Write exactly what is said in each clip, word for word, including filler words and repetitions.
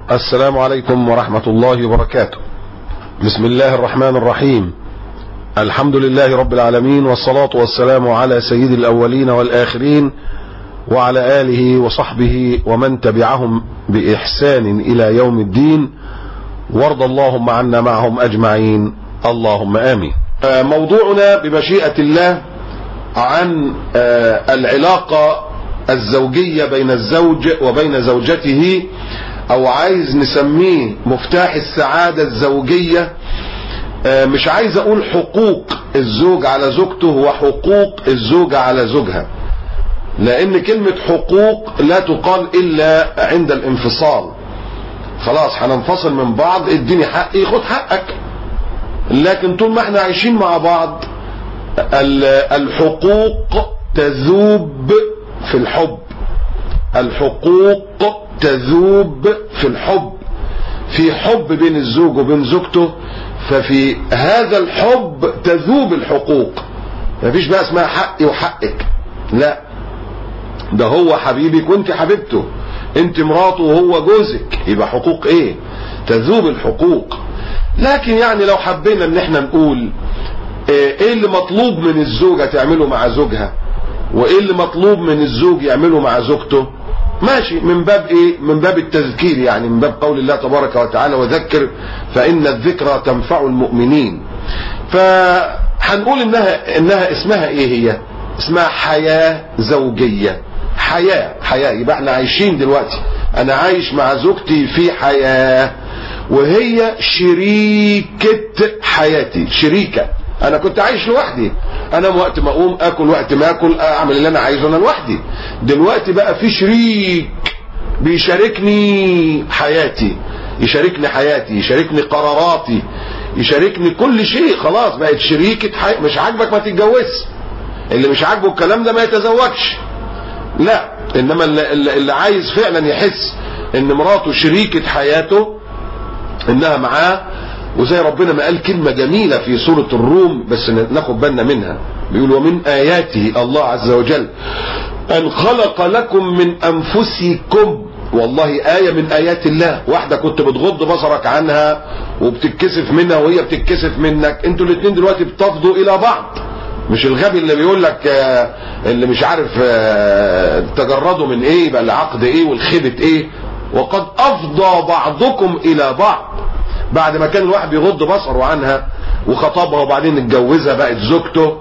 السلام عليكم ورحمة الله وبركاته. بسم الله الرحمن الرحيم. الحمد لله رب العالمين، والصلاة والسلام على سيد الأولين والآخرين وعلى آله وصحبه ومن تبعهم بإحسان إلى يوم الدين، وارض اللهم عنا معهم أجمعين اللهم آمين. موضوعنا بمشيئة الله عن العلاقة الزوجية بين الزوج وبين زوجته، او عايز نسميه مفتاح السعادة الزوجية. مش عايز اقول حقوق الزوج على زوجته وحقوق الزوجة على زوجها، لان كلمة حقوق لا تقال الا عند الانفصال. خلاص هننفصل من بعض، اديني حقي خد حقك. لكن طول ما احنا عايشين مع بعض الحقوق تذوب في الحب. الحقوق تذوب في الحب. في حب بين الزوج وبين زوجته، ففي هذا الحب تذوب الحقوق. مفيش بقى اسمها حقي وحقك، لا، ده هو حبيبك وانت حبيبته، انت مراته وهو جوزك، يبقى حقوق ايه؟ تذوب الحقوق. لكن يعني لو حبينا ان احنا نقول ايه اللي مطلوب من الزوجة تعمله مع زوجها وايه اللي مطلوب من الزوج يعمله مع زوجته، ماشي، من باب ايه؟ من باب التذكير، يعني من باب قول الله تبارك وتعالى وذكر فإن الذكرى تنفع المؤمنين. فهنقول انها انها اسمها ايه؟ هي اسمها حياة زوجية. حياة حياة يبقى احنا عايشين دلوقتي، انا عايش مع زوجتي في حياة، وهي شريكة حياتي، شريكة. انا كنت عايش لوحدي، انا وقت ما اقوم اكل وقت ما اكل اعمل اللي انا عايزه انا لوحدي. دلوقتي بقى في شريك بيشاركني حياتي، يشاركني حياتي، يشاركني قراراتي، يشاركني كل شيء. خلاص بقت شريكة حياتي. مش عاجبك ما تتجوزش، اللي مش عاجبه الكلام ده ما يتزوجش، لا. انما اللي, اللي عايز فعلا يحس ان مراته شريكة حياته، انها معاه. وزي ربنا ما قال كلمة جميلة في سورة الروم، بس ناخد بالنا منها، بيقول ومن آياته الله عز وجل أن خلق لكم من أنفسكم. والله آية من آيات الله. واحدة كنت بتغض بصرك عنها وبتتكسف منها وهي بتتكسف منك، انتوا الاثنين دلوقتي بتفضوا إلى بعض. مش الغبي اللي بيقول لك اللي مش عارف تجردوا من ايه يبقى العقد ايه والخبة ايه. وقد أفضى بعضكم إلى بعض. بعد ما كان الواحد بيغض بصره عنها وخطبها وبعدين اتجوزها بقت زوجته.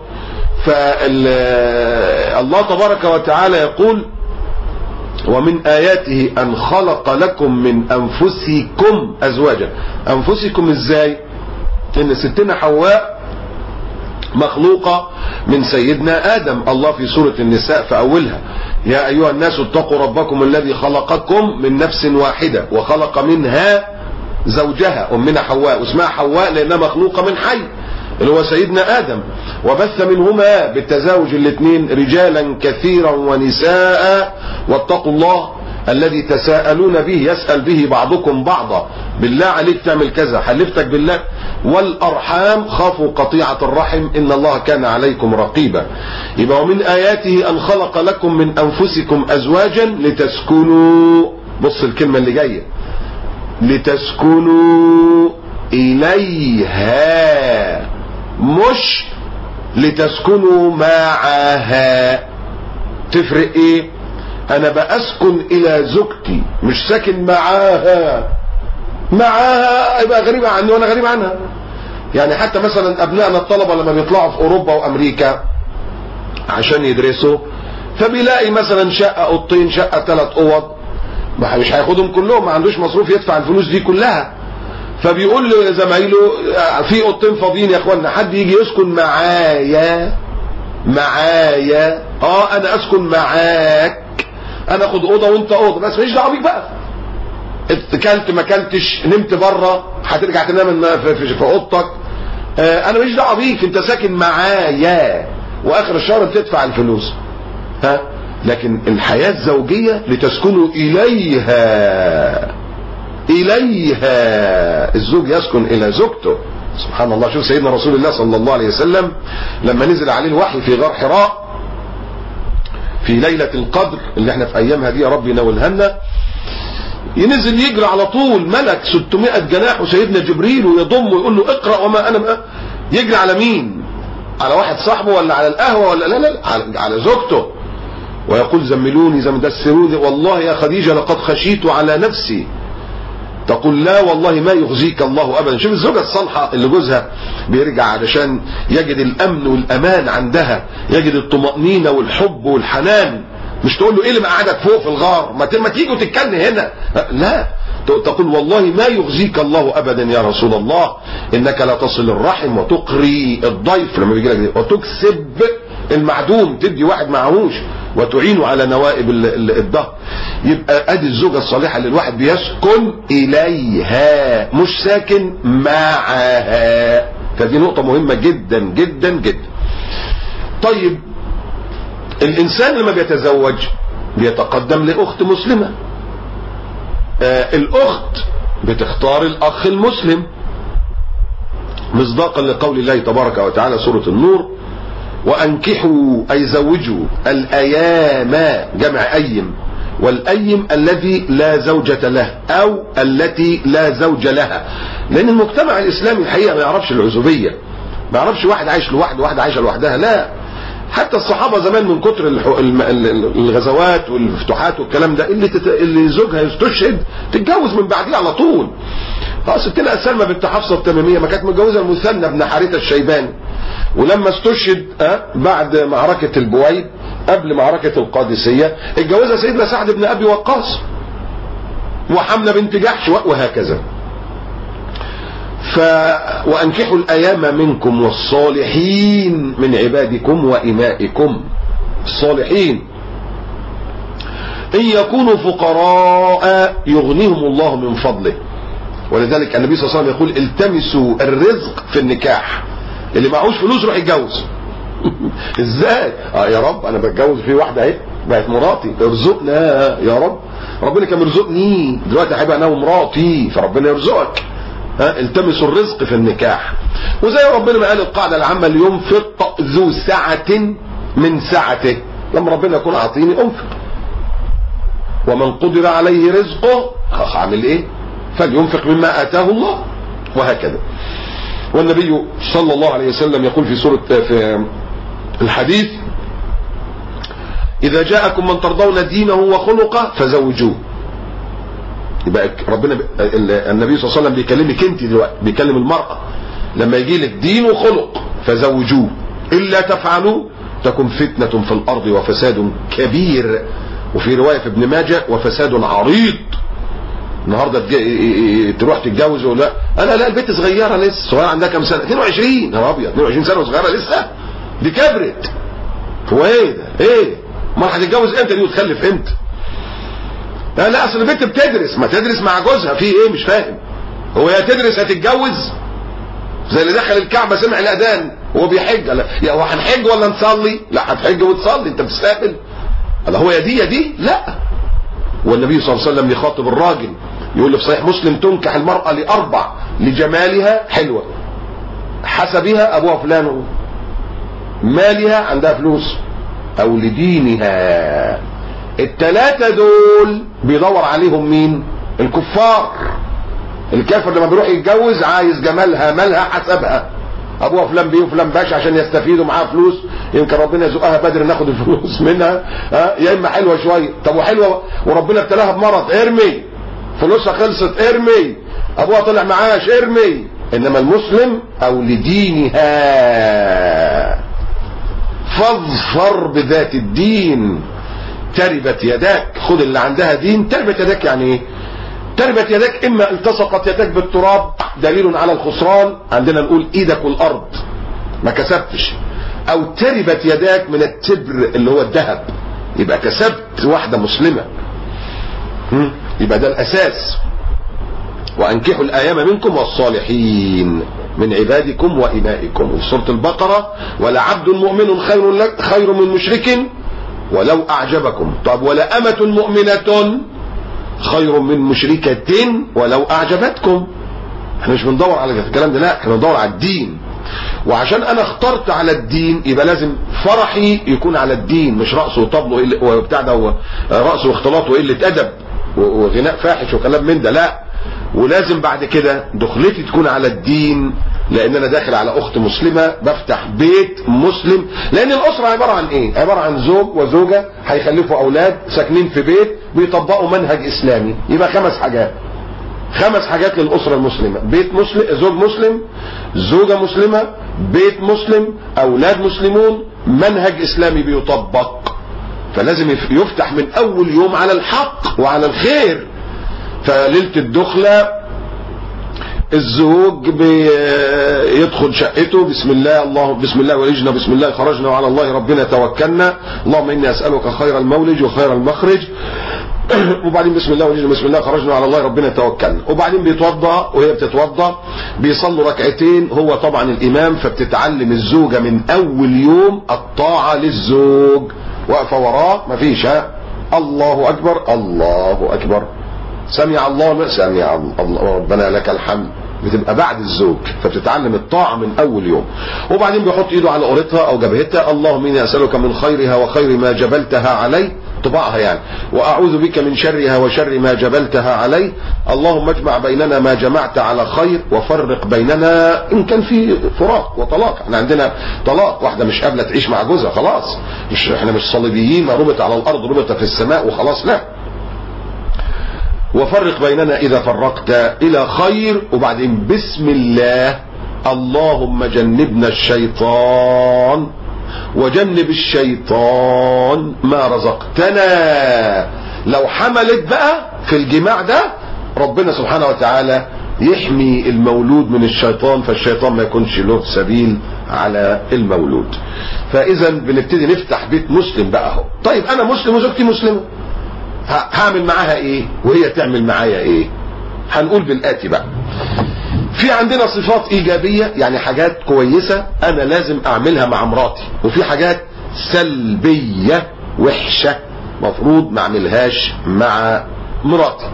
فالله تبارك وتعالى يقول ومن آياته أن خلق لكم من أنفسكم أزواجا. أنفسكم ازاي؟ إن ستنا حواء مخلوقة من سيدنا آدم. الله في سورة النساء في أولها يا أيها الناس اتقوا ربكم الذي خلقكم من نفس واحدة وخلق منها زوجها أمنا حواء، واسمها حواء لأنها مخلوقة من حي اللي هو سيدنا آدم. وبث منهما بالتزاوج الاثنين رجالا كثيرا ونساء واتقوا الله الذي تساءلون به، يسأل به بعضكم بعضا، بالله عليك تعمل كذا، حلفتك بالله. والأرحام خافوا قطيعة الرحم إن الله كان عليكم رقيبا. يبقى ومن آياته أن خلق لكم من أنفسكم أزواجا لتسكنوا. بص الكلمة اللي جاية، لتسكنوا إليها، مش لتسكنوا معها. تفرق ايه؟ انا بأسكن الى زوجتي، مش ساكن معاها. معاها يبقى غريب عني وانا غريب عنها. يعني حتى مثلا ابنائنا الطلبة لما بيطلعوا في اوروبا وامريكا عشان يدرسوا، فبيلاقي مثلا شقة اوضتين، شقة ثلاث اوض، مش هياخدهم كلهم، ما عندوش مصروف يدفع الفلوس دي كلها. فبيقول له زمايله في اوضتين فاضيين يا اخوانا، حد يجي يسكن معايا. معايا اه انا اسكن معاك، انا اخد اوضه وانت اوضه، بس ماليش دعوه بيك بقى. اكلت ما اكلتش، نمت بره، هترجع تنام في اوضتك، آه انا ماليش دعوه بيك، انت ساكن معايا واخر الشهر بتدفع الفلوس. ها؟ لكن الحياه الزوجيه لتسكنوا اليها. إليها، الزوج يسكن إلى زوجته. سبحان الله. شوف سيدنا رسول الله صلى الله عليه وسلم لما نزل عليه الوحي في غار حراء في ليلة القدر اللي احنا في أيامها دي، يا رب ينولها لنا، ينزل يجري على طول ملك ستمائة جناح وسيدنا جبريل ويضم ويقول له اقرأ وما انا ما يجري على مين؟ على واحد صاحبه ولا على القهوة ولا لا لا على, على زوجته، ويقول زملوني زمدسروني والله يا خديجة لقد خشيت على نفسي. تقول لا والله ما يخزيك الله ابدا. شوف الزوجة الصالحة اللي جوزها بيرجع علشان يجد الامن والامان عندها، يجد الطمأنينة والحب والحنان، مش تقول له ايه اللي مقعدك فوق في الغار ما تيجي وتتكلم هنا، لا تقول والله ما يخزيك الله ابدا يا رسول الله، انك لا تصل الرحم وتقري الضيف لما بيجي لك وتكسب المعدوم، تدي واحد معهوش وتعينه على نوائب الدهر. يبقى ادي الزوجة الصالحة اللي الواحد بيسكن اليها مش ساكن معها، فدي نقطة مهمة جدا جدا جدا. طيب الانسان لما بيتزوج بيتقدم لاخت مسلمة، آه الاخت بتختار الاخ المسلم مصداقا لقول الله تبارك وتعالى سورة النور وانكحوا اي زوجوا الايام جمع ايم، والايم الذي لا زوجة له او التي لا زوج لها، لان المجتمع الاسلامي الحقيقة ما يعرفش العزوبية، ما يعرفش واحد عايش لوحده واحد عايشة لوحدها، لا. حتى الصحابة زمان من كتر الغزوات والفتوحات والكلام ده اللي تت... اللي زوجها يستشهد تتجوز من بعديه على طول. ستنا سلمى بنت حفصة التميمية ما كانت متجوزة المثنى بن حارثة الشيباني، ولما استشهد أه بعد معركة البويد قبل معركة القادسية اتجوزها سيدنا سعد بن ابي وقاص وحملة بنت جحش وهكذا. ف وانكحوا الايام منكم والصالحين من عبادكم وإمائكم. الصالحين ان يكونوا فقراء يغنيهم الله من فضله، ولذلك النبي صلى الله عليه وسلم يقول التمسوا الرزق في النكاح، اللي معهوش فلوس يروح يتجوز. ازاي؟ اه يا رب انا بتجوز في واحده اهي بقت مراتي، ارزقنا يا رب. ربنا كان يرزقني دلوقتي هيبقى انا ومراتي، فربنا يرزقك. ها التمسوا الرزق في النكاح. وزي ربنا ما قال القاعده العامه لينفق ذو سعه من سعته، لما ربنا يكون اعطيني انفق، ومن قدر عليه رزقه هعمل ايه؟ فلينفق مما اتاه الله، وهكذا. والنبي صلى الله عليه وسلم يقول في سورة في الحديث إذا جاءكم من ترضون دينه وخلقه فزوجوه. يبقى ربنا النبي صلى الله عليه وسلم بيكلمك انت دلوقتي، بيكلم المرأة لما يجي لك دين وخلق فزوجوه، إلا تفعلوا تكن فتنة في الأرض وفساد كبير، وفي رواية في ابن ماجه وفساد عريض. النهارده تروح تتجوز ولا انا لا البنت صغيره لسه، صغيره عندها كام سنه؟ اثنين وعشرين يا ابيض، اثنين وعشرين سنه وصغيره لسه، دي كبرت. هو ايه ده؟ ايه؟ ما هتتجوز امتى دي وتخلف امتى؟ لا لا اصل البنت بتدرس، ما تدرس مع جوزها في ايه؟ مش فاهم. هو يا تدرس هتتجوز؟ زي اللي دخل الكعبه سمع الاذان وهو بيحج، لا يا هو هنحج ولا نصلي؟ لا هتحج وتصلي، انت بتستقبل؟ الله هو يا دي يا دي؟ لا. والنبي صلى الله عليه وسلم يخاطب الراجل يقول له في صحيح مسلم تنكح المرأة لأربع: لجمالها حلوة، حسبها أبوها فلان، مالها عندها فلوس، أو لدينها. الثلاثة دول بيدور عليهم مين؟ الكفار. الكافر لما بيروح يتجوز عايز جمالها مالها حسبها، ابوها فلان بيه وفلان باشا عشان يستفيدوا معاها فلوس، يمكن ربنا يزقها بدر ناخد الفلوس منها، ها يا اما حلوه شويه. طب وحلوه وربنا ابتلاها بمرض، ارمي فلوسها خلصت، ارمي ابوها طلع معاش، ارمي. انما المسلم او لدينها فاظفر بذات الدين تربت يداك. خد اللي عندها دين. تربت يداك يعني ايه؟ تربت يداك اما التصقت يداك بالتراب دليل على الخسران، عندنا نقول ايدك والارض ما كسبتش، او تربت يداك من التبر اللي هو الذهب، يبقى كسبت واحدة مسلمة. يبقى ده الاساس. وانكحوا الايام منكم والصالحين من عبادكم وإمائكم. في سورة البقرة ولعبد مؤمن خير لك خير من مشرك ولو اعجبكم. طب ولا أمة مؤمنة خير من مشركة ولو اعجبتكم. احنا مش بندور على الكلام ده، لا احنا بندور على الدين. وعشان انا اخترت على الدين يبقى لازم فرحي يكون على الدين، مش رقص وطبل وبتاع ده رقص واختلاط وقله ادب. وغناء فاحش وكلام من ده، لا. ولازم بعد كده دخلتي تكون على الدين، لان انا داخل على اخت مسلمة، بفتح بيت مسلم. لان الاسرة عبارة عن ايه؟ عبارة عن زوج وزوجة هيخلفوا اولاد ساكنين في بيت بيطبقوا منهج اسلامي. يبقى خمس حاجات، خمس حاجات للاسرة المسلمة: بيت مسلم، زوج مسلم، زوجة مسلمة، بيت مسلم، اولاد مسلمون، منهج اسلامي بيطبق. فلازم يفتح من اول يوم على الحق وعلى الخير. فليلة الدخلة الزوج بيدخل شقته بسم الله، الله بسم الله ولجنا، بسم الله خرجنا، وعلى الله ربنا توكلنا، اللهم اني اسالك خير المولج وخير المخرج. وبعدين بسم الله ولجنا، بسم الله خرجنا، وعلى الله ربنا توكلنا. وبعدين بيتوضا وهي بتتوضا، بيصلوا ركعتين، هو طبعا الامام، فبتتعلم الزوجه من اول يوم الطاعه للزوج، واقفه وراه مفيش ها الله اكبر الله اكبر، سمع الله سمع الله ربنا لك الحمد، بتبقى بعد الزوج، فبتتعلم الطاعة من اول يوم. وبعدين بيحط ايده على قريتها او جبهتها، اللهم اني اسألك من خيرها وخير ما جبلتها عليه، طباعها يعني، واعوذ بك من شرها وشر ما جبلتها عليه، اللهم اجمع بيننا ما جمعت على خير وفرق بيننا ان كان في فراق وطلاق. احنا عندنا طلاق، واحدة مش قابلة تعيش مع جوزها خلاص، مش احنا مش صليبيين، ما ربط على الارض ربط في السماء وخلاص، لا. وفرق بيننا إذا فرقت إلى خير. وبعدين بسم الله، اللهم جنبنا الشيطان وجنب الشيطان ما رزقتنا. لو حملت بقى في الجماع ده، ربنا سبحانه وتعالى يحمي المولود من الشيطان، فالشيطان ما يكونش له سبيل على المولود. فإذا بنبتدي نفتح بيت مسلم بقى اهو. طيب أنا مسلم وزوجتي مسلمة، هعمل معاها ايه وهي تعمل معايا ايه؟ هنقول بالآتي بقى. في عندنا صفات ايجابية، يعني حاجات كويسة انا لازم اعملها مع مراتي، وفي حاجات سلبية وحشة مفروض ما اعملهاش مع مراتي.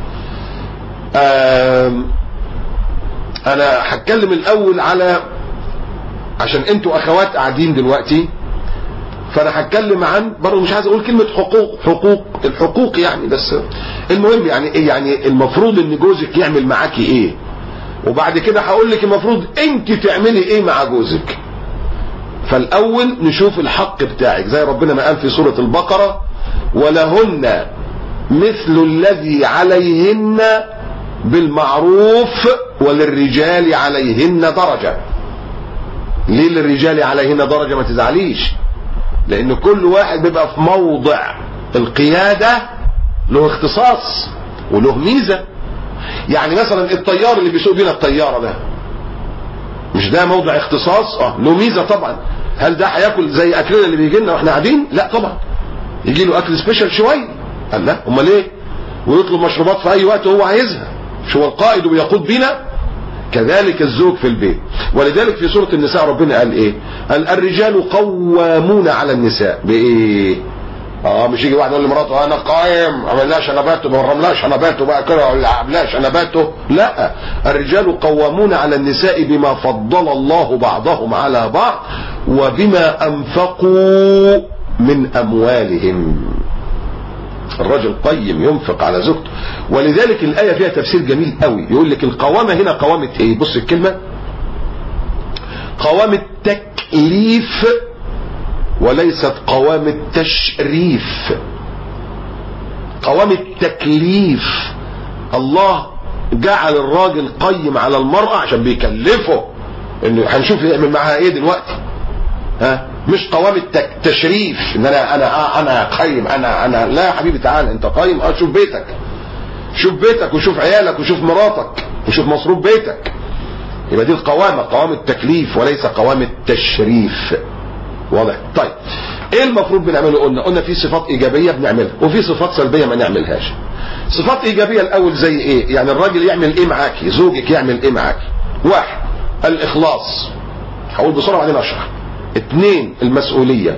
انا هتكلم الاول على، عشان انتوا اخوات قاعدين دلوقتي، فانا هتكلم عن، برضه مش عايز اقول كلمه حقوق حقوق الحقوق يعني، بس المهم يعني ايه، يعني المفروض ان جوزك يعمل معاكي ايه، وبعد كده هقول لك المفروض انت تعملي ايه مع جوزك. فالاول نشوف الحق بتاعك، زي ربنا ما قال في سوره البقره: ولهن مثل الذي عليهن بالمعروف وللرجال عليهن درجه. ليه للرجال عليهن درجه؟ ما تزعليش، لان كل واحد بيبقى في موضع القيادة له اختصاص وله ميزة. يعني مثلا الطيار اللي بيسوق بينا الطيارة ده، مش ده موضع اختصاص؟ اه له ميزة طبعا. هل ده هياكل زي اكلنا اللي بيجي لنا واحنا قاعدين؟ لا طبعا، يجي له اكل سبيشال شوية. قال لا، امال ايه؟ ويطلب مشروبات في اي وقت هو عايزها، مش هو القائد وبيقود بينا؟ كذلك الزوج في البيت. ولذلك في سورة النساء ربنا قال ايه؟ قال الرجال قوامون على النساء بايه؟ اه مش يجي واحد يقول لمراته انا قائم، ما عملناش نباته، ما ورمناش نباته بقى كده ولا عملناش نباته، لا. الرجال قوامون على النساء بما فضل الله بعضهم على بعض وبما انفقوا من اموالهم. الرجل قيم ينفق على زوجته. ولذلك الآية فيها تفسير جميل قوي، يقول لك القوامة هنا قوامة ايه؟ بص الكلمة، قوامة تكليف وليست قوامة تشريف. قوامة تكليف، الله جعل الراجل قيم على المرأة عشان بيكلفه، انه هنشوف يعمل معاها ايه دلوقتي، ها؟ مش قوامة تشريف ان انا انا انا قيم، انا انا لا يا حبيبي تعال انت قيم، اه شوف بيتك، شوف بيتك وشوف عيالك وشوف مراتك وشوف مصروف بيتك. يبقى دي القوامة، قوامة تكليف وليس قوامة تشريف. واضح؟ طيب ايه المفروض بنعمله؟ قلنا قلنا في صفات ايجابية بنعملها وفي صفات سلبية ما نعملهاش. صفات ايجابية الاول زي ايه؟ يعني الراجل يعمل ايه معاكي، زوجك يعمل ايه معاكي. واحد الاخلاص، هقول بسرعة بعدين اشرح. اثنين المسؤولية.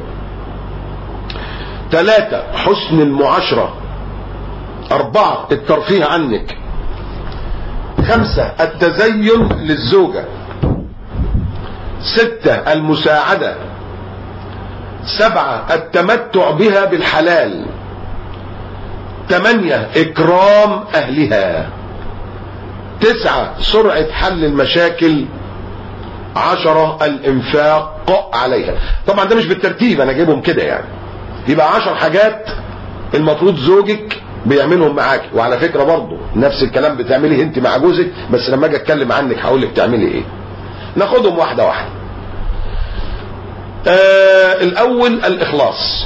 ثلاثة حسن المعاشرة. أربعة الترفيه عنك. خمسة التزين للزوجة. ستة المساعدة. سبعة التمتع بها بالحلال. ثمانية اكرام اهلها. تسعة سرعة حل المشاكل. عشرة الانفاق عليها. طبعا ده مش بالترتيب، انا جايبهم كده يعني. يبقى عشر حاجات المفروض زوجك بيعملهم معاك. وعلى فكرة برضو نفس الكلام بتعمليه انت مع جوزك، بس لما اجي اتكلم عنك هقول لك تعملي ايه. ناخدهم واحدة واحدة. آه الاول الاخلاص.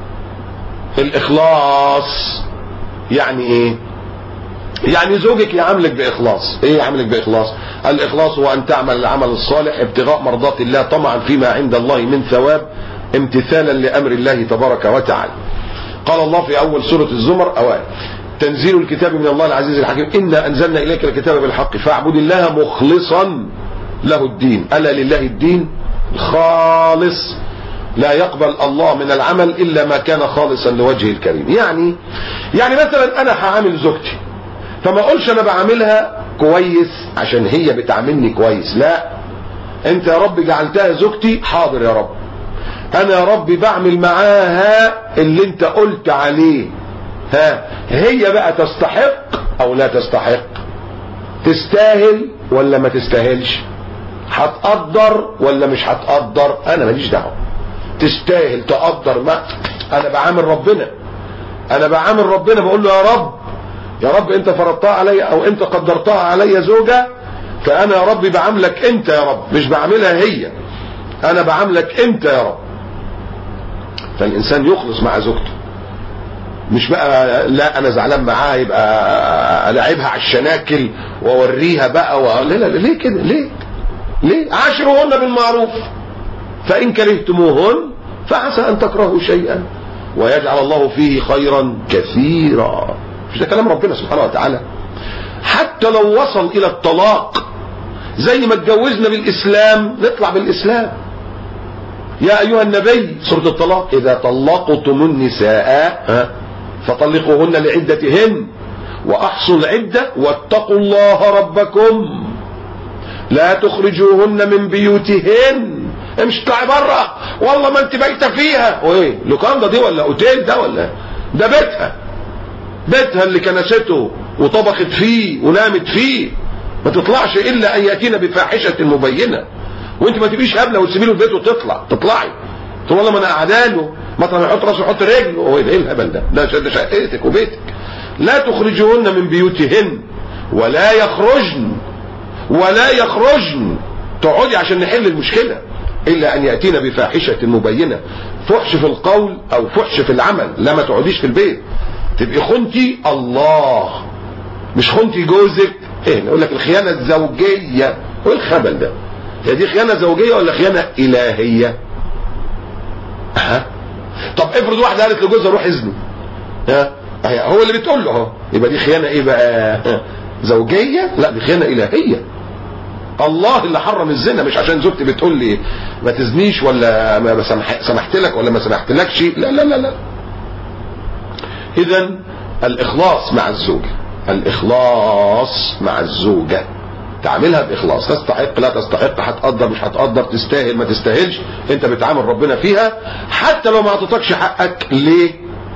الاخلاص يعني ايه؟ يعني زوجك يعاملك باخلاص. ايه يعاملك باخلاص؟ الاخلاص هو ان تعمل العمل الصالح ابتغاء مرضات الله طمعا فيما عند الله من ثواب امتثالا لامر الله تبارك وتعالى. قال الله في اول سورة الزمر اوائل: تنزيل الكتاب من الله العزيز الحكيم انا انزلنا اليك الكتاب بالحق فاعبد الله مخلصا له الدين. الا لله الدين خالص لا يقبل الله من العمل الا ما كان خالصا لوجهه الكريم. يعني يعني مثلا انا هعامل زوجتي، فما اقولش انا بعاملها كويس عشان هي بتعاملني كويس، لا، انت يا رب جعلتها زوجتي، حاضر يا رب، انا يا رب بعمل معاها اللي انت قلت عليه. ها هي بقى تستحق او لا تستحق، تستاهل ولا ما تستاهلش، هتقدر ولا مش هتقدر، انا ماليش دعوه. تستاهل تقدر، ما انا بعامل ربنا، انا بعامل ربنا بقول له يا رب، يا رب انت فرضتها عليا او انت قدرتها عليا زوجة، فانا يا رب بعاملك انت يا رب، مش بعاملها هي، انا بعاملك انت يا رب. فالانسان يخلص مع زوجته، مش بقى لا انا زعلان معاها يبقى العبها على الشناكل واوريها بقى و... لا لا ليه كده؟ ليه ليه عاشروهن بالمعروف فان كرهتموهن فعسى ان تكرهوا شيئا ويجعل الله فيه خيرا كثيرا. مش ده كلام ربنا سبحانه وتعالى؟ حتى لو وصل الى الطلاق، زي ما اتجوزنا بالاسلام نطلع بالاسلام. يا ايها النبي سورة الطلاق: اذا طلقتم النساء فطلقوهن لعدتهن واحصوا العدة واتقوا الله ربكم لا تخرجوهن من بيوتهن. مش تطلعي بره والله ما انت بايته فيها، وايه لوكاندا دي ولا اوتيل ده ولا ده بيتها، بيتها اللي كنسته وطبخت فيه ونامت فيه. ما تطلعش الا ان ياتينا بفاحشه مبينه. وانت ما تبقيش هبله وتسيبي له البيت وتطلع تطلعي تقول والله ما انا قاعده له مطلع يحط راسه يحط رجله. هو ايه الهبل ده؟ ده شقتك وبيتك. لا تخرجوهن من بيوتهن ولا يخرجن ولا يخرجن. تقعدي عشان نحل المشكله الا ان ياتينا بفاحشه مبينه. فحش في القول او فحش في العمل، لا ما تقعديش في البيت تبقي خنتي الله مش خنتي جوزك. ايه نقول لك الخيانه الزوجيه، وايه الخبل ده؟ هي دي خيانه زوجيه ولا خيانه الهيه؟ ها طب افرض واحده قالت لجوزها روح اذني، ها هو اللي بتقول له اهو، يبقى دي خيانه ايه بقى؟ زوجيه؟ لا دي خيانه الهيه. الله اللي حرم الزنا، مش عشان زوجتي بتقول لي ما تزنيش ولا ما سمحت لك ولا ما سمحتلكش. لا لا لا لا. اذا الاخلاص مع الزوجه، الاخلاص مع الزوجه تعملها باخلاص، تستحق لا تستحق، هتقدر مش هتقدر، تستاهل ما تستاهلش، انت بتعامل ربنا فيها. حتى لو ما اعطتكش حقك، ليه؟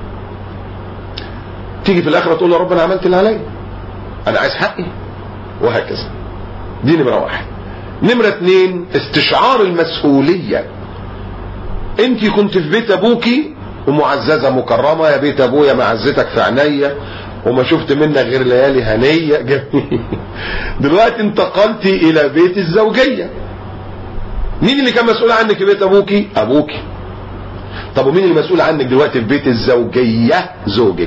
تيجي في الاخره تقول يا رب انا عملت اللي عليا، انا عايز حقي، وهكذا. دي نمره واحد. نمره اتنين استشعار المسؤوليه. انت كنت في بيت ابوكي ومعززه مكرمه، يا بيت ابويا معزتك في عينيا وما شفت منك غير ليالي هنيه جميل. دلوقتي انتقلتي الى بيت الزوجيه. مين اللي كان مسؤول عنك في بيت ابوكي؟ ابوكي. طب ومين اللي مسؤول عنك دلوقتي في بيت الزوجيه؟ زوجك.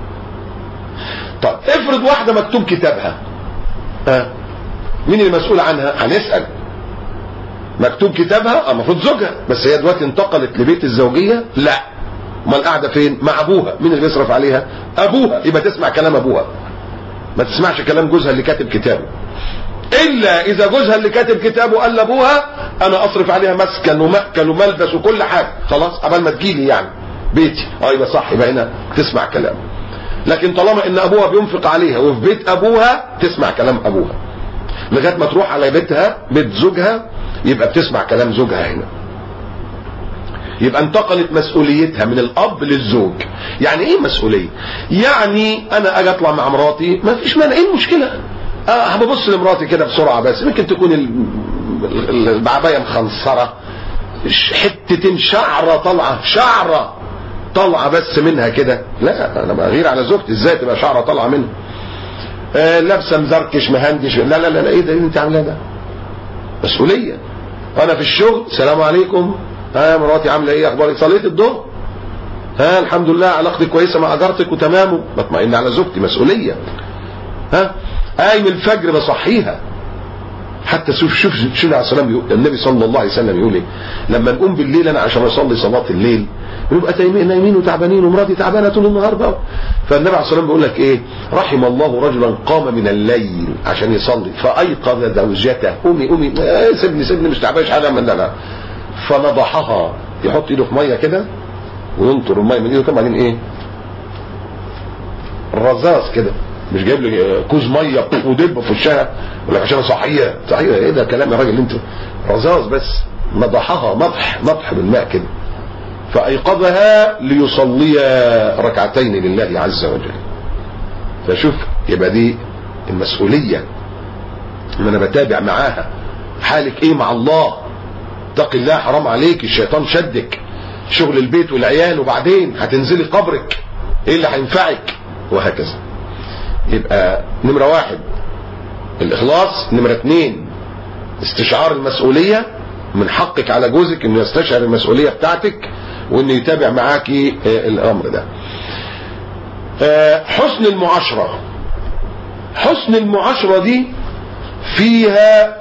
طب افرض واحده مكتوب كتابها، ها مين اللي مسؤول عنها؟ هنسال. مكتوب كتابها المفروض زوجها، بس هي دلوقتي انتقلت لبيت الزوجيه، لا، امال قاعده فين؟ مع ابوها. مين اللي بيصرف عليها؟ ابوها. يبقى تسمع كلام ابوها، ما تسمعش كلام جوزها اللي كاتب كتابه، الا اذا جوزها اللي كاتب كتابه قال لابوها انا اصرف عليها مسكن ومأكل وملبس وكل حاجه، خلاص قبل ما تجيلي يعني بيتي، اه يبقى صح، يبقى هنا تسمع كلامه. لكن طالما ان ابوها بينفق عليها وفي بيت ابوها تسمع كلام ابوها، لغايه ما تروح على بيتها بيت زوجها يبقى بتسمع كلام زوجها هنا. يبقى انتقلت مسؤوليتها من الاب للزوج. يعني ايه مسؤوليه؟ يعني انا اجي اطلع مع مراتي ما فيش مانع، ايه المشكله؟ اه ببص لمراتي كده بسرعه، بس ممكن تكون البعبايه مخنصره، حتتين شعره طالعه، شعره طالعه بس منها كده، لا انا بغير على زوجتي، ازاي تبقى شعره طالعه منها؟ آه لابسه مزركش مهندش، لا لا لا ايه ده اللي انت عاملاه ده؟ مسؤوليه. انا في الشغل السلام عليكم، ها مراتي عامله ايه، اخبارك، صليت الظهر؟ ها الحمد لله، علاقتي كويسه مع جارتك وتمام، بطمئن على زوجتي، مسؤوليه. ها قايم الفجر بصحيها. حتى شوف شوف شوف عليه السلام يقول، النبي صلى الله عليه وسلم يقول ايه لما نقوم بالليل انا عشان اصلي صلاه الليل، بنبقى نايمين وتعبانين ومراتي تعبانه طول النهار بقى، فالنبي عليه الصلاه والسلام بيقول لك ايه، رحم الله رجلا قام من الليل عشان يصلي فايقظ زوجته، قومي قومي آه سيبني سيبني مش تعبان مش حاجه من ده، فنضحها، يحط ايده في ميه كده وينطر الميه من ايده كده، بعدين ايه الرذاذ كده، مش جايب لي كوز ميه ودب في وشها ولا عشان صحيه صحيه، ايه ده كلام يا راجل انت، رذاذ بس، نضحها نضح نضح بالماء كده، فايقظها ليصلي ركعتين لله عز وجل. فشوف يبقى دي المسؤوليه، ان انا بتابع معاها حالك ايه مع الله، اتقي الله حرام عليك، الشيطان شدك، شغل البيت والعيال، وبعدين هتنزلي قبرك، ايه اللي هينفعك، وهكذا. يبقى نمرة واحد الاخلاص، نمرة اتنين استشعار المسؤولية، من حقك على جوزك انه يستشعر المسؤولية بتاعتك وانه يتابع معاكي الامر ده. حسن المعاشرة، حسن المعاشرة دي فيها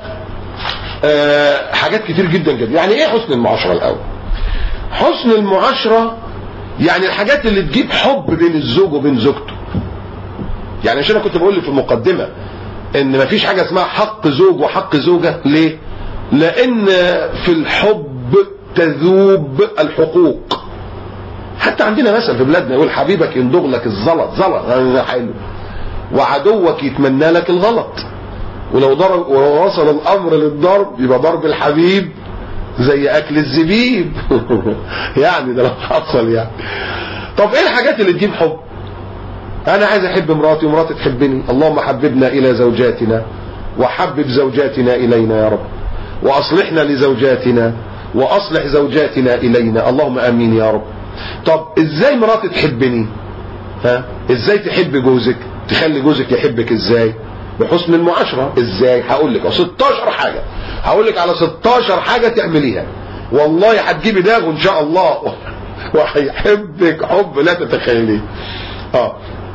حاجات كتير جدا جدا. يعني ايه حسن المعاشرة الاول؟ حسن المعاشرة يعني الحاجات اللي تجيب حب بين الزوج وبين زوجته. يعني عشان انا كنت بقول لي في المقدمة ان مفيش حاجة اسمها حق زوج وحق زوجة. ليه؟ لان في الحب تذوب الحقوق. حتى عندنا مثل في بلادنا يقول حبيبك يندغ لك الزلط، زلط حلو، وعدوك يتمنى لك الغلط. ولو ضرب ولو وصل الامر للضرب يبقى ضرب الحبيب زي اكل الزبيب. يعني ده لو حصل يعني. طب ايه الحاجات اللي تجيب حب؟ انا عايز احب مراتي ومراتي تحبني، اللهم حببنا الى زوجاتنا وحبب زوجاتنا الينا يا رب، واصلحنا لزوجاتنا واصلح زوجاتنا الينا، اللهم امين يا رب. طب ازاي مراتي تحبني؟ ها ازاي تحب جوزك؟ تخلي جوزك يحبك ازاي؟ بحسن المعاشرة. ازاي؟ هقول لك ستاشر حاجة، هقول لك على ستاشر حاجة تعمليها والله هتجيبي داغ ان شاء الله وهيحبك حب لا تتخيليه. اه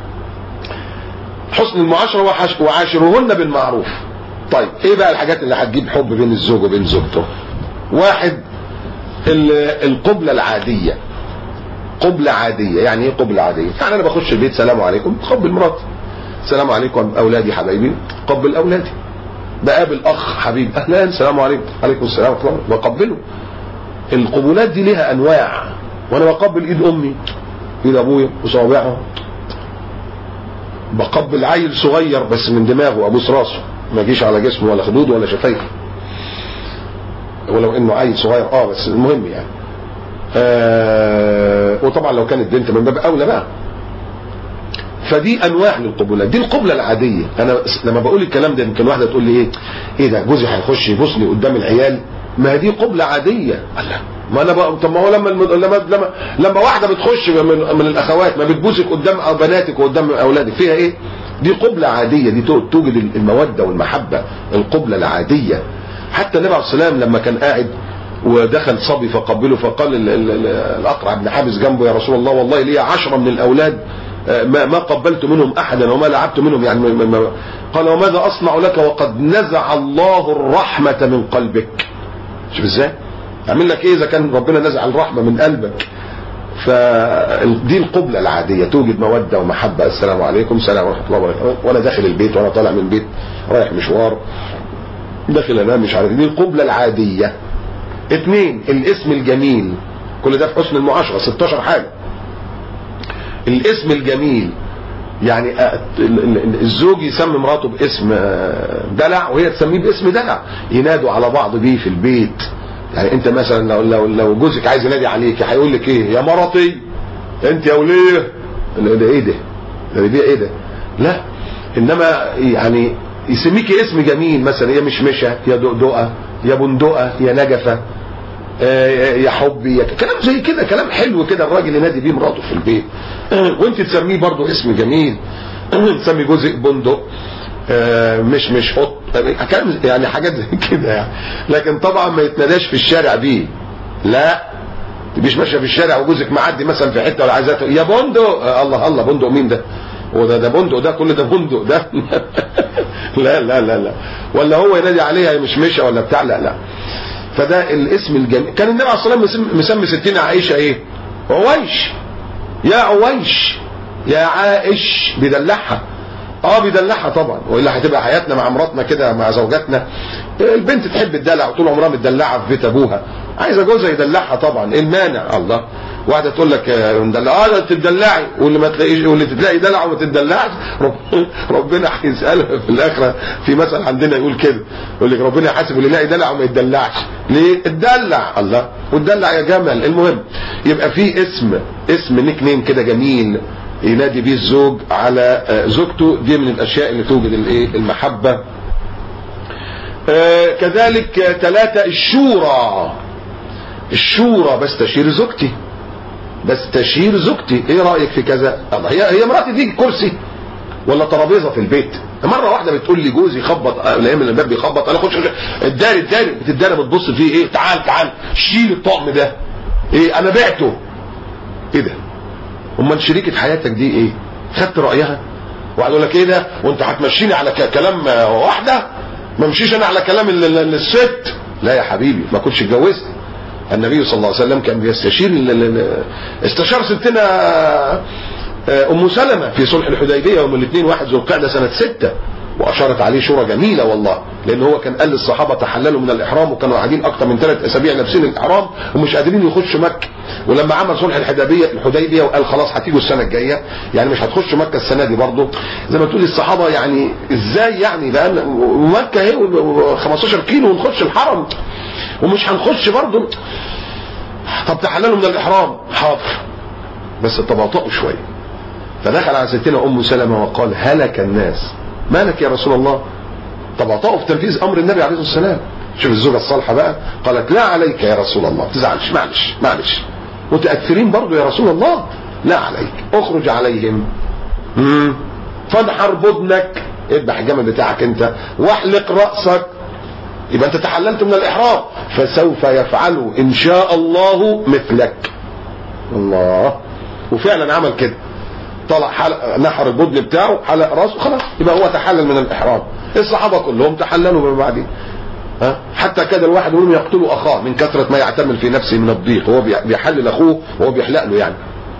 حسن المعاشرة وعاشرهن بالمعروف. طيب ايه بقى الحاجات اللي هتجيب حب بين الزوج وبين زوجته؟ واحد القبلة العادية. قبلة عادية يعني ايه قبلة عادية؟ يعني انا بخش البيت سلام عليكم، قبل مراتي، السلام عليكم اولادي حبايبي، قبل اولادي. بقابل اخ حبيب، اهلا السلام عليكم، عليكم السلام ورحمه الله، بقبله. القبولات دي ليها انواع، وانا بقبل ايد امي، ايد ابويا وصوابعها، بقبل عيل صغير بس من دماغه ابوس راسه، ما يجيش على جسمه ولا خدوده ولا شفايفه، ولو انه عيل صغير اه بس المهم يعني. آه وطبعا لو كانت بنت من باب اولى بقى. فدي انواع من القبولات، دي القبلة العادية. انا لما بقول الكلام ده يمكن واحدة تقول لي ايه ايه ده جوزي هيخش يبوسني قدام العيال؟ ما دي قبلة عادية. الله، ما انا بقى طب ما هو لما لما لما لما واحدة بتخش من, من الاخوات ما بتبوسك قدام بناتك وقدام اولادك، فيها ايه؟ دي قبلة عادية، دي توجد المودة والمحبة، القبلة العادية. حتى النبي عليه الصلاة والسلام لما كان قاعد ودخل صبي فقبله، فقال الاقرع بن حابس جنبه يا رسول الله والله لي عشرة من الاولاد ما ما قبلت منهم احدا وما لعبت منهم، يعني ما قال وماذا اصنع لك وقد نزع الله الرحمة من قلبك. شوف ازاي اعمل لك ايه اذا كان ربنا نزع الرحمة من قلبك. فدي القبلة العادية، توجد مودة ومحبة، السلام عليكم، السلام ورحمة الله وبركاته، وانا داخل البيت وانا طالع من البيت رايح مشوار داخل انام مش عارف، دي القبلة العادية. اثنين الاسم الجميل، كل ده في حسن المعاشرة، ستاشر حاجة. الاسم الجميل يعني الزوج يسمي مراته باسم دلع وهي تسميه باسم دلع، ينادوا على بعض بيه في البيت، يعني انت مثلا لو لو لو جوزك عايز ينادي عليك هيقول لك ايه؟ يا مرتي، انت يا وليه. ده ايه ده؟ ده دي ايه ده؟ لا، انما يعني يسميكي اسم جميل مثلا، يا مشمشه، يا دقدقه، يا بندقه، يا نجفه، يا حبي، يا كلام زي كده، كلام حلو كده الراجل ينادي بيه مراته في البيت. وانت تسميه برضه اسم جميل، تسمي جوزك بندق، مش مش حط كلام يعني حاجات زي كده يعني. لكن طبعا ما يتناداش في الشارع بيه، لا تبيش ماشيه في الشارع وجوزك معدي مثلا في حته ولا عايزاه يا بندق. الله الله، بندق مين ده؟ وده ده بندق ده كل ده بندق ده. لا لا لا لا. ولا هو ينادي عليها يا مشمشه ولا بتاع، لا لا. فده الاسم الجميل. كان النبي عليه الصلاه والسلام مسمي ستنا عائشه ايه؟ عويش، يا عويش، يا عائش، بيدلعها. اه بيدلعها طبعا، والا هتبقى حياتنا مع مراتنا كده، مع زوجاتنا البنت تحب الدلع وطول عمرها متدلعه في بيت ابوها، عايزه جوزها يدلعها طبعا. ايه المانع؟ الله، واحده تقول لك مدلعه، اه تدلعي، واللي ما تلاقيش واللي تلاقي دلع وما تدلعش ربنا هيسالها في الاخره. في مثل عندنا يقول كده، يقول لك ربنا يحاسب اللي يلاقي دلع وما يدلعش. ليه؟ اتدلع. الله، وتدلع يا جمل. المهم يبقى في اسم اسم نيك نيم كده جميل ينادي بيه الزوج على زوجته، دي من الاشياء اللي توجد الايه؟ المحبه. آه كذلك ثلاثه الشورى. الشورى، بستشير زوجتي، بستشير زوجتي، ايه رايك في كذا؟ الله، هي هي مراتي دي كرسي ولا ترابيزه في البيت؟ مره واحده بتقول لي جوزي خبط الايام اللي الباب بيخبط، انا اخش الداري الداري بتداري، بتبص فيه ايه؟ تعال تعال شيل الطقم ده، ايه انا بعته. ايه ده؟ امال شريكه حياتك دي ايه؟ خدت رايها؟ واحد يقول لك ايه ده؟ وانت هتمشيني على كلام واحده؟ ما مشيش انا على كلام الست. لا يا حبيبي، ما كنتش اتجوزت. النبي صلى الله عليه وسلم كان بيستشير، استشار ستنا ام سلمة في صلح الحديبيه يوم الاثنين واحد ذو القعده سنه ستة، واشارت عليه شورى جميله والله، لان هو كان قال للصحابه تحللوا من الاحرام، وكانوا قاعدين اكثر من ثلاث اسابيع لابسين الاحرام ومش قادرين يخشوا مكه. ولما عمل صلح الحديبيه الحديبيه وقال خلاص هتيجوا السنه الجايه، يعني مش هتخشوا مكه السنه دي برضه، زي ما تقول الصحابه يعني ازاي يعني، لان مكه اهي خمستاشر كيلو ونخش الحرم ومش هنخش برضه. طب تحللوا من الاحرام، حاضر، بس تباطؤوا شويه. فدخل على ستنا ام سلمة وقال هلك الناس، مالك يا رسول الله؟ تباطؤوا في تنفيذ امر النبي عليه الصلاه والسلام. شوف الزوجه الصالحه بقى، قالت لا عليك يا رسول الله، تزعلش، معلش معلش، متاثرين برضو يا رسول الله، لا عليك، اخرج عليهم، امم فانحر بدنك، اذبح الجمل بتاعك انت، واحلق راسك، يبقى انت تحللت من الاحرام، فسوف يفعلوا ان شاء الله مثلك. الله، وفعلا عمل كده، طلع حلق نحر البدن بتاعه، حلق راسه، خلاص يبقى هو تحلل من الاحرام. الصحابه كلهم تحللوا من بعدين، ها، حتى كاد الواحد يقول يقتلوا اخاه من كثره ما يعتمل في نفسه من الضيق، هو بيحلل اخوه وهو بيحلق له يعني.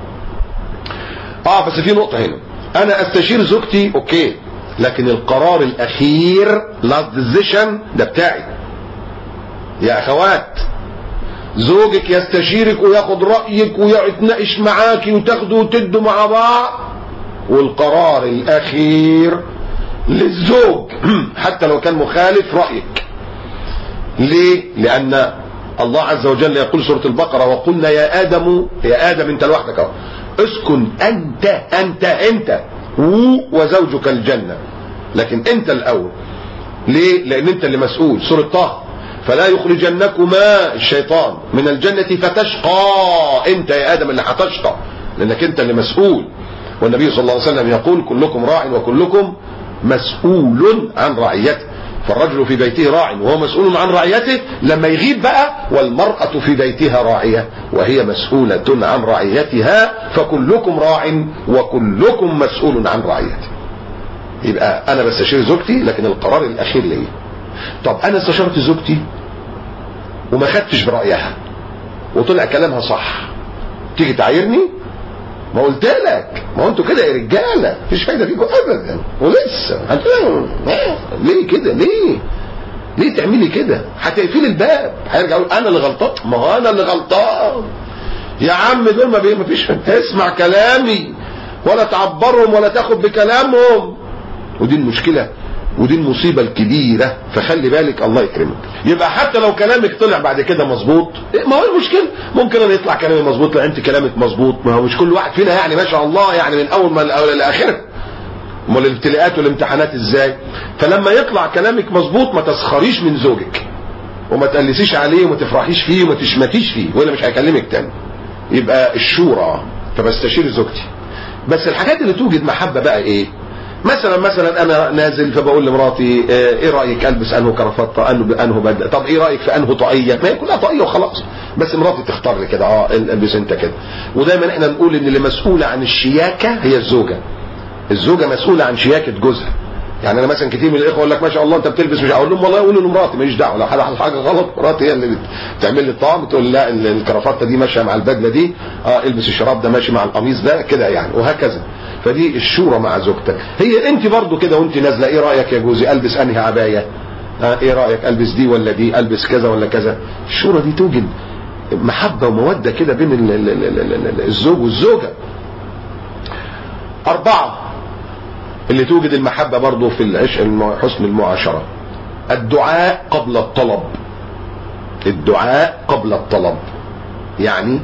اه بس في نقطه هنا، انا استشير زوجتي اوكي، لكن القرار الاخير لاست ديسيشن ده بتاعي. يا اخوات، زوجك يستشيرك وياخد رايك ويتناقش معاكي وتاخدوا وتدوا مع بعض، والقرار الاخير للزوج حتى لو كان مخالف رايك. ليه؟ لان الله عز وجل يقول سوره البقره وقلنا يا ادم، يا ادم انت لوحدك اهو، اسكن انت انت انت وزوجك الجنه، لكن انت الاول. ليه؟ لان انت اللي مسؤول. سوره طه فلا يخرجنكما الشيطان من الجنة فتشقى، انت يا ادم اللي هتشقى لانك انت اللي مسؤول. والنبي صلى الله عليه وسلم يقول كلكم راع وكلكم مسؤول عن رعيته، فالرجل في بيته راع وهو مسؤول عن رعيته، لما يغيب بقى والمرأة في بيتها راعية وهي مسؤولة عن رعيتها، فكلكم راع وكلكم مسؤول عن رعيته. يبقى انا بستشير زوجتي لكن القرار الاخير ليه. طب انا استشرت زوجتي وما خدتش برايها وطلع كلامها صح، تيجي تعايرني؟ ما قلت لك، ما هو انتوا كده يا رجاله مفيش فايده فيكم ابدا، ولسه ليه كده؟ ليه ليه تعملي كده؟ هتقفلي الباب، هيرجع يقول انا اللي غلطان. ما هو انا اللي غلطان يا عم، دول ما فيش، اسمع كلامي ولا تعبرهم ولا تاخد بكلامهم. ودي المشكله ودي المصيبة الكبيرة. فخلي بالك الله يكرمك. يبقى حتى لو كلامك طلع بعد كده مظبوط، ما هو المشكلة ممكن انا يطلع كلامي مظبوط، لا انت كلامك مظبوط، ما هو مش كل واحد فينا يعني ما شاء الله يعني من اول ما لاخره. امال الابتلاءات والامتحانات ازاي؟ فلما يطلع كلامك مظبوط ما تسخريش من زوجك وما تقلسيش عليه وما تفرحيش فيه وما تشمتيش فيه ولا مش هيكلمك تاني. يبقى الشورى. فبستشير زوجتي. بس الحاجات اللي توجد محبة بقى ايه؟ مثلا مثلا انا نازل فبقول لمراتي ايه رايك البس انه كرافطه انه انه بدله، طب ايه رايك في انه طاقيه؟ ما هي كلها طاقيه وخلاص، بس مراتي تختار لي كده اه البس انت كده. ودايما احنا نقول ان اللي مسؤوله عن الشياكه هي الزوجه. الزوجه مسؤوله عن شياكه جوزها. يعني انا مثلا كتير من الاخوه يقول لك ما شاء الله انت بتلبس، مش اقول لهم والله قولوا لمراتي ماليش دعوه، لو حد حاجه غلط مراتي هي اللي بتعمل لي الطعم، تقول لا الكرافته دي ماشيه مع البدله دي، اه البس الشراب ده ماشي مع القميص ده كده يعني، وهكذا. فدي الشورى مع زوجتك. هي انت برضو كده وانت نازله ايه رايك يا جوزي البس انهي عبايه؟ اه ايه رايك البس دي ولا دي، البس كذا ولا كذا. الشورى دي توجد محبه وموده كده بين الزوج والزوجه. أربعة اللي توجد المحبة برضو في العشق حسن المعاشرة، الدعاء قبل الطلب. الدعاء قبل الطلب يعني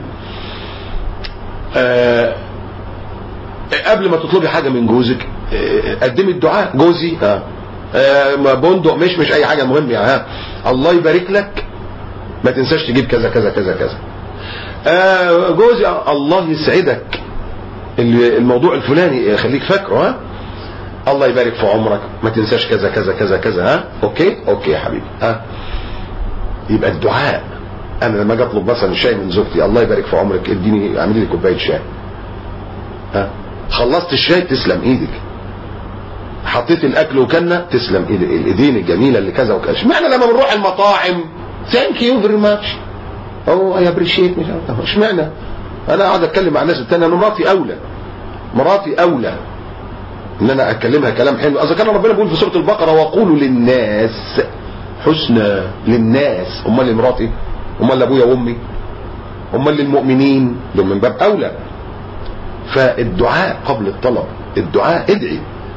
آه قبل ما تطلبي حاجة من جوزك آه قدمي الدعاء. جوزي ها آه بندق مش مش اي حاجة، المهم يعني ها الله يبارك لك ما تنساش تجيب كذا كذا كذا كذا. آه جوزي الله يسعدك الموضوع الفلاني خليك فاكره، ها الله يبارك في عمرك ما تنساش كذا كذا كذا كذا. ها اوكي اوكي يا حبيبي. ها يبقى الدعاء. انا لما اجي اطلب مثلا شاي من زوجتي الله يبارك في عمرك اديني اعملي لي كوبايه شاي. ها خلصت الشاي تسلم ايدك. حطيت الاكل وكلنا تسلم ايد الايدين الجميله اللي كذا وكذا. اشمعنى لما بنروح المطاعم ثانك يو فيري ماتش او اي ابريشيت مش عارف اشمعنى انا قاعد اتكلم مع الناس الثانيه؟ انا مراتي اولى مراتي اولى ان انا اكلمها كلام حلو. اذا كان ربنا بيقول في سوره البقره وقولوا للناس حسنى. للناس امال لمراتي؟ امال لابويا وامي؟ امال للمؤمنين؟ دول من باب اولى. فالدعاء قبل الطلب. الدعاء ادعي.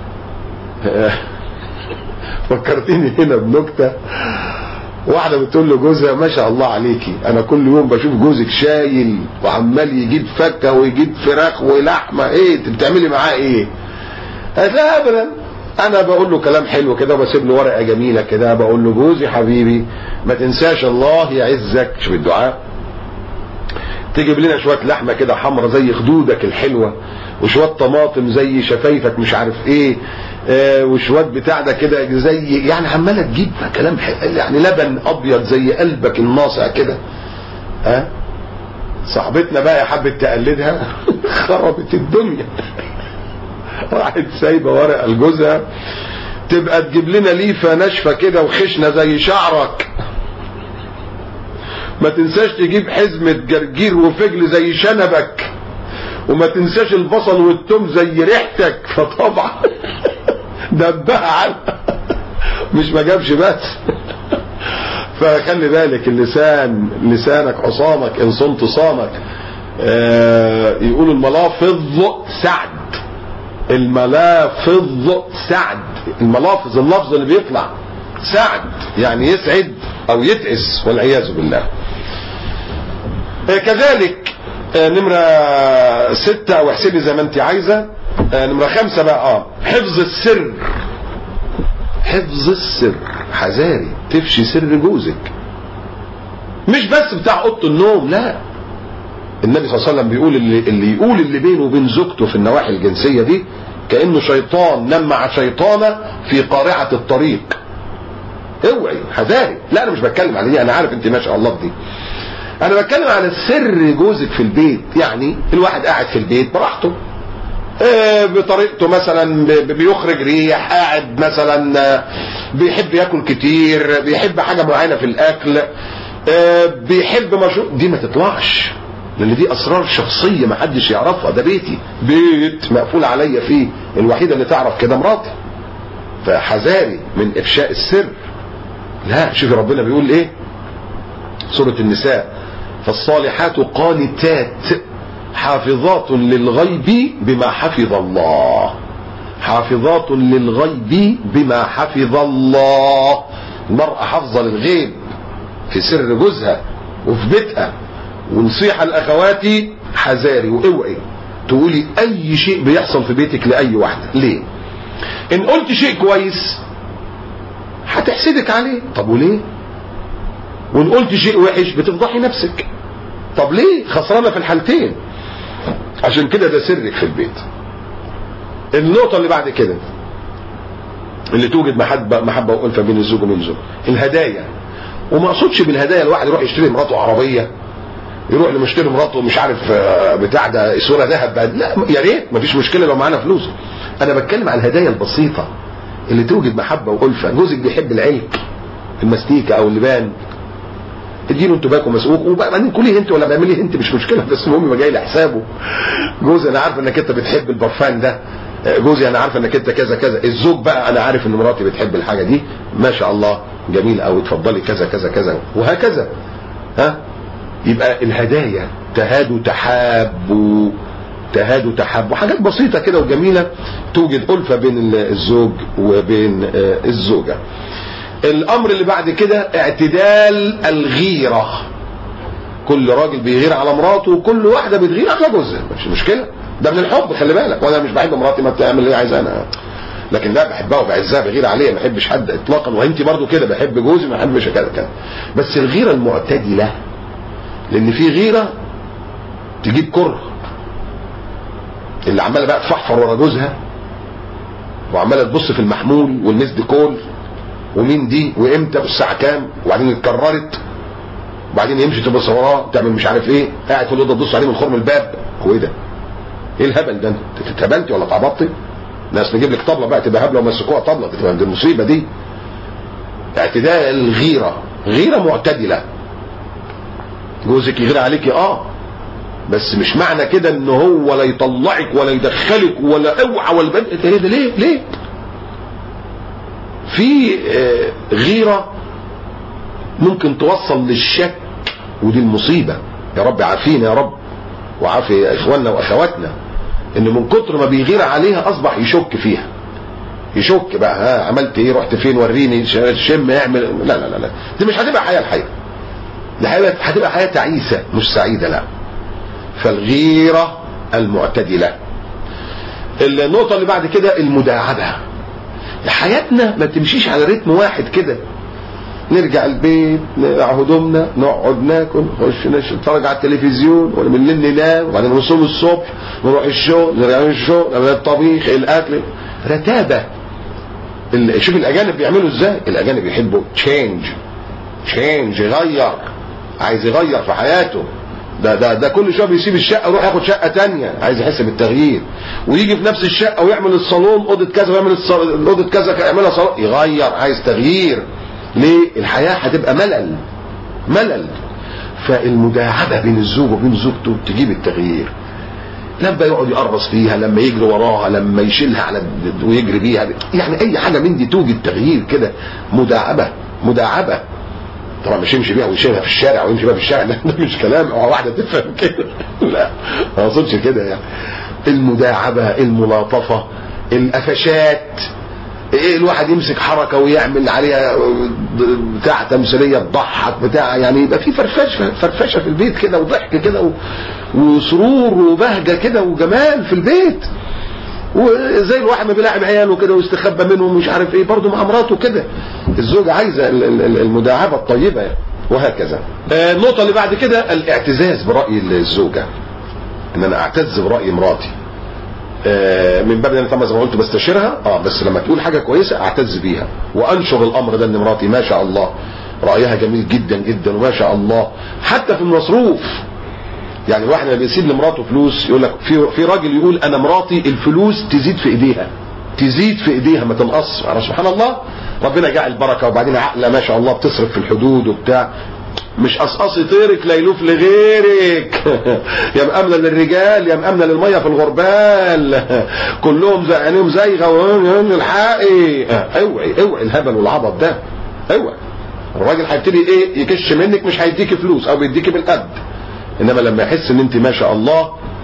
فكرتيني هنا بنكته. واحده بتقول له جوزها ما شاء الله عليكي انا كل يوم بشوف جوزك شايل وعمال يجيب فكه ويجيب فراخ ولحمه، ايه انت بتعملي معاه ايه؟ قالت لا ابدا انا بقول له كلام حلو كده وبسيب له ورقه جميله كده بقول له جوزي حبيبي ما تنساش الله يعزك. شوف الدعاء. تجيب لنا شويه لحمه كده حمرا زي خدودك الحلوه وشويه طماطم زي شفايفك مش عارف ايه آه وشويه بتاع ده كده زي يعني عماله تجيب كلام يعني لبن ابيض زي قلبك الناصع كده. ها أه؟ صاحبتنا بقى حبت تقلدها خربت الدنيا. راحت سايبه ورقه لجوزها تبقى تجيب لنا ليفه ناشفه كده وخشنه زي شعرك، ما تنساش تجيب حزمه جرجير وفجل زي شنبك، وما تنساش البصل والثوم زي ريحتك. فطبعا دبها عنها مش ما جابش بس. فخلي بالك اللسان لسانك عصامك ان صنت صامك. آه يقولوا الملافظ سعد. الملافظ سعد. الملافظ اللفظ اللي بيطلع سعد يعني يسعد او يتعس والعياذ بالله. آه كذلك آه نمرة ستة او احسبي زي ما انت عايزة. آه نمرة خمسة بقى اه حفظ السر. حفظ السر. حذاري تفشي سر جوزك مش بس بتاع اوضه النوم، لا. النبي صلى الله عليه وسلم بيقول اللي, اللي يقول اللي بينه وبين زوجته في النواحي الجنسية دي كأنه شيطان نام مع شيطانة في قارعة الطريق. اوعي حذاري. لا انا مش بتكلم على دي، انا عارف انت ما شاء الله دي. انا بتكلم على سر جوزك في البيت. يعني الواحد قاعد في البيت براحته اه بطريقته، مثلا بيخرج ريح، قاعد مثلا بيحب ياكل كتير، بيحب حاجة معينة في الاكل اه بيحب مشروب، دي ما تطلعش لان دي اسرار شخصية ما حدش يعرفها. ده بيتي، بيت مقفول عليا فيه، الوحيدة اللي تعرف كده مراتي. فحذاري من افشاء السر. لا شوفي ربنا بيقول ايه سورة النساء فالصالحات قانتات حافظات للغيب بما حفظ الله. حافظات للغيب بما حفظ الله. المرأة حافظة للغيب في سر جوزها وفي بيتها. ونصيحة لأخواتي حذاري واوعي تقولي اي شيء بيحصل في بيتك لاي واحدة. ليه؟ ان قلت شيء كويس هتحسدك عليه. طب وليه؟ وان قلت شيء وحش بتفضحي نفسك. طب ليه؟ خسرانة في الحالتين. عشان كده ده سرك في البيت. النقطة اللي بعد كده اللي توجد محبة محبة وألفة بين الزوج وبين الزوج، الهدايا. وما اقصدش بالهدايا الواحد يروح يشتري مراته عربية، يروح لمشتري مراته مش عارف بتاع ده اسوره ذهب بعد، لا يا ريت مفيش مشكله لو معانا فلوس. انا بتكلم على الهدايا البسيطه اللي توجد محبه والفه. جوزك بيحب العلك، المستيكه او اللبان، اديله انتوا باكو مسؤوك وبعدين كليه انت ولا بعمليه انت مش مشكله، بس المهم ما جاي لحسابه. جوزي انا عارف انك انت بتحب البرفان ده، جوزي انا عارف انك انت كذا كذا. الزوج بقى انا عارف ان مراتي بتحب الحاجه دي، ما شاء الله جميل قوي، اتفضلي كذا كذا كذا وهكذا. ها يبقى الهدايا تهادوا تحابوا تهادوا تحابوا، حاجات بسيطة كده وجميلة توجد ألفة بين الزوج وبين الزوجة. الأمر اللي بعد كده اعتدال الغيرة. كل راجل بيغير على مراته وكل واحدة بتغير على جوزها، مش مشكلة، ده من الحب خلي بالك. وانا مش بحب مراتي ما بتعمل اللي عايزاه انا، لكن لا بحبها وبعزها بغير عليها، ما بحبش حد اطلاقا. وانت برضو كده، بحب جوزي ما بحبش كده كده. بس الغيرة المعتدلة، لان في غيرة تجيب كره، اللي عماله بقى تفحفر ورا جوزها وعماله تبص في المحمول والمسد كول ومين دي وامتى والساعه كام، وبعدين اتكررت، وبعدين يمشي تبص وراه تعمل مش عارف ايه، قاعد في الاوضه تبص عليه من خرم الباب. هو ايه ده؟ ايه الهبل ده؟ انت اتهبلتي ولا اتعبطتي؟ ناس نجيب لك طبله بقى تبقى هبله ومسكوها طبله، تبقى دي المصيبه دي. اعتداء الغيره، غيره معتدله. جوزك يغير عليكي اه، بس مش معنى كده ان هو لا يطلعك ولا يدخلك ولا اوعى ولا بدء. ايه ده؟ ليه ليه في آه غيرة ممكن توصل للشك، ودي المصيبة. يا رب عافينا يا رب وعافي اخواننا واخواتنا، ان من كتر ما بيغير عليها اصبح يشك فيها، يشك بقى ها عملت ايه، رحت فين، وريني، شم، اعمل. لا لا لا لا، دي مش هتبقى حياة الحقيقة، دي هتبقى حياة تعيسة مش سعيدة. لا، فالغيرة المعتدلة. النقطة اللي بعد كده المداعبة. حياتنا ما تمشيش على رتم واحد كده، نرجع البيت نقع هدومنا نقعد ناكل نخش نتفرج على التلفزيون ولا من الليل ننام وبعدين نصوم الصبح نروح الشغل نرجع من الشغل الطبيخ الاكل، رتابة. شوف الاجانب بيعملوا ازاي، الاجانب يحبوا تشينج تشينج يغير، عايز يغير في حياته. ده ده ده كل شويه بيسيب الشقه ويروح ياخد شقه تانية، عايز يحس بالتغيير. ويجي في نفس الشقه ويعمل الصالون اوضه كذا ويعمل اوضه كذا يعملها صالون، يغير، عايز تغيير. ليه؟ الحياه هتبقى ملل ملل. فالمداعبه بين الزوج وبين زوجته تجيب التغيير. لما يقعد يقرص فيها، لما يجري وراها، لما يشيلها على ويجري بيها، يعني اي حاجه من دي توجد تغيير كده. مداعبه مداعبه طبعا مش يمشي بيها ويشيلها في الشارع ويمشي بيها في الشارع، ده مش كلام او واحده تفهم كده، لا ما اقصدش كده يعني. المداعبه، الملاطفه، القفشات، ايه الواحد يمسك حركه ويعمل عليها بتاع تمثيليه تضحك بتاع، يعني يبقى في فرفشه فرفشه في البيت كده وضحك كده وسرور وبهجه كده وجمال في البيت. وزي الواحد ما بيلاعب عياله كده ويستخبى منهم مش عارف ايه، برضه مع مراته كده. الزوجة عايزة المداعبة الطيبة وهكذا. النقطة اللي بعد كده الاعتزاز برأي الزوجة، ان انا اعتز برأي مراتي من باب ان طبعا زي ما قلت بستشيرها اه، بس لما تقول حاجة كويسة اعتز بيها وانشر الامر ده، ان مراتي ما شاء الله رأيها جميل جدا جدا وما شاء الله. حتى في المصروف، يعني الواحد اللي بيسيب لمراته فلوس يقول لك في في راجل يقول انا مراتي الفلوس تزيد في ايديها تزيد في ايديها ما تنقص. سبحان الله، ربنا جعل بركه، وبعدين عقله ما شاء الله بتصرف في الحدود وبتاع، مش قصقصي طيرك لا يلوف لغيرك يا مأمنة للرجال يا مأمنة للميه في الغربال، كلهم عينيهم زايغه الحقي. اوعي اوعي الهبل والعبط ده، اوعي. الراجل هيبتدي ايه يكش منك، مش هيديكي فلوس او بيديكي بالقد، انما لما يحس ان انت ما شاء الله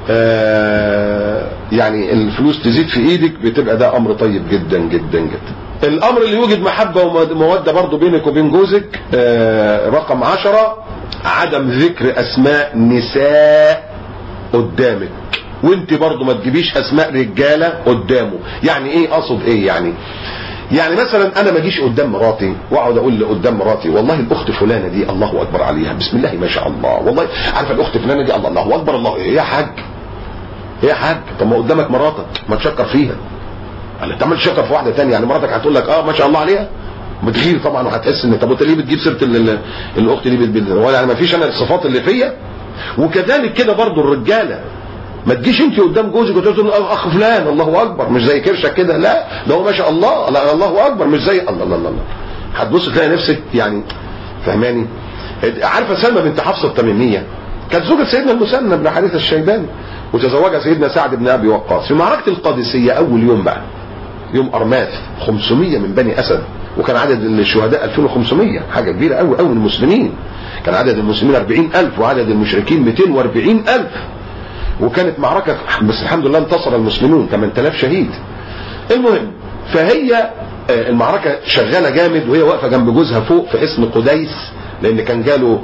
آه يعني الفلوس تزيد في ايدك بتبقى ده امر طيب جدا جدا جدا. الامر اللي يوجد محبة ومودة برضو بينك وبين جوزك، آه رقم عشرة، عدم ذكر اسماء نساء قدامك، وانت برضو ما تجيبيش اسماء رجالة قدامه. يعني ايه؟ اقصد ايه يعني؟ يعني مثلا انا ما اجيش قدام مراتي واقعد اقول قدام مراتي والله الاخت فلانه دي الله اكبر عليها بسم الله ما شاء الله، والله عارفه الاخت فلانه دي الله الله اكبر الله، ايه يا حاج ايه يا حاج؟ طب ما قدامك مراتك ما تشكر فيها. قال طب ما تشكر في واحده ثانيه، يعني مراتك هتقول لك اه ما شاء الله عليها، بتغير طبعا وهتحس ان طب انت ليه بتجيب سيره الاخت دي؟ ولا يعني ما فيش انا الصفات اللي فيا؟ وكذلك كده برضو الرجاله، ما تجيش انت قدام جوزك وتقول اخ فلان الله اكبر مش زي كرشك كده، لا ده هو ما شاء الله لا الله اكبر مش زي الله الله الله. هتبص تلاقي نفسك يعني فهماني. عارفه سلمى بنت حفصه التميميه كانت زوجة سيدنا المثنى بن حارثة الشيباني، وتزوجها سيدنا سعد بن ابي وقاص في معركه القادسيه. اول يوم بقى يوم ارماث خمسمية من بني اسد، وكان عدد الشهداء ألفين وخمسمية، حاجه كبيره قوي قوي من المسلمين. كان عدد المسلمين أربعين ألف وعدد المشركين مئتين وأربعين ألف، وكانت معركة بس الحمد لله انتصر المسلمون ثمانية آلاف شهيد. المهم فهي المعركة شغالة جامد وهي واقفة جنب جوزها فوق في حصن قديس، لان كان جاله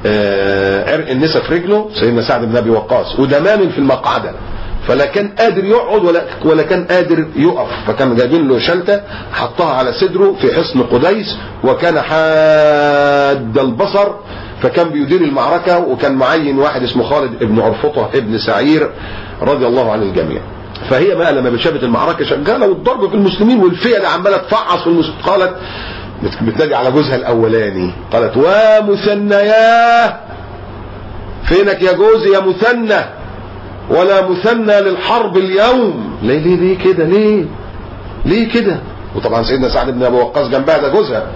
عرق النسا في رجله سيدنا سعد بن ابي وقاص ودمام في المقعدة، فلا كان قادر يقعد ولا ولا كان قادر يقف، فكان جايبين له شلته حطها على صدره في حصن قديس، وكان حاد البصر فكان بيدير المعركة، وكان معين واحد اسمه خالد ابن عرفطة ابن سعير رضي الله عن الجميع. فهي بقى لما شافت المعركة شغالة والضرب في المسلمين والفئة اللي عمالة تفعص في المسلمين، قالت بتنادي على جوزها الاولاني، قالت ومثنياه فينك يا جوزي يا مثنى، ولا مثنى للحرب اليوم. ليه ليه ليه كده ليه ليه كده؟ وطبعا سيدنا سعد بن ابي وقاص جنبها ده جوزها،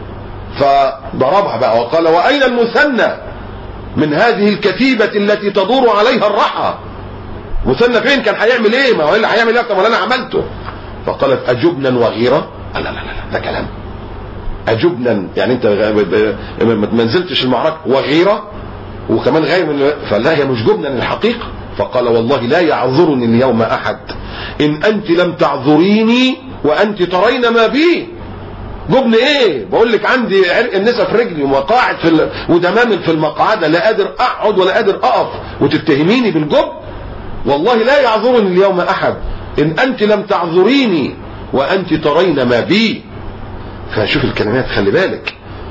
فضربها بقى وقال واين المثنى من هذه الكتيبة التي تدور عليها الرحى؟ مثنى فين؟ كان هيعمل ايه؟ ما هو اللي هيعمل ايه اكتر ولا انا عملته؟ فقالت اجبنا وغيرة. لا لا لا ده كلام اجبنا يعني انت ما نزلتش المعركة وغيرة وكمان غير من، فلا هي مش جبنا الحقيقة. فقال والله لا يعذرني اليوم احد ان انت لم تعذريني وانت ترين ما بي. جبن ايه؟ بقول لك عندي عرق النسا في رجلي وقاعد في ال... ودمام في المقعده، لا قادر اقعد ولا قادر اقف، وتتهميني بالجبن؟ والله لا يعذرني اليوم احد ان انت لم تعذريني وانت ترين ما بي. فشوف الكلمات خلي بالك،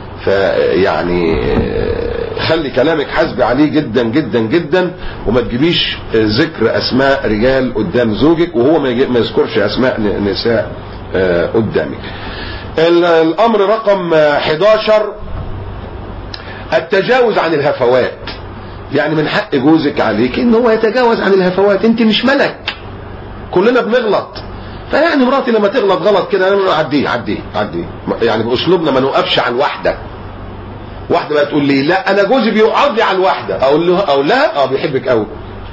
فيعني خلي كلامك حسب عليه جدا جدا جدا، وما تجيبيش ذكر اسماء رجال قدام زوجك وهو ما يذكرش اسماء نساء قدامك. الامر رقم حداشر التجاوز عن الهفوات. يعني من حق جوزك عليك ان هو يتجاوز عن الهفوات، انت مش ملك، كلنا بنغلط. فيعني مراتي لما تغلط غلط كده عديه عديه عديه، يعني باسلوبنا ما نوقفش على الواحده. واحده بقى تقول لي لا انا جوزي بيقعد لي على الواحده، اقول له او لا اه بيحبك قوي.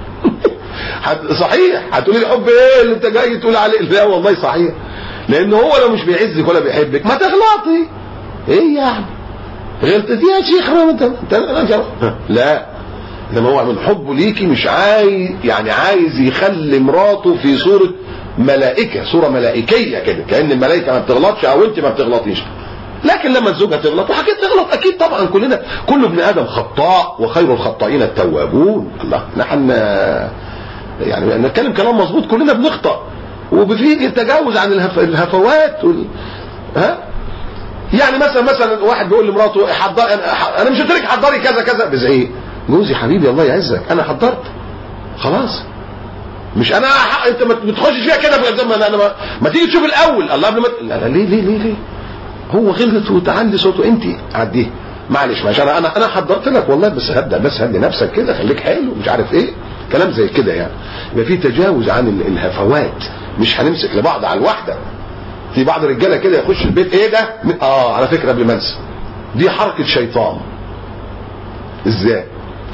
صحيح هتقولي لي حب ايه اللي انت جاي تقول عليه؟ لا والله صحيح، لان هو لو مش بيعزك ولا بيحبك ما تغلطي. ايه يعني غلطت دي يا شيخ؟ لا، انما هو من حبه ليكي مش عايز، يعني عايز يخلي مراته في صورة ملائكة، صورة ملائكية كده، كأن الملائكة ما بتغلطش او انت ما بتغلطيش. لكن لما الزوجة تغلط وحكيت تغلط اكيد طبعا، كلنا كل ابن ادم خطاء وخير الخطائين التوابون. الله نحن يعني نتكلم كلام مظبوط، كلنا بنخطأ وبفيه التجاوز عن الهف... الهفوات وال... ها يعني مثلا مثلا واحد بيقول لمراته حضر انا مش قلت لك حضري كذا كذا بزعيق، جوزي حبيبي الله يعزك انا حضرت خلاص، مش انا ح... انت ما بتخشش فيها كده ما, أنا ما... ما تيجي تشوف الاول الله قبل ما لا, لا ليه ليه ليه ليه هو غلط وتعلي صوته انت عديه معلش ماشي انا انا انا حضرت لك والله، بس هبدا بس هدي نفسك كده خليك حلو مش عارف ايه كلام زي كده. يعني يبقى في تجاوز عن الهفوات، مش هنمسك لبعض على الواحده. في بعض الرجاله كده يخش البيت ايه ده اه على فكره قبل ما انسى دي حركه شيطان. ازاي؟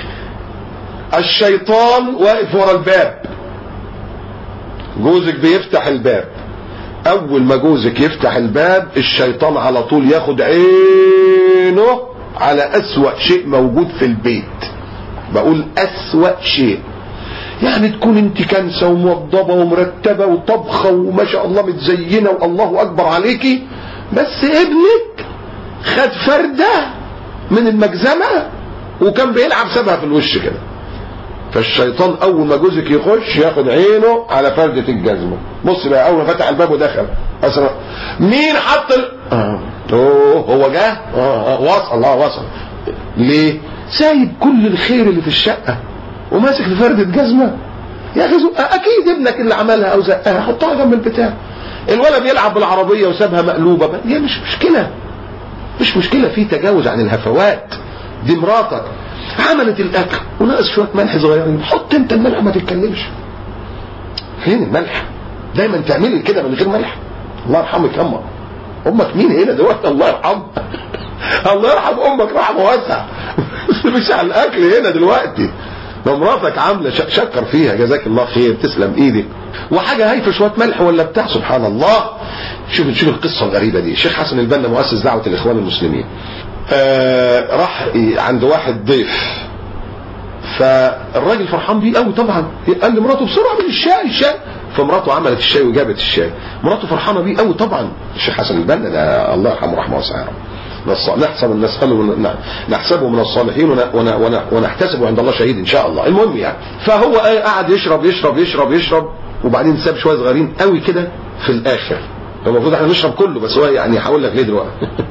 الشيطان واقف ورا الباب، جوزك بيفتح الباب، اول ما جوزك يفتح الباب الشيطان على طول ياخد عينه على اسوأ شيء موجود في البيت. بقول اسوأ شيء، يعني تكون انت كنسة وموضبة ومرتبة وطبخة وما شاء الله متزينة والله اكبر عليكي، بس ابنك خد فردة من المجزمة وكان بيلعب سابها في الوش كده، فالشيطان اول ما جوزك يخش ياخد عينه على فردة الجزمة. بص بقى اول ما فتح الباب ودخل أسرع. مين حط ال... آه. اوه هو جه آه. آه. وصل اه وصل ليه؟ سايب كل الخير اللي في الشقة وماسك في فردة جزمة. يا اخي اكيد ابنك اللي عملها او زقها، حطها جنب البتاع. الولد بيلعب بالعربية وسابها مقلوبة، هي مش مشكلة، مش مشكلة، في تجاوز عن الهفوات. دي مراتك عملت الاكل وناقص شويه ملح صغيرين، حط انت الملح ما تتكلمش. فين الملح؟ دايما تعملي كده من غير ملح. الله يرحمك امك. امك مين هنا دلوقتي؟ الله يرحمها. الله يرحم امك رحمه واسعه. مش على الاكل هنا دلوقتي. لو مراتك عامله شكر فيها جزاك الله خير، تسلم ايدك، وحاجه هايفه شويه ملح ولا بتاع، سبحان الله. شوف شوف القصه الغريبه دي. الشيخ حسن البنا مؤسس دعوه الاخوان المسلمين آه راح عند واحد ضيف، فالراجل فرحان بيه قوي طبعا، قال لمراته بسرعه من الشاي الشاي، فمراته عملت الشاي وجابت الشاي. مراته فرحانه بيه قوي طبعا. الشيخ حسن البنا ده الله يرحمه رحمه واسعه، نحسب نسأله نحسبه من الصالحين ونحتسبه عند الله شهيد ان شاء الله. المهم يعني، فهو قاعد يشرب يشرب يشرب يشرب وبعدين ساب شويه صغيرين قوي كده في الاخر. المفروض احنا نشرب كله، بس هو يعني هقول لك ليه دلوقتي.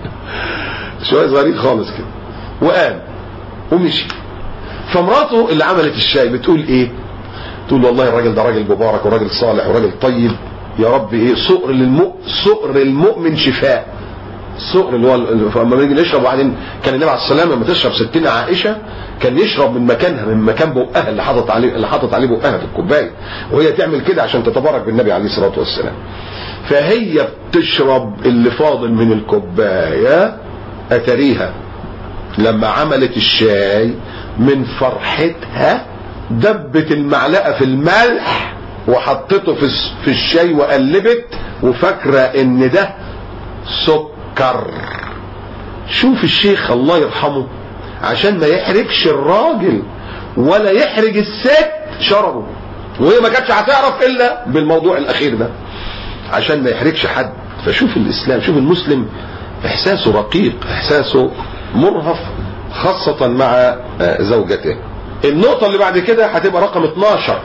شويه صغيرين خالص كده وقام ومشي. فمراته اللي عملت الشاي بتقول ايه؟ تقول والله الراجل ده راجل مبارك وراجل صالح وراجل طيب، يا رب ايه صقر للمؤمن، صقر المؤمن شفاء. الصقر اللي هو لما نيجي نشرب، وبعدين كان النبي عليه السلام لما تشرب ستين عائشه كان يشرب من مكانها، من مكان بقها اللي حاطط عليه اللي حاطط عليه بقها في الكوبايه، وهي تعمل كده عشان تتبارك بالنبي عليه الصلاه والسلام. فهي بتشرب اللي فاضل من الكوبايه، اتريها لما عملت الشاي من فرحتها دبت المعلقه في الملح وحطته في في الشاي وقلبت، وفاكره ان ده سكر. شوف الشيخ الله يرحمه عشان ما يحرجش الراجل ولا يحرج الست شربه، وهي ما كانتش هتعرف الا بالموضوع الاخير ده عشان ما يحرجش حد. فشوف الاسلام، شوف المسلم احساسه رقيق، احساسه مرهف، خاصة مع زوجته. النقطة اللي بعد كده هتبقى رقم اتناشر،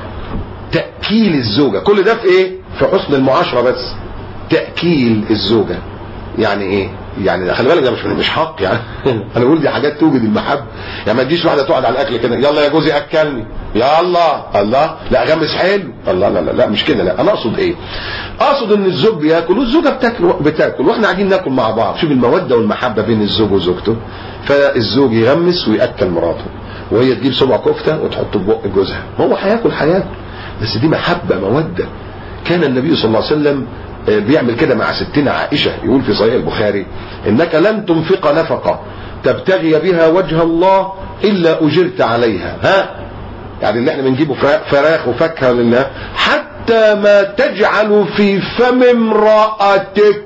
تأكيل الزوجة. كل ده في ايه؟ في حسن المعاشرة بس. تأكيل الزوجة يعني ايه؟ يعني خلي بالك ده مش مش حق يعني. انا بقول دي حاجات توجد المحبه. يعني ما تجيش واحده تقعد على الاكل كده، يلا يا جوزي اكلني، يا الله الله، لا غمس حلو، الله لا لا لا مش كده. لا انا اقصد ايه؟ اقصد ان الزوج بياكل والزوجه بتاكل بتاكل واحنا قاعدين ناكل مع بعض. شوف الموده والمحبه بين الزوج وزوجته. فالزوج يغمس وياكل مراته، وهي تجيب صبع كفته وتحطه في بق جوزها. هو هياكل هياكل، بس دي محبه موده. كان النبي صلى الله عليه وسلم بيعمل كده مع ستنا عائشة. يقول في صحيح البخاري: انك لن تنفق نفقة تبتغي بها وجه الله الا اجرت عليها. ها يعني اللي احنا بنجيبه فراخ وفاكهه لله، حتى ما تجعل في فم امرأتك،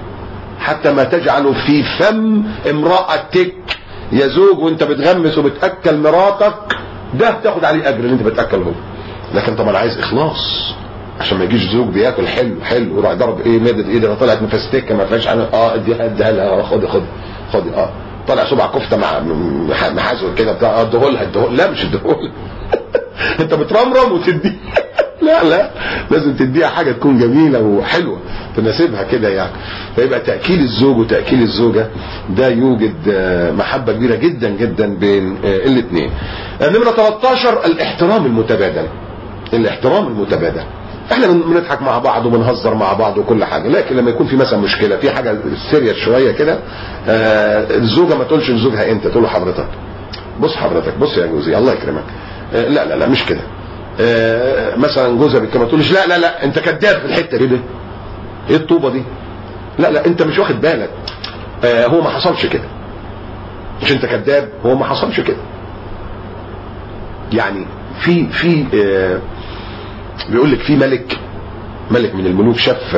حتى ما تجعل في فم امرأتك. يا زوج وانت بتغمس وبتاكل مراتك، ده تاخد عليه اجر اللي انت بتاكله، لكن طبعا عايز اخلاص عشان ما يجيش زوج بياكل حلو حلو وراح ضرب ايه مادة ايه ده طلعت مفستكه ما فيهاش حاجه، اه اديها اديها لها، خد خد خد اه طلع صبع كفته مع محازق كده بتاع اديهولها اديهولها، لا مش اديهولها. انت بترمرم وتدي. لا لا لازم تديها حاجه تكون جميله وحلوه تناسبها كده يعني. فيبقى تاكيل الزوج وتاكيل الزوجه ده يوجد محبه كبيره جدا جدا بين الاثنين. نمره تلتاشر الاحترام المتبادل. الاحترام المتبادل، احنا بنضحك مع بعض وبنهزر مع بعض وكل حاجه، لكن لما يكون في مثلا مشكله في حاجه سيريس شويه كده، آه الزوجه ما تقولش لزوجها انت، تقول له حضرتك. بص حضرتك، بص يا جوزي الله يكرمك، آه لا لا لا مش كده. آه مثلا جوزها بيتكلم ما تقولش لا لا لا انت كذاب في الحته دي. ايه الطوبه دي؟ لا لا انت مش واخد بالك، آه هو ما حصلش كده، مش انت كذاب، هو ما حصلش كده. يعني في في آه بيقول لك في ملك ملك من الملوك شاف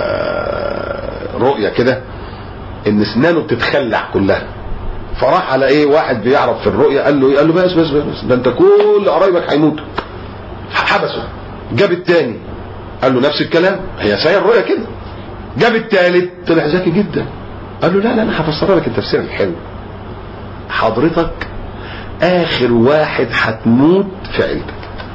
رؤية كده ان اسنانه بتتخلع كلها، فراح على ايه واحد بيعرف في الرؤية قال له قال له بس بس بس ده انت كل قرايبك هيموتوا، حبسه. جاب التاني قال له نفس الكلام، هي سير الرؤيا كده. جاب التالت طلع ذكي جدا، قال له لا لا انا هفسر لك التفسير الحلو، حضرتك اخر واحد هتموت في عيلتك.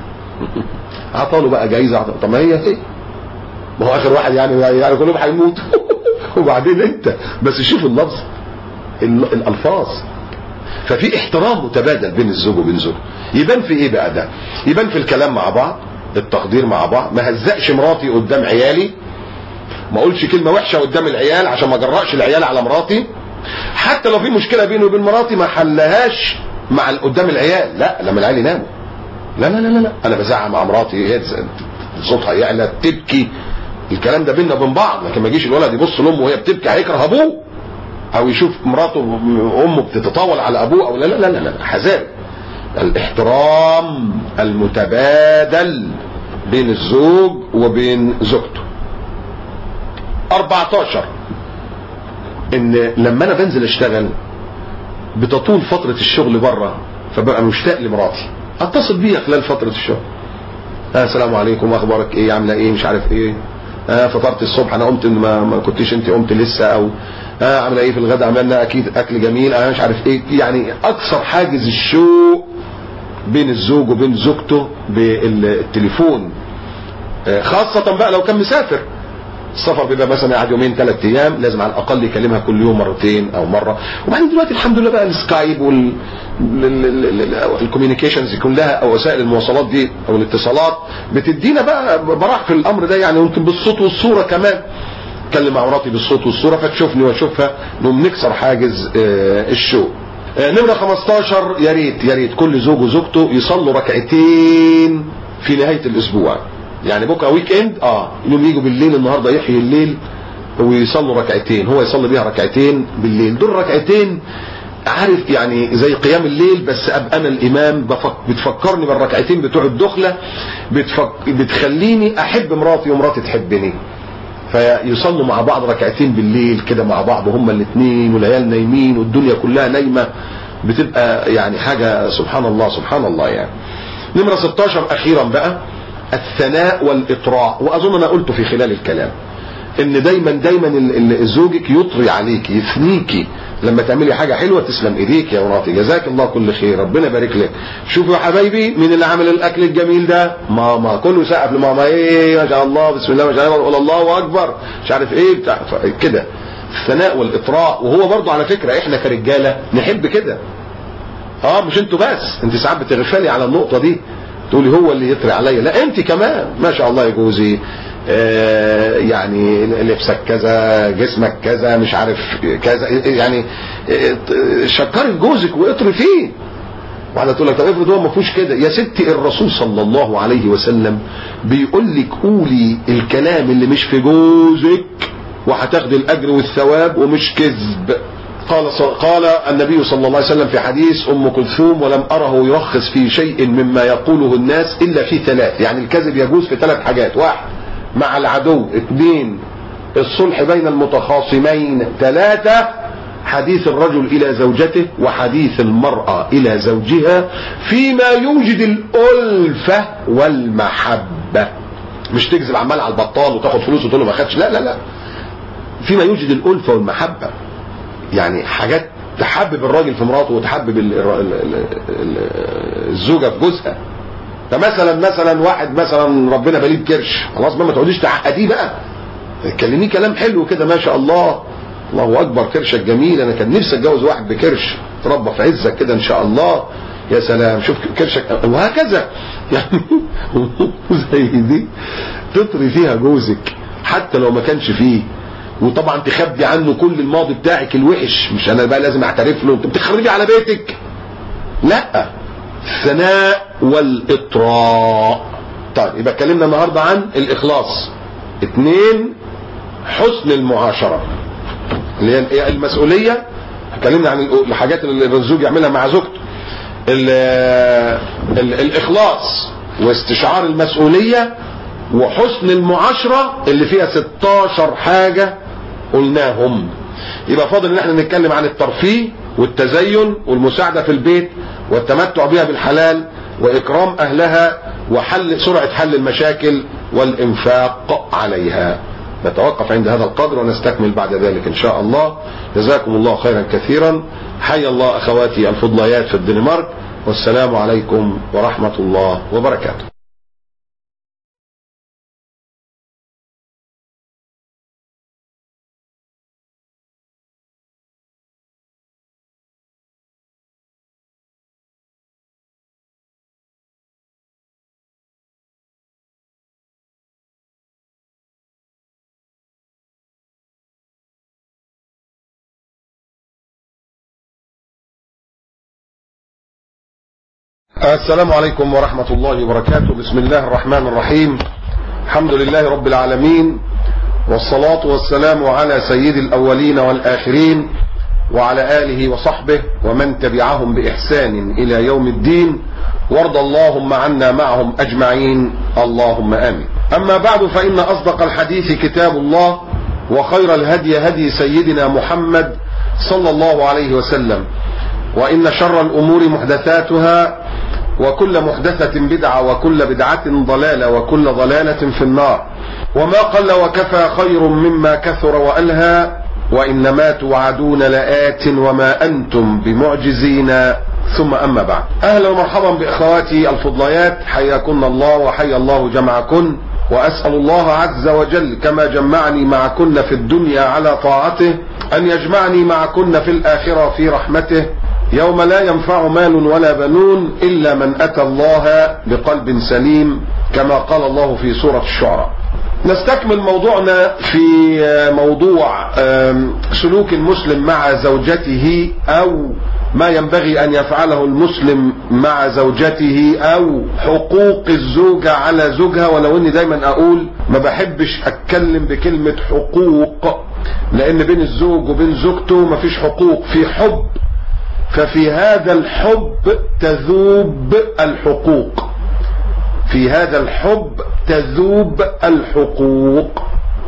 عطاله بقى جايزه. طب ما هي ايه، ما هو اخر واحد يعني يعني كلهم هيموتوا. وبعدين انت بس شوف اللفظ الالفاظ. ففي احترام متبادل بين الزوج وبين زوجه. يبان في ايه بقى ده؟ يبان في الكلام مع بعض، التقدير مع بعض، ما هزقش مراتي قدام عيالي، ما اقولش كلمه وحشه قدام العيال عشان ما اجرأش العيال على مراتي. حتى لو في مشكله بيني وبين مراتي ما حلهاش مع قدام العيال، لا لما العيال يناموا. لا لا لا لا انا بزعق مع مراتي، هي صوتها يعلى تبكي، الكلام ده بيننا وبين بعض. لكن ما يجيش الولد يبص لامه وهي بتبكي هيكره ابوه، او يشوف مراته امه بتتطاول على ابوه، او لا لا لا لا حذار. الاحترام المتبادل بين الزوج وبين زوجته. أربعتاشر ان لما انا بنزل اشتغل بتطول فترة الشغل بره، فببقى مشتاق لمراتي، اتصل بيها خلال فترة الشغل. آه السلام عليكم، اخبارك ايه، عامله ايه، مش عارف ايه، آه فطرت الصبح، انا قمت ما, ما كنتش انت قمت لسه، او اه عامله ايه في الغداء، عملنا اكيد اكل جميل، انا آه مش عارف ايه. يعني اكثر حاجز الشوق بين الزوج وبين زوجته بالتليفون، آه خاصة بقى لو كان مسافر. السفر بيبقى مثلا قاعد يومين ثلاث ايام، لازم على الاقل يكلمها كل يوم مرتين او مره. وبعدين دلوقتي الحمد لله بقى السكايب وال الكوميونيكيشنز كلها او وسائل المواصلات دي او الاتصالات بتدينا بقى براح في الامر ده، يعني ممكن بالصوت والصوره كمان. اتكلم مع مراتي بالصوت والصوره فتشوفني واشوفها، نقوم نكسر حاجز الشوق. نمره خمستاشر، يا ريت يا ريت كل زوج وزوجته يصلوا ركعتين في نهايه الاسبوع. يعني بكره ويك اند اه يوم يجوا بالليل، النهارده يحيي الليل ويصلوا ركعتين، هو يصلي بيها ركعتين بالليل. دول ركعتين عارف يعني زي قيام الليل، بس ابقى انا الامام، بتفكرني بالركعتين بتوع الدخله، بتفك... بتخليني احب مراتي ومراتي تحبني. فيصلوا مع بعض ركعتين بالليل كده مع بعض هما الاثنين، والعيال نايمين والدنيا كلها نايمه، بتبقى يعني حاجه سبحان الله سبحان الله يعني. نمره ستاشر اخيرا بقى، الثناء والإطراء. وأظن أنا قلته في خلال الكلام إن دايما دايما زوجك يطري عليك، يثنيكي لما تعملي حاجة حلوة، تسلم إيديك يا مراتي، جزاك الله كل خير، ربنا يبارك لك. شوفوا يا حبايبي مين اللي عمل الأكل الجميل ده؟ ماما. كله سقف لماما، إيه ما شاء الله بسم الله ما شاء الله، قول الله أكبر مش عارف إيه بتاع كده. الثناء والإطراء. وهو برضو على فكرة إحنا كرجالة نحب كده. اه مش انتوا بس، انت ساعات بتغفلي على النقطة دي، تقولي هو اللي يطري عليا، لا انت كمان ما شاء الله يا جوزي، آه يعني لبسك كذا، جسمك كذا، مش عارف كذا، يعني آه شكري جوزك واطري فيه. وعلى تقول لك طب افرض هو ما فيهوش كده، يا ستي الرسول صلى الله عليه وسلم بيقول لك قولي الكلام اللي مش في جوزك وهتاخدي الاجر والثواب ومش كذب. قال قال النبي صلى الله عليه وسلم في حديث ام كلثوم: ولم اره يرخص في شيء مما يقوله الناس الا في ثلاث. يعني الكذب يجوز في ثلاث حاجات: واحد مع العدو، اثنين الصلح بين المتخاصمين، ثلاثة حديث الرجل الى زوجته وحديث المرأة الى زوجها فيما يوجد الألفة والمحبة. مش تكذب عمال على البطال وتاخد فلوس وتقول له ما خدش، لا لا لا، فيما يوجد الألفة والمحبة، يعني حاجات تحبب الراجل في مراته وتحبب الزوجة في جوزها. فمثلا مثلا واحد مثلا ربنا بليه بكرش، خلاص بقى ما تقعديش تعقديه بقى، تكلميه كلام حلو كده، ما شاء الله الله اكبر كرشك جميل، انا كان نفسي اتجوز واحد بكرش تربى في عزك كده ان شاء الله، يا سلام شوف كرشك، وهكذا يعني. زي دي تطري فيها جوزك حتى لو ما كانش فيه، وطبعا تخبي عنه كل الماضي بتاعك الوحش، مش انا بقى لازم اعترف له انت بتخربي على بيتك، لا. الثناء والاطراء. طيب يبقى اتكلمنا النهارده عن الاخلاص. اثنين حسن المعاشره اللي هي المسؤوليه، اتكلمنا عن الحاجات اللي الزوج يعملها مع زوجته. الاخلاص واستشعار المسؤوليه وحسن المعاشره اللي فيها ستاشر حاجه قلناهم. يبقى فاضل ان احنا نتكلم عن الترفيه والتزين والمساعده في البيت والتمتع بها بالحلال واكرام اهلها وحل سرعة حل المشاكل والإنفاق عليها. نتوقف عند هذا القدر ونستكمل بعد ذلك إن شاء الله. جزاكم الله خيرا كثيرا. حي الله أخواتي الفضليات في الدنمارك، والسلام عليكم ورحمة الله وبركاته. السلام عليكم ورحمة الله وبركاته. بسم الله الرحمن الرحيم. الحمد لله رب العالمين، والصلاة والسلام على سيد الأولين والآخرين وعلى آله وصحبه ومن تبعهم بإحسان إلى يوم الدين، وارض اللهم عنا معهم أجمعين اللهم آمين. أما بعد، فإن أصدق الحديث كتاب الله، وخير الهدي هدي سيدنا محمد صلى الله عليه وسلم، وإن شر الأمور محدثاتها، وكل محدثة بدعة، وكل بدعة ضلالة، وكل ضلالة في النار. وما قل وكفى خير مما كثر وألهى، وإنما توعدون لآت وما أنتم بمعجزين. ثم أما بعد، أهلا ومرحبا بإخواتي الفضليات، حياكن الله وحيا الله جمعكن، وأسأل الله عز وجل كما جمعني معكن في الدنيا على طاعته أن يجمعني معكن في الآخرة في رحمته، يوم لا ينفع مال ولا بنون إلا من أتى الله بقلب سليم، كما قال الله في سورة الشعراء. نستكمل موضوعنا في موضوع سلوك المسلم مع زوجته، أو ما ينبغي أن يفعله المسلم مع زوجته، أو حقوق الزوجة على زوجها. ولو أني دايما أقول ما بحبش أتكلم بكلمة حقوق، لأن بين الزوج وبين زوجته ما فيش حقوق، في حب، ففي هذا الحب تذوب الحقوق، في هذا الحب تذوب الحقوق.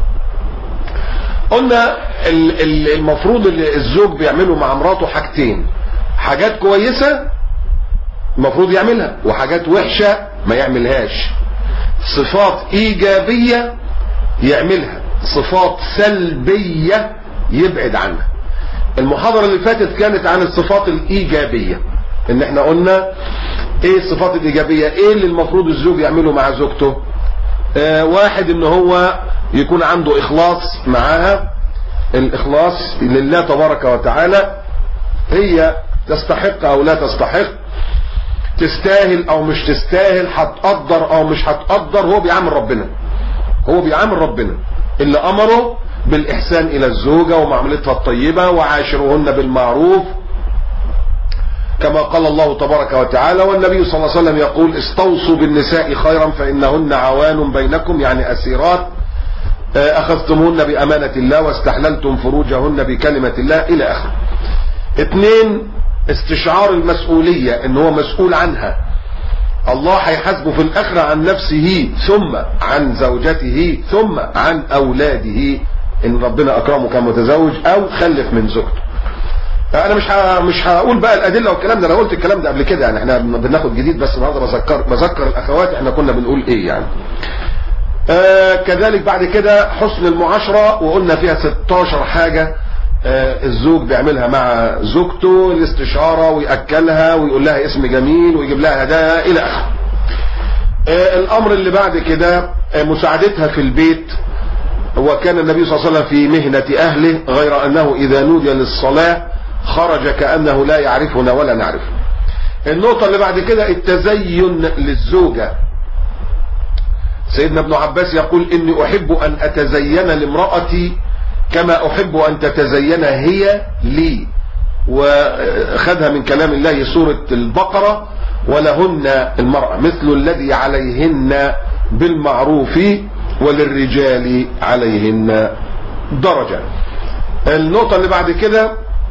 قلنا المفروض اللي الزوج بيعمله مع مراته حاجتين: حاجات كويسة المفروض يعملها، وحاجات وحشة ما يعملهاش. صفات إيجابية يعملها، صفات سلبية يبعد عنها. المحاضرة اللي فاتت كانت عن الصفات الإيجابية، ان احنا قلنا ايه الصفات الإيجابية، ايه اللي المفروض الزوج يعمله مع زوجته. آه واحد، ان هو يكون عنده إخلاص معاها، الإخلاص لله تبارك وتعالى. هي تستحق او لا تستحق، تستاهل او مش تستاهل، هتقدر او مش هتقدر، هو بيعامل ربنا، هو بيعامل ربنا اللي امره بالإحسان إلى الزوجة ومعاملتها الطيبة، وعاشروهن بالمعروف، كما قال الله تبارك وتعالى. والنبي صلى الله عليه وسلم يقول: استوصوا بالنساء خيرا فإنهن عوان بينكم، يعني أسيرات أخذتمهن بأمانة الله واستحللتم فروجهن بكلمة الله، إلى آخره. اثنين، استشعار المسؤولية، إن هو مسؤول عنها. الله هيحاسبه في الآخرة عن نفسه، ثم عن زوجته، ثم عن أولاده، إن ربنا أكرمه كان متزوج أو خلف من زوجته. أنا مش مش هقول بقى الأدلة والكلام ده، أنا قلت الكلام ده قبل كده، يعني إحنا بناخد جديد، بس النهارده بذكر بذكر الأخوات إحنا كنا بنقول إيه يعني. آه كذلك بعد كده حسن المعاشرة، وقلنا فيها ستاشر حاجة آه الزوج بيعملها مع زوجته: الاستشارة، ويأكلها، ويقول لها اسم جميل، ويجيب لها هدايا، إلى آخره. آه الأمر اللي بعد كده آه مساعدتها في البيت. وكان النبي صلى الله عليه وسلم في مهنة أهله، غير أنه إذا نودي للصلاة خرج كأنه لا يعرفنا ولا نعرفه. النقطة اللي بعد كده التزين للزوجة. سيدنا ابن عباس يقول: إني أحب أن أتزين لامرأتي كما أحب أن تتزين هي لي. وخذها من كلام الله سورة البقرة: ولهن المرأة مثل الذي عليهن بالمعروف وللرجال عليهن درجة. النقطة اللي بعد كده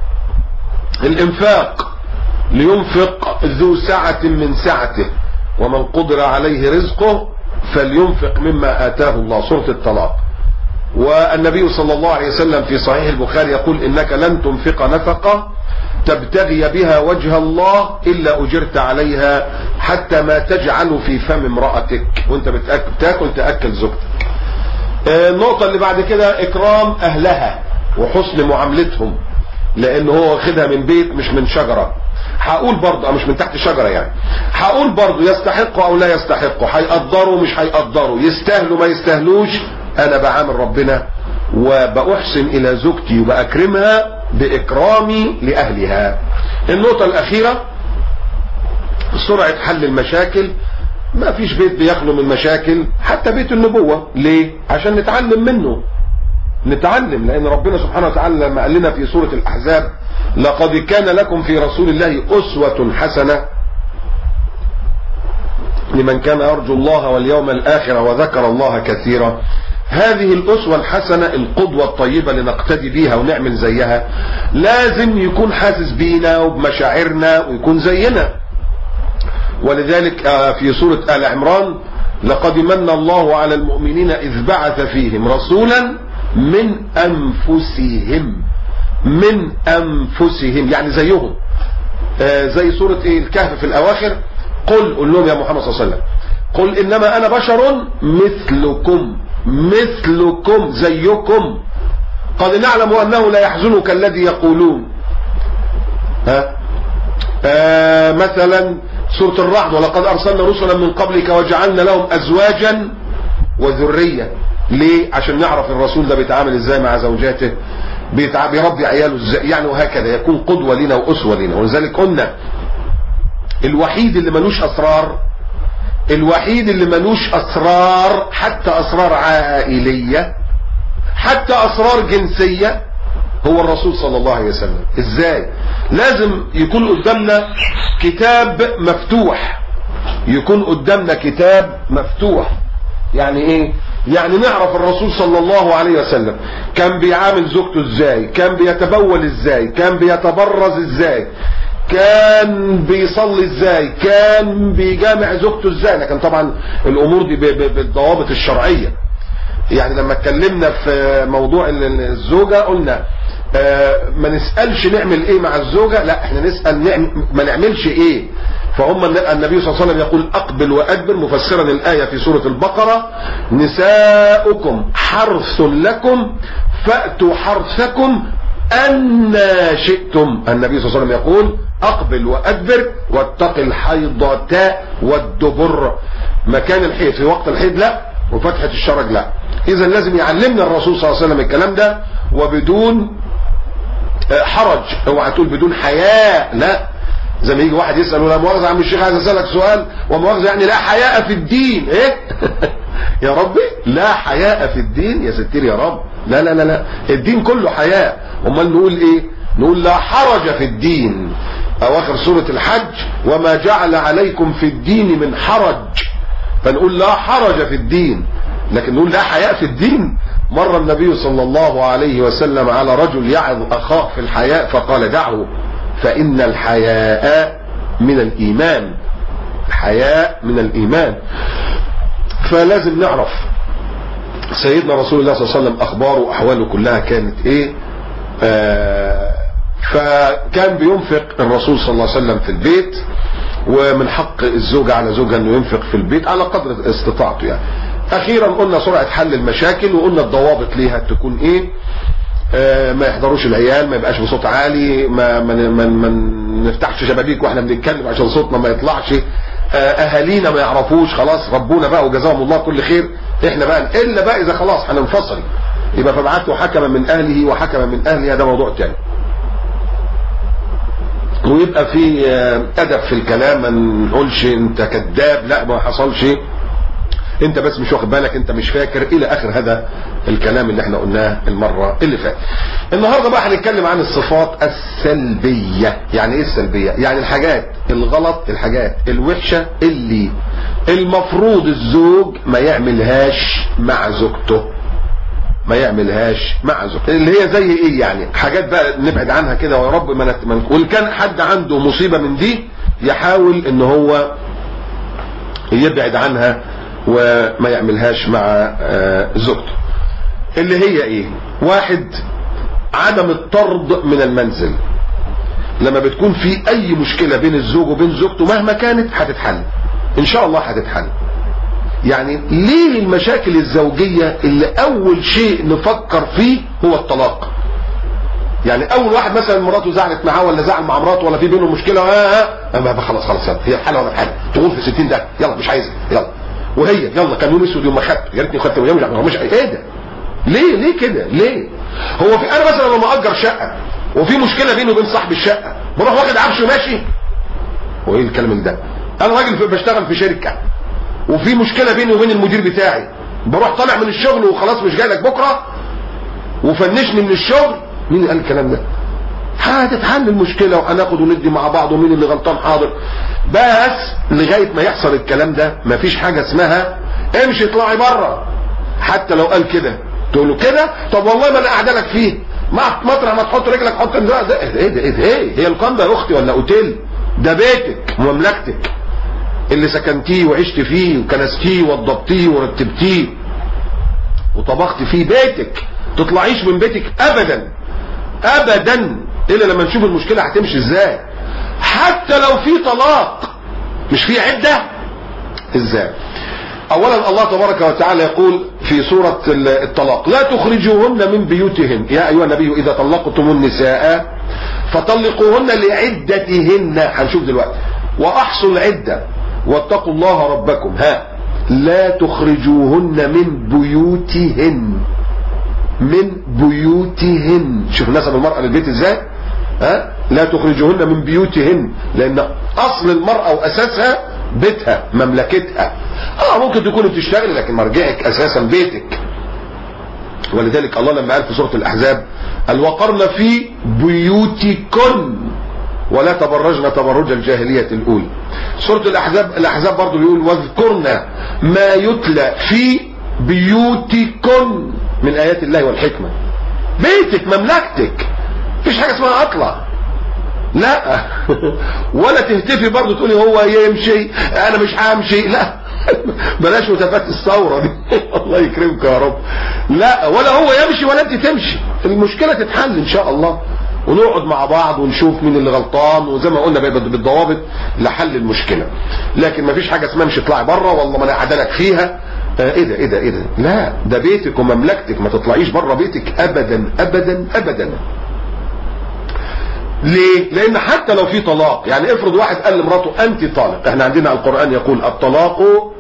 الإنفاق، لينفق ذو سعة من سعته، ومن قدر عليه رزقه فلينفق مما آتاه الله، سورة الطلاق. والنبي صلى الله عليه وسلم في صحيح البخاري يقول: إنك لن تنفق نفقة تبتغي بها وجه الله إلا أجرت عليها، حتى ما تجعل في فم امرأتك وانت بتاكل تأكل زوجتك. النقطة اللي بعد كده إكرام أهلها وحسن معاملتهم، لأن هو واخدها من بيت مش من شجرة. هقول برضه مش من تحت شجرة يعني، هقول برضه يستحقوا أو لا يستحقوا، هيقدروا مش هيقدروا، يستاهلوا ما يستاهلوش، أنا بعامل ربنا وبأحسن إلى زوجتي وبأكرمها بإكرامي لأهلها. النقطة الأخيرة سرعة حل المشاكل. ما فيش بيت بيخلو من مشاكل، حتى بيت النبوة. ليه؟ عشان نتعلم منه، نتعلم، لأن ربنا سبحانه وتعالى لما قال لنا في سورة الأحزاب لقد كان لكم في رسول الله أسوة حسنة لمن كان يرجو الله واليوم الآخر وذكر الله كثيرا. هذه الأسوة الحسنة القدوة الطيبة اللي نقتدي بيها ونعمل زيها، لازم يكون حاسس بينا وبمشاعرنا ويكون زينا. ولذلك في سورة آل عمران لقد من الله على المؤمنين إذ بعث فيهم رسولا من أنفسهم، من أنفسهم يعني زيهم. زي سورة إيه الكهف في الأواخر، قل قل لهم يا محمد صلى الله عليه وسلم قل إنما أنا بشر مثلكم، مثلكم زيكم، قد نعلم أنه لا يحزنك الذي يقولون. ها آه مثلا سورة الرعد ولقد أرسلنا رسلا من قبلك وجعلنا لهم أزواجا وذرية. ليه؟ عشان نعرف الرسول ده بيتعامل ازاي مع زوجاته، بيربي عياله ازاي يعني، وهكذا يكون قدوة لنا وأسوة لنا. ولذلك قلنا الوحيد اللي ملوش أسرار، الوحيد اللي ملوش أسرار حتى أسرار عائلية، حتى أسرار جنسية، هو الرسول صلى الله عليه وسلم. ازاي؟ لازم يكون قدامنا كتاب مفتوح، يكون قدامنا كتاب مفتوح. يعني ايه؟ يعني نعرف الرسول صلى الله عليه وسلم كان بيعامل زوجته ازاي، كان بيتبول ازاي، كان بيتبرز ازاي، كان بيصلي ازاي، كان بيجامع زوجته ازاي. لكن طبعا الامور دي بالضوابط الشرعية. يعني لما اتكلمنا في موضوع الزوجة قلنا آه ما نسألش نعمل ايه مع الزوجة، لا احنا نسأل نعمل ما نعملش ايه. فهم النبي صلى الله عليه وسلم يقول اقبل وادبر، مفسرا الآية في سورة البقرة نساؤكم حرث لكم فأتوا حرثكم أن شئتم. النبي صلى الله عليه وسلم يقول اقبل وادبر واتق الحيضة والدبر. مكان الحيض في وقت الحيض لا، وفتحة الشرج لا. اذا لازم يعلمنا الرسول صلى الله عليه وسلم الكلام ده وبدون حرج. اوعى تقول بدون حياء، لا. زي ما يجي واحد يسأل ولا مؤاخذة عم الشيخ عايز اسألك سؤال ومؤاخذة يعني لا حياء في الدين ايه يا ربي لا حياء في الدين يا ستير يا رب، لا لا لا لا الدين كله حياء. امال نقول ايه؟ نقول لا حرج في الدين. اواخر سورة الحج وما جعل عليكم في الدين من حرج، فنقول لا حرج في الدين، لكن نقول لا حياء في الدين. مر النبي صلى الله عليه وسلم على رجل يعظ أخاه في الحياء فقال دعه فإن الحياء من الإيمان، الحياء من الإيمان. فلازم نعرف سيدنا رسول الله صلى الله عليه وسلم أخباره وأحواله كلها كانت إيه. آه فكان بينفق الرسول صلى الله عليه وسلم في البيت، ومن حق الزوجة على زوجها أنه ينفق في البيت على قدر استطاعته يعني. اخيرا قلنا سرعة حل المشاكل، وقلنا الضوابط ليها تكون ايه. آه ما يحضروش العيال، ما يبقاش بصوت عالي، ما ما ما, ما نفتحش شبابيك واحنا بنتكلم عشان صوتنا ما يطلعش. آه اهالينا ما يعرفوش، خلاص ربونا بقى وجزاهم الله كل خير. احنا بقى الا بقى اذا خلاص هننفصل يبقى فبعته حكما من اهله وحكما من اهلها، ده موضوع تاني. ويبقى في آه ادب في الكلام، ما نقولش انت كذاب، لا ما حصلش، انت بس مش واخد بالك، انت مش فاكر، الى اخر هذا الكلام اللي احنا قلناه المرة اللي فاتت. النهاردة بقى هنتكلم عن الصفات السلبية. يعني ايه السلبية؟ يعني الحاجات الغلط، الحاجات الوحشة اللي المفروض الزوج ما يعملهاش مع زوجته، ما يعملهاش مع زوجته. اللي هي زي ايه يعني؟ حاجات بقى نبعد عنها كده ويا رب ما نتمنى. وان كان حد عنده مصيبة من دي يحاول ان هو يبعد عنها وما يعملهاش مع زوجته. اللي هي ايه؟ واحد، عدم الطرد من المنزل. لما بتكون في اي مشكلة بين الزوج وبين زوجته مهما كانت هتتحل ان شاء الله، هتتحل. يعني ليه المشاكل الزوجية اللي اول شيء نفكر فيه هو الطلاق؟ يعني اول واحد مثلا مراته زعلت معاه ولا زعل مع مراته ولا في بينهم مشكلة، اه اه خلاص خلاص يلا هي الحالة ولا الحالة تقول في ستين ده يلا مش عايزة يلا، وهي يلا كان يوم اسود يوم ما خدت يا ريتني خدت ويوم مش ايه ده. ليه ليه كده ليه؟ هو في انا مثلا لما اجر شقة وفي مشكلة بيني وبين صاحب الشقة بروح واخد عفش وماشي؟ وايه الكلام ده؟ انا راجل بشتغل في شركة وفي مشكلة بيني وبين المدير بتاعي بروح طالع من الشغل وخلاص مش جاي لك بكرة وفنشني من الشغل؟ مين قال الكلام ده؟ هتتحل المشكلة وهناخد وندي مع بعض ومين اللي غلطان حاضر، بس لغاية ما يحصل الكلام ده مفيش حاجة اسمها امشي اطلعي بره. حتى لو قال كده تقول له كده طب والله ما انا قاعده لك فيه مطرح ما تحط رجلك حط ده. ده ايه ده ايه ده ايه هي القنده يا اختي ولا اوتيل؟ ده بيتك ومملكتك اللي سكنتيه وعشت فيه وكنستيه وضبطيه ورتبتيه وطبخت فيه، بيتك. تطلعيش من بيتك ابدا ابدا الا لما نشوف المشكله هتمشي ازاي. حتى لو في طلاق مش في عده ازاي؟ اولا الله تبارك وتعالى يقول في سورة الطلاق لا تخرجوهن من بيوتهن يا ايها النبي اذا طلقتم النساء فطلقوهن لعدتهن، هنشوف دلوقتي، واحصوا العدة واتقوا الله ربكم. ها لا تخرجوهن من بيوتهن من بيوتهن. شوف نسب المرأة للبيت ازاي؟ ها لا تخرجوهن من بيوتهن، لان اصل المرأة واساسها بيتها مملكتها. اه ممكن تكون بتشتغل لكن مرجعك اساسا بيتك. ولذلك الله لما قال في سورة الاحزاب قال وقرن في بيوتكن ولا تبرجن تبرج الجاهلية الاولى. سورة الاحزاب الاحزاب برضو بيقول واذكرن ما يتلى في بيوتكن من ايات الله والحكمة. بيتك مملكتك مفيش حاجة اسمها اطلع لا ولا تهتفي برضو تقولي هو يمشي انا مش همشي، لا بلاش متفات الثوره دي الله يكرمك يا رب. لا ولا هو يمشي ولا انت تمشي، المشكله تتحل ان شاء الله ونقعد مع بعض ونشوف مين اللي غلطان وزي ما قلنا بالضوابط لحل المشكله. لكن مفيش حاجه اسمها مش اطلعي بره والله ما انا قاعده لك فيها. آه ايه ده ايه ده ايه ده؟ لا ده بيتك ومملكتك، ما تطلعيش بره بيتك ابدا ابدا ابدا. ليه؟ لان حتى لو في طلاق، يعني افرض واحد قال لمراته انت طالق، احنا عندنا القرآن يقول الطلاق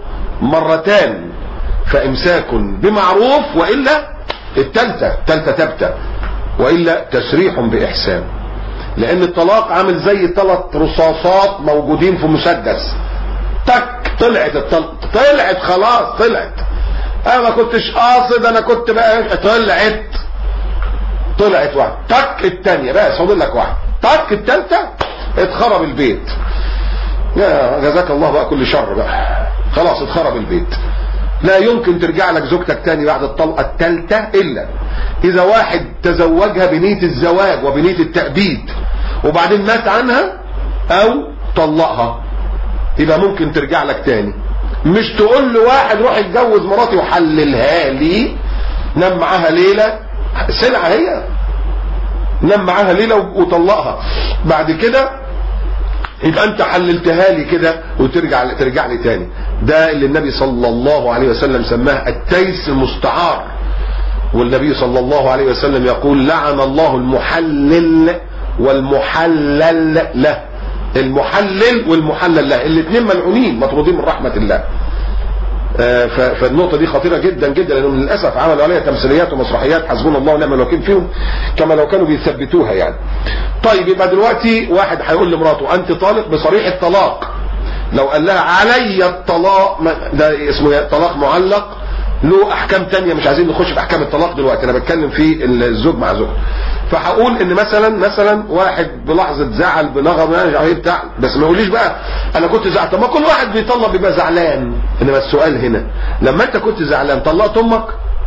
مرتان فامساك بمعروف والا التالتة التالتة تبتة والا تسريح باحسان. لان الطلاق عامل زي ثلاث رصاصات موجودين في مسدس، تك طلعت الطلق طلعت خلاص طلعت، انا ما كنتش قاصد انا كنت بقى طلعت طلعت واحد تك الثانيه بس فاضل لك واحد تك الثالثه اتخرب البيت. يا جزاك الله بقى كل شر بقى خلاص اتخرب البيت. لا يمكن ترجع لك زوجتك تاني بعد الطلقه الثالثه الا اذا واحد تزوجها بنيه الزواج وبنيه التأبيد وبعدين مات عنها او طلقها، يبقى ممكن ترجع لك تاني. مش تقول له واحد روح اتجوز مراتي وحللها لي نام معاها ليله، سلعه هي، نام معاها ليله وطلقها بعد كده يبقى انت حللتها لي كده وترجع ترجع لي تاني. ده اللي النبي صلى الله عليه وسلم سماه التيس المستعار. والنبي صلى الله عليه وسلم يقول لعن الله المحلل والمحلل له. المحلل والمحلل له الاثنين ملعونين مطرودين من رحمة الله. فالنقطة دي خطيرة جدا جدا لأنهم للأسف عملوا عليها تمثيليات ومسرحيات حسبنا الله ونعم الوكيل فيهم كما لو كانوا بيثبتوها يعني. طيب يبقى دلوقتي واحد هيقول لمراته أنت طالق بصريح الطلاق، لو قال لها علي الطلاق ده اسمه طلاق معلق له احكام تانية مش عايزين نخش في احكام الطلاق دلوقتي، انا بتكلم في الزوج مع زوجته. فهقول ان مثلا مثلا واحد بلحظه زعل بنغم يعني بتاع، بس ما يقوليش بقى انا كنت زعلان. طب ما كل واحد بيطلق بيبقى زعلان، انما السؤال هنا لما انت كنت زعلان طلقت امك؟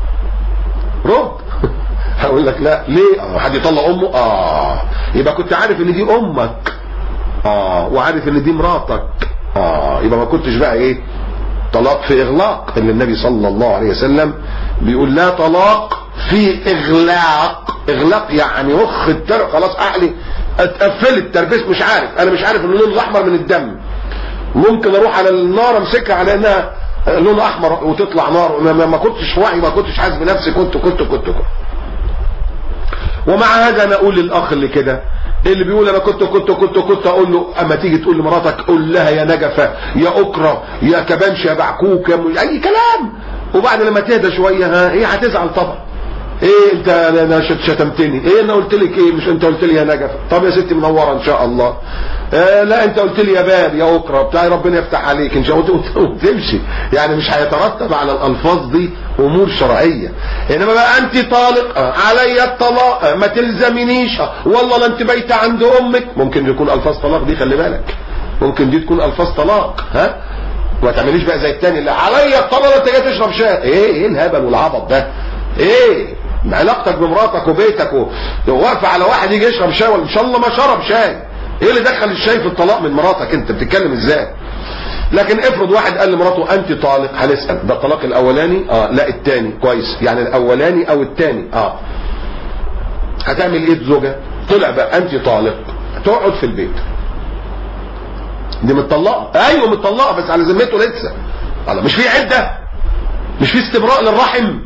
رد هقول لك لا. ليه؟ اه حد يطلق امه؟ اه يبقى كنت عارف ان دي امك اه وعارف ان دي مراتك اه يبقى ما كنتش بقى ايه طلاق في اغلاق، اللي النبي صلى الله عليه وسلم بيقول لا طلاق في اغلاق. اغلاق يعني وخ الترق خلاص عقلي اتقفلت تربيس مش عارف، انا مش عارف اللون الاحمر من الدم، ممكن اروح على النار امسكها على انها لون احمر وتطلع نار، ما كنتش واعي، ما كنتش حاسس بنفسي، كنت كنت كنت كنت ومع هذا انا اقول للاخ اللي كده اللي بيقول انا كنت كنت كنت كنت اقول له اما تيجي تقول لمراتك قول لها يا نجفه يا اكره يا كبانش يا بعكوك يا اي كلام، وبعد لما تهدى شويه ها هي هتزعل طبعا. ايه انت انا شتمتني، ايه انا قلت لك ايه، مش انت قلت لي يا نجفه، طب يا ستي منوره ان شاء الله، آه لا انت قلت لي يا باب يا اكره بتاعي ربنا يفتح عليك ان شاء الله وتمشي. يعني مش هيترتب على الالفاظ دي امور شرعيه. انما بقى انت طالق آه. علي الطلاق آه. ما تلزمنيش آه. والله لا انت بايته عند امك، ممكن يكون الفاظ طلاق دي، خلي بالك ممكن دي تكون الفاظ طلاق ها، وما تعمليش بقى زي الثاني اللي علي الطلاق انت جاي تشرب شاي، ايه ايه الهبل والعبط ده، ايه علاقتك بمراتك وبيتك وواقفه على واحد يجي يشرب شاي، ولا ان شاء الله ما شرب شاي، ايه اللي دخل الشاي في الطلاق من مراتك، انت بتتكلم ازاي؟ لكن افرض واحد قال لمراته انت طالق، هنسال ده الطلاق الاولاني اه لا الثاني كويس، يعني الاولاني او الثاني اه هتعمل ايه الزوجه؟ طلع بقى انت طالق، تقعد في البيت، دي متطلقه، ايوه متطلقه بس على ذمته لسه، الله مش في عده، مش في استبراء للرحم،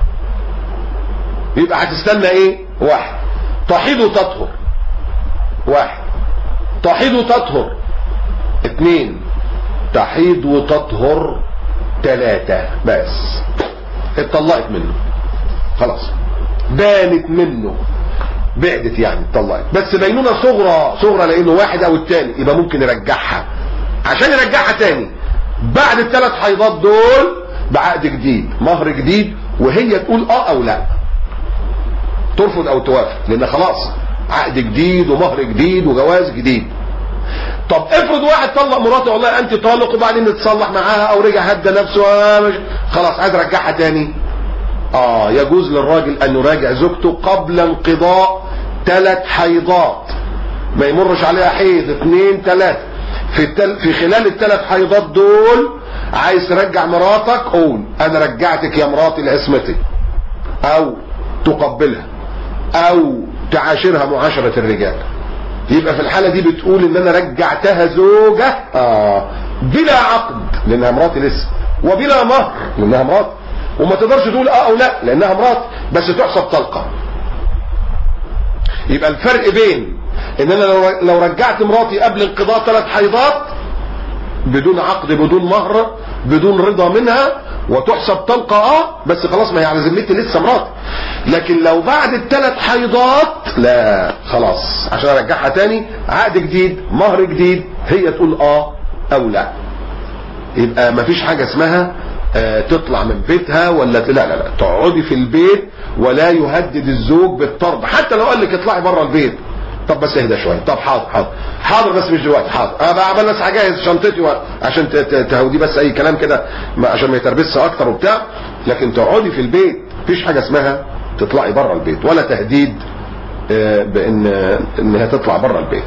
يبقى هتستنى ايه؟ واحد تحيض وتطهر، واحد تحيض وتطهر، اثنين تحيض وتطهر، ثلاثة بس اتطلقت منه خلاص، بانت منه، بعدت يعني اتطلقت، بس بينونة صغرى صغرى لانه واحد او الثاني، يبقى ممكن يرجعها، عشان يرجعها تاني بعد الثلاث حيضات دول بعقد جديد مهر جديد، وهي تقول اه او لا، ترفض او توافق، لان خلاص عقد جديد ومهر جديد وجواز جديد. طب افرض واحد طلق مراته والله انت طالق، وبعدين نتصلح معاها او رجع هدى نفسه خلاص عايز يرجعها تاني، اه يجوز للراجل ان يراجع زوجته قبل انقضاء ثلاث حيضات، ما يمرش عليها حيض اثنين ثلاثة، في التل... في خلال الثلاث حيضات دول عايز ترجع مراتك قول انا رجعتك يا مراتي لعصمتي، او تقبلها او تعاشرها معاشرة الرجال، يبقى في الحالة دي بتقول ان انا رجعتها زوجة اه بلا عقد لانها مراتي لسه، وبلا مهر لانها مراتي، وما تقدرش تقول اه او لا لانها مراتي، بس تحسب طلقة. يبقى الفرق بين ان انا لو رجعت مراتي قبل انقضاء ثلاث حيضات بدون عقد بدون مهر بدون رضا منها وتحسب طلقة اه بس خلاص ما هي على ذمتي لسه مراتي، لكن لو بعد الثلاث حيضات لا خلاص عشان ارجعها تاني عقد جديد مهر جديد، هي تقول اه او لا، يبقى ما فيش حاجة اسمها آه تطلع من بيتها ولا لا لا لا، تقعدي في البيت ولا يهدد الزوج بالطرد، حتى لو قال لك اطلعي بره البيت، طب بس اهدى شويه، طب حاضر حاضر حاضر بس مش دلوقتي، حاضر انا بقى بس هجهز شنطتي و... عشان تهودي بس اي كلام كده عشان ما يتربسش اكتر وبتاع، لكن تقعدي في البيت، مفيش حاجه اسمها تطلعي بره البيت ولا تهديد بان انها تطلع بره البيت.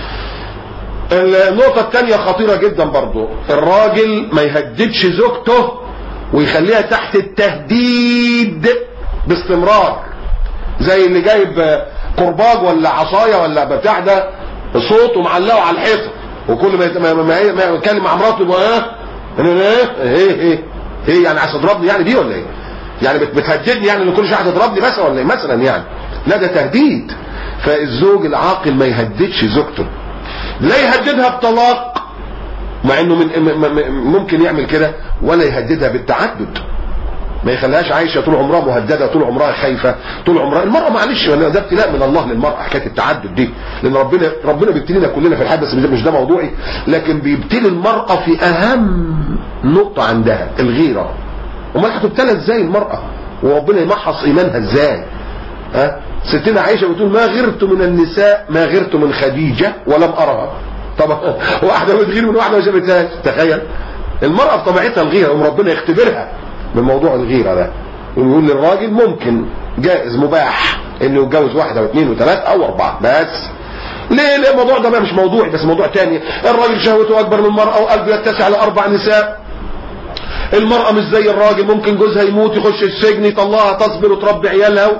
النقطه الثانيه خطيره جدا برضو، الراجل ما يهددش زوجته ويخليها تحت التهديد باستمرار، زي اللي جايب قرباج ولا عصايه ولا بتاع ده صوت ومعلقه على الحيطه، وكل ما ما ما يتكلم مع مراته يبقى ايه ايه ايه ايه يعني عايز تضربني يعني دي ولا ايه؟ يعني بتهددني يعني ان كل شويه هتضربني مثلا ولا ايه مثلا يعني؟ لا ده تهديد. فالزوج العاقل ما يهددش زوجته، لا يهددها بطلاق مع انه من ممكن يعمل كده، ولا يهددها بالتعدد، ما يخليهاش عايشه طول عمرها مهدده، طول عمرها خايفه، طول عمرها المراه معلش ده ابتلاء من الله للمراه حكايه التعدد دي، لان ربنا ربنا بيبتلينا كلنا في الحياه، بس مش ده موضوعي، لكن بيبتلي المراه في اهم نقطه عندها الغيره. امال هتبتلى ازاي المراه وربنا يمحص ايمانها ازاي؟ ها ستنا عائشه بتقول ما غرت من النساء ما غرت من خديجه ولم ارها. طبعا واحده بتغير من واحده ما شافتهاش، تخيل المراه بطبيعتها الغيره، وربنا يختبرها من موضوع الغيره ده، ونقول للراجل ممكن جائز مباح انه يتجوز واحده واثنين وثلاثه او اربعه، بس ليه؟ ليه الموضوع ده بقى مش موضوعي، بس موضوع تاني. الراجل شهوته اكبر من المراه وقلبه يتسع لاربع نساء. المراه مش زي الراجل، ممكن جوزها يموت يخش السجن يطلعها تصبر وتربي عيالها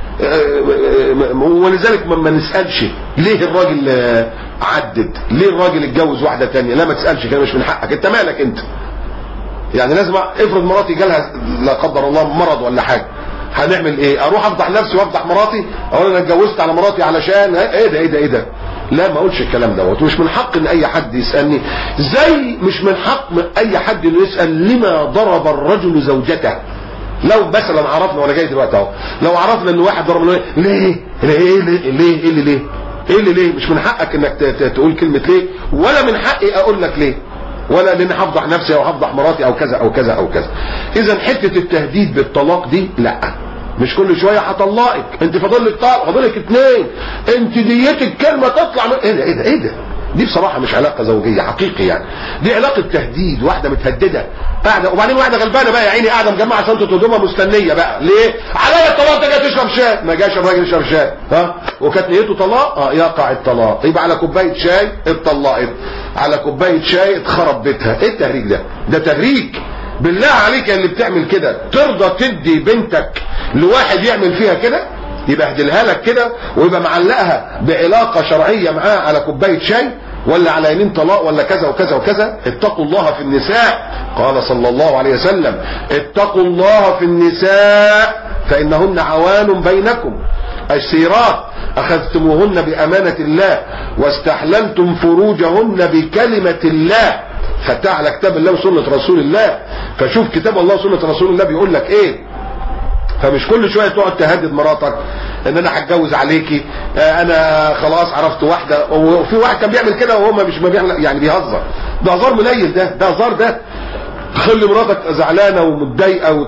ولذلك ما نسألش ليه الراجل عدد، ليه الراجل اتجوز واحدة تانية، لا ما تسألش كده، مش من حقك، انت مالك انت يعني. لازم افرض مراتي جالها لا قدر الله مرض ولا حاجة، هنعمل ايه؟ اروح افضح نفسي وافضح مراتي، اقول انا اتجوزت على مراتي علشان ايه ده ايه ده ايه ده؟ لا ما اقولش الكلام دوت. مش من حق ان اي حد يسألني، زي مش من حق من اي حد انه يسأل لما ضرب الرجل زوجته. لو مثلا عرفنا وانا جاي دلوقتي اهو، لو عرفنا ان واحد ضرب ليه ليه ليه ليه ليه اللي ليه ايه اللي ليه، مش من حقك انك تقول كلمة ليه، ولا من حقي اقول لك ليه، ولا لان هفضح نفسي او هفضح مراتي او كذا او كذا او كذا. اذا حتة التهديد بالطلاق دي لا، مش كل شوية هطلقك، انت فاضل لك طلاق، فاضل لك اتنين، انت ديتك كلمة تطلع من ايه ده ايه ده ايه ده. دي بصراحة مش علاقة زوجية حقيقي يعني، دي علاقة تهديد، واحدة متهددة قاعدة، وبعدين واحدة غلبانة بقى يا عيني قاعدة مجمعة شنطة هدومها مستنية بقى، ليه؟ عليا الطلاق، انت جاي تشرب شاي، ما جاش الراجل يشرب شاي، ها؟ وكانت نيته طلاق، اه يقع الطلاق، يبقى على كوباية شاي اتطلقت، على كوباية شاي اتخرب بيتها، ايه التهريج ده؟ ده تهريج. بالله عليك يا اللي بتعمل كده، ترضى تدي بنتك لواحد يعمل فيها كده، يبهدلها لك كده ويبقى معلقها بعلاقة شرعية معاه على كوباية شاي، ولا على يمين طلاق، ولا كذا وكذا وكذا؟ اتقوا الله في النساء، قال صلى الله عليه وسلم اتقوا الله في النساء فإنهن عوان بينكم السيرات أخذتموهن بأمانة الله واستحللتم فروجهن بكلمة الله. فتح على كتاب الله وسنة رسول الله، فشوف كتاب الله وسنة رسول الله بيقول لك ايه. فمش كل شوية تقعد تهدد مراتك ان انا هتجوز عليكي، انا خلاص عرفت واحدة، وفي واحد كان بيعمل كده وهو مش ما بيعمل يعني بيهزر، ده هزار منيل، ده ده هزار، ده خلي مراتك زعلانة ومتضايقة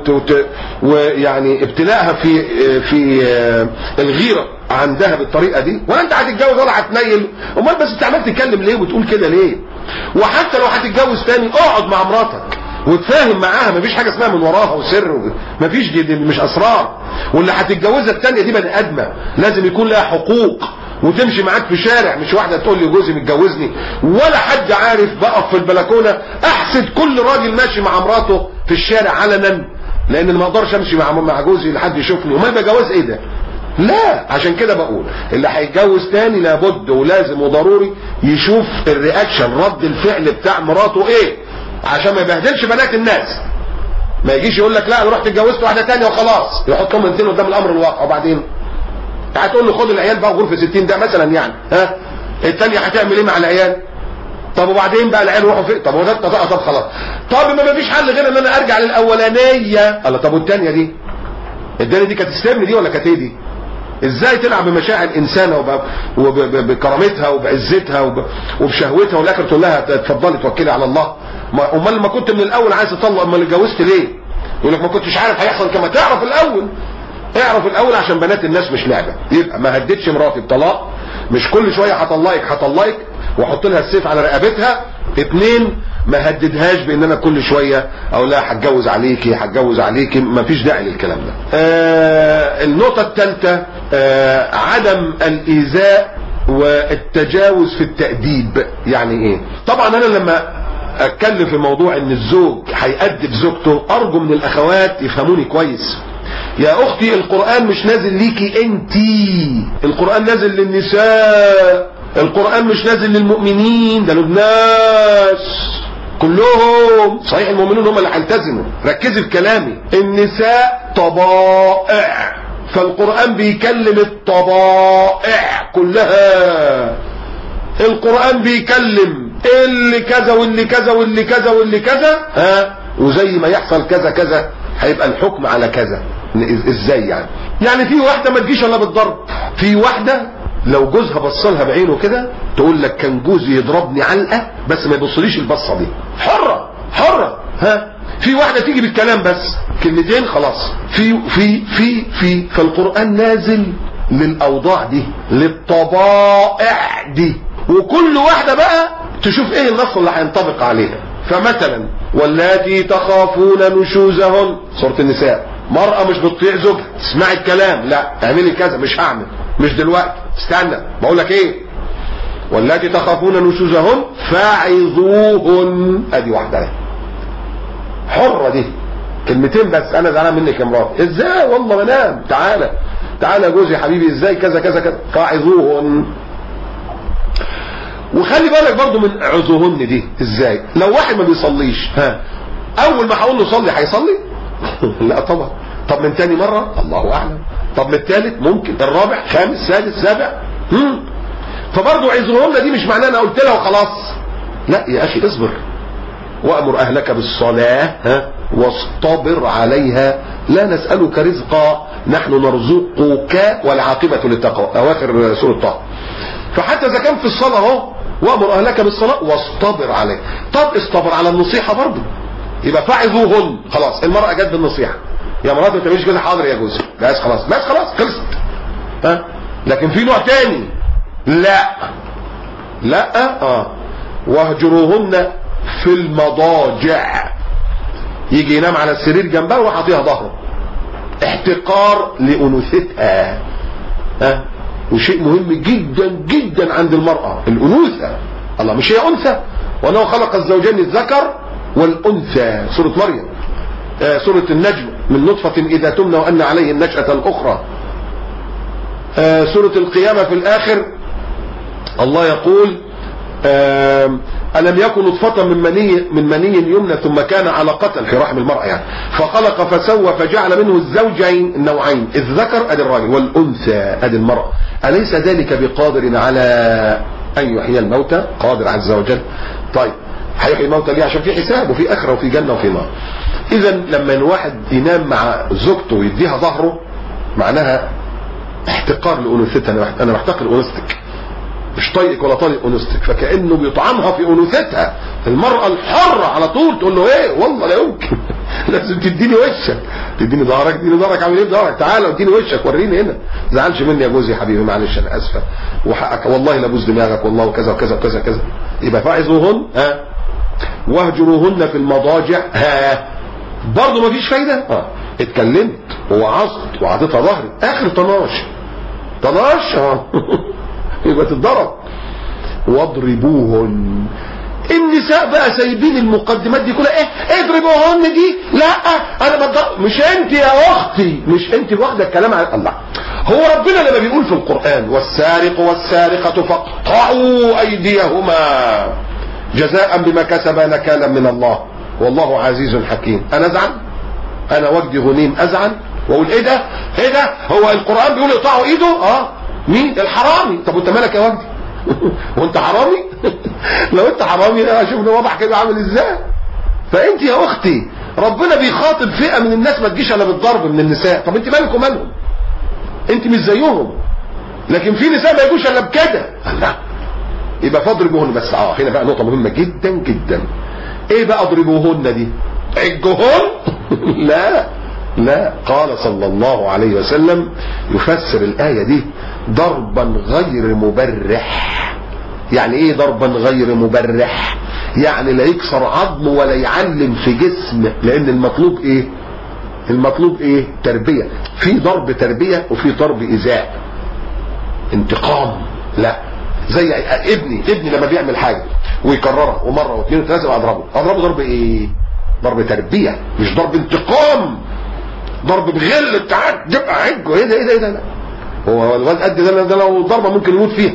ويعني ابتلاءها في في الغيرة عندها بالطريقة دي، ولا انت هتتجوز ولا هتنيل؟ امال بس انت عمال تتكلم ليه وتقول كده ليه؟ وحتى لو هتتجوز تاني اقعد مع مراتك وتفاهم معاها، مفيش حاجة اسمها من وراها وسر، مفيش، دي مش اسرار. واللي هتتجوزها التانية دي بني ادمة، لازم يكون لها حقوق وتمشي معاك في شارع، مش واحدة تقول لي جوزي متجوزني ولا حد عارف، بقف في البلكونة احسد كل راجل ماشي مع مراته في الشارع علنا، لان ما اقدرش امشي مع مع جوزي لحد يشوفني، وما يبقى جواز ايه ده؟ لا. عشان كده بقول اللي هيتجوز تاني لابد ولازم وضروري يشوف الرياكشن، رد الفعل بتاع مراته ايه، عشان ما يبهدلش بنات الناس. ما يجيش يقول لك لا انا رحت اتجوزت واحده ثانيه وخلاص، يحطهم الاثنين قدام الامر الواقع، وبعدين هتقول له خد العيال بقى غرفه ستين ده مثلا يعني، ها الثانيه هتعمل ايه مع العيال؟ طب وبعدين بقى العيال يروحوا فين؟ طب هو ده طب خلاص، طب ما فيش حل غير ان انا ارجع للاولانيه. الله، طب والثانيه دي الثانيه دي كانت تستلم دي ولا كانت ايه دي؟ ازاي تلعب بمشاعر الانسانه وبكرامتها وبعزتها وبشهوتها، والاخر تقول لها اتفضلي توكلي على الله؟ امال ما كنت من الاول عايز تطلق، امال اتجوزت ليه؟ يقول لك ما كنتش عارف هيحصل كما تعرف الاول. اعرف الاول عشان بنات الناس مش لعبه. يبقى ما هددش مراتي بطلاق، مش كل شويه هطلقك هطلقك واحط لها السيف على رقبتها. اتنين، ما هددهاش بان انا كل شويه اقول لها هتجوز عليكي هتجوز عليكي، ما فيش داعي للكلام ده. آه النقطه الثالثه آه عدم الايذاء والتجاوز في التأديب. يعني ايه؟ طبعا انا لما اتكلم في موضوع ان الزوج هيأدب زوجته، ارجو من الاخوات يفهموني كويس. يا اختي القرآن مش نازل ليكي انتي، القرآن نازل للنساء، القرآن مش نازل للمؤمنين، ده للناس كلهم. صحيح المؤمنون هم اللي هيلتزموا، ركزي في كلامي. النساء طبائع، فالقرآن بيكلم الطبائع كلها. القرآن بيكلم اللي كذا واللي كذا واللي كذا واللي كذا، ها، وزي ما يحصل كذا كذا هيبقى الحكم على كذا. ازاي يعني؟ يعني في واحدة ما تجيش الا بالضرب، في واحدة لو جوزها بصلها بعينه كده تقول لك كان جوزي يضربني علقة بس ما يبصليش البصة دي، حرة حرة. ها، في واحدة تيجي بالكلام بس كلمتين خلاص. في في في في فالقرآن نازل للأوضاع دي، للطبائع دي، وكل واحدة بقى تشوف ايه النص اللي هينطبق عليها. فمثلا واللاتي تخافون نشوزهن، سورة النساء، مرأة مش بتطيع زوجها، تسمعي الكلام، لا اعملي كذا، مش هعمل، مش دلوقتي، استنى بقول لك ايه. واللاتي تخافون نشوزهن فاعظوهن، ادي واحدة حرة دي، كلمتين بس. انا زعلان منك يا مراتي، ازاي؟ والله بنام، تعالى تعالى يا جوزي يا حبيبي ازاي كذا كذا كذا، فاعظوهن. وخلي بالك برضو من عظوهن دي ازاي. لو واحد ما بيصليش، ها اول ما هقول له صلي هيصلي؟ لا طبعا. طب من تاني مرة الله اعلم، طب من الثالث ممكن، الرابع خامس سادس سابع. هم. فبرضو عظوهن دي مش معناه انا قلت لها وخلاص، لا يا اخي اصبر. وامر اهلك بالصلاة ها واصطبر عليها لا نسألك رزقا نحن نرزقك والعاقبة للتقوى، اواخر سورة طه. فحتى اذا كان في الصلاة اهو وامر اهلك بالصلاة واصطبر عليها، طب اصطبر على النصيحة برضو، يبقى فاعظوهن. خلاص المرأة جت بالنصيحة، يا مراتي ما تعمليش كده، حاضر يا جوزي، بس خلاص بس خلاص خلصت. ها لكن في نوع تاني، لا لا اه واهجروهن في المضاجع، يجي ينام على السرير جنبها وحاطيها ظهره، احتقار لانوثتها. ها وشيء مهم جدا جدا عند المرأة الانوثة. الله مش هي انثى، وانه خلق الزوجين الذكر والانثى، سورة مريم، آه سورة النجم، من نطفة اذا تمنى وان عليه النشأة الاخرى. آه سورة القيامة في الاخر الله يقول آه ألم يكن نطفة من مني من مني يمنى ثم كان علقة في رحم المرأة يعني فخلق فسوى فجعل منه الزوجين النوعين، الذكر ادي الراجل والانثى ادي المرأة. أليس ذلك بقادر على أن يحيي الموتى؟ قادر عز وجل. طيب هيحيي الموتى ليه؟ عشان في حساب وفي آخرة وفي جنة وفي نار. إذا لما الواحد ينام مع زوجته ويديها ظهره معناها احتقار لأنوثتها، أنا محتقر أنوثتك، مش طايقك ولا طايق أنوثتك، فكأنه بيطعمها في أنوثتها. المرأة الحرة على طول تقول له ايه والله لا يمكن، لازم تديني وشك، تديني ظهرك، تديني ظهرك، عامل ايه بظهرك، تعالى اديني وشك وريني هنا، زعلش مني يا جوزي يا حبيبي معلش انا اسفه وحقك والله لابوس دماغك والله وكذا وكذا وكذا كذا. يبقى فاعظوهن ها واهجروهن في المضاجع، ها برضه مفيش فايده. اه اتكلمت ووعظت وعطيتها ظهري، اخر طناش طناش اه يبقى تتضرب. واضربوهن. النساء بقى سايبين المقدمات دي كلها، ايه اضربوهن دي، لا انا بضرب، مش انت يا اختي، مش انت واخده الكلام على الله. هو ربنا لما بيقول في القرآن والسارق والسارقة فاقطعوا ايديهما جزاء بما كسبا نكالا من الله والله عزيز حكيم، انا ازعل؟ انا وجدي غنيم ازعل واقول ايه ده ايه ده هو القرآن بيقول اقطعوا ايده؟ اه مين؟ الحرامي. طب وانت مالك يا وجدي؟ وانت حرامي؟ لو انت حرامي انا اشوف الوضع كده عامل ازاي. فانت يا اختي ربنا بيخاطب فئة من الناس ما تجيش الا بالضرب من النساء، طب انت مالك ومالهم؟ انت مش زيهم. لكن في نساء ما يجوش الا بكده، لا يبقى فاضربوهن. بس اه هنا بقى نقطة مهمة جدا جدا، ايه بقى اضربوهن دي؟ عجوهن؟ لا لا، قال صلى الله عليه وسلم يفسر الآية دي ضربا غير مبرح. يعني ايه ضربا غير مبرح؟ يعني لا يكسر عظم ولا يعلم في جسم، لان المطلوب ايه؟ المطلوب ايه؟ تربية. في ضرب تربية وفي ضرب إيذاء انتقام. لا زي ابني ابني لما بيعمل حاجة ويكررها ومرة واثنين وثلاثة اضربه اضربه ضرب ايه؟ ضرب تربية، مش ضرب انتقام، ضرب بغل بتاعك تبقى عجه. ايه ده ايه ده ايه ده؟ هو الواد قد ده ده لو ضربه ممكن يموت فيها،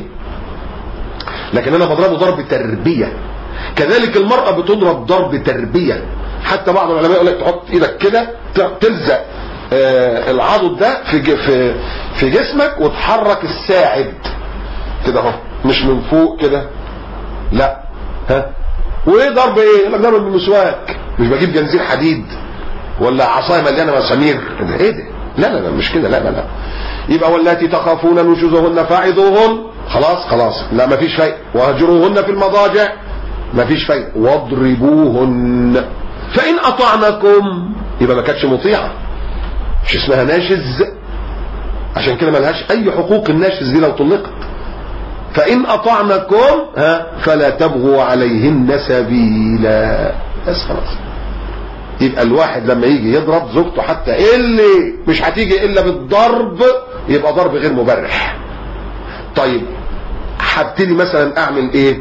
لكن انا بضربه ضرب تربيه. كذلك المراه بتضرب ضرب تربيه. حتى بعض العلماء يقول لك تحط ايدك كده تلزق آه العضد ده في في في جسمك وتحرك الساعد كده اهو، مش من فوق كده، لا. ها وايه ضرب ايه؟ يقول لك ضرب بالمسواك، مش بجيب جنزير حديد ولا عصايه مليانه مسامير. ايه ده؟ لا لا لا مش كده، لا لا لا. يبقى واللاتي تخافون نشوزهن فاعظوهن، خلاص خلاص، لا مفيش فايده. واهجروهن في المضاجع، مفيش فايده. واضربوهن فان اطعنكم، يبقى ما كانتش مطيعه، مش اسمها ناشز، عشان كده ملهاش اي حقوق الناشز دي لو طلقت. فان اطعنكم ها فلا تبغوا عليهن سبيلا، بس خلاص. يبقى الواحد لما يجي يضرب زوجته حتى اللي مش هتيجي الا بالضرب يبقى ضرب غير مبرح. طيب هبتدي مثلا اعمل ايه؟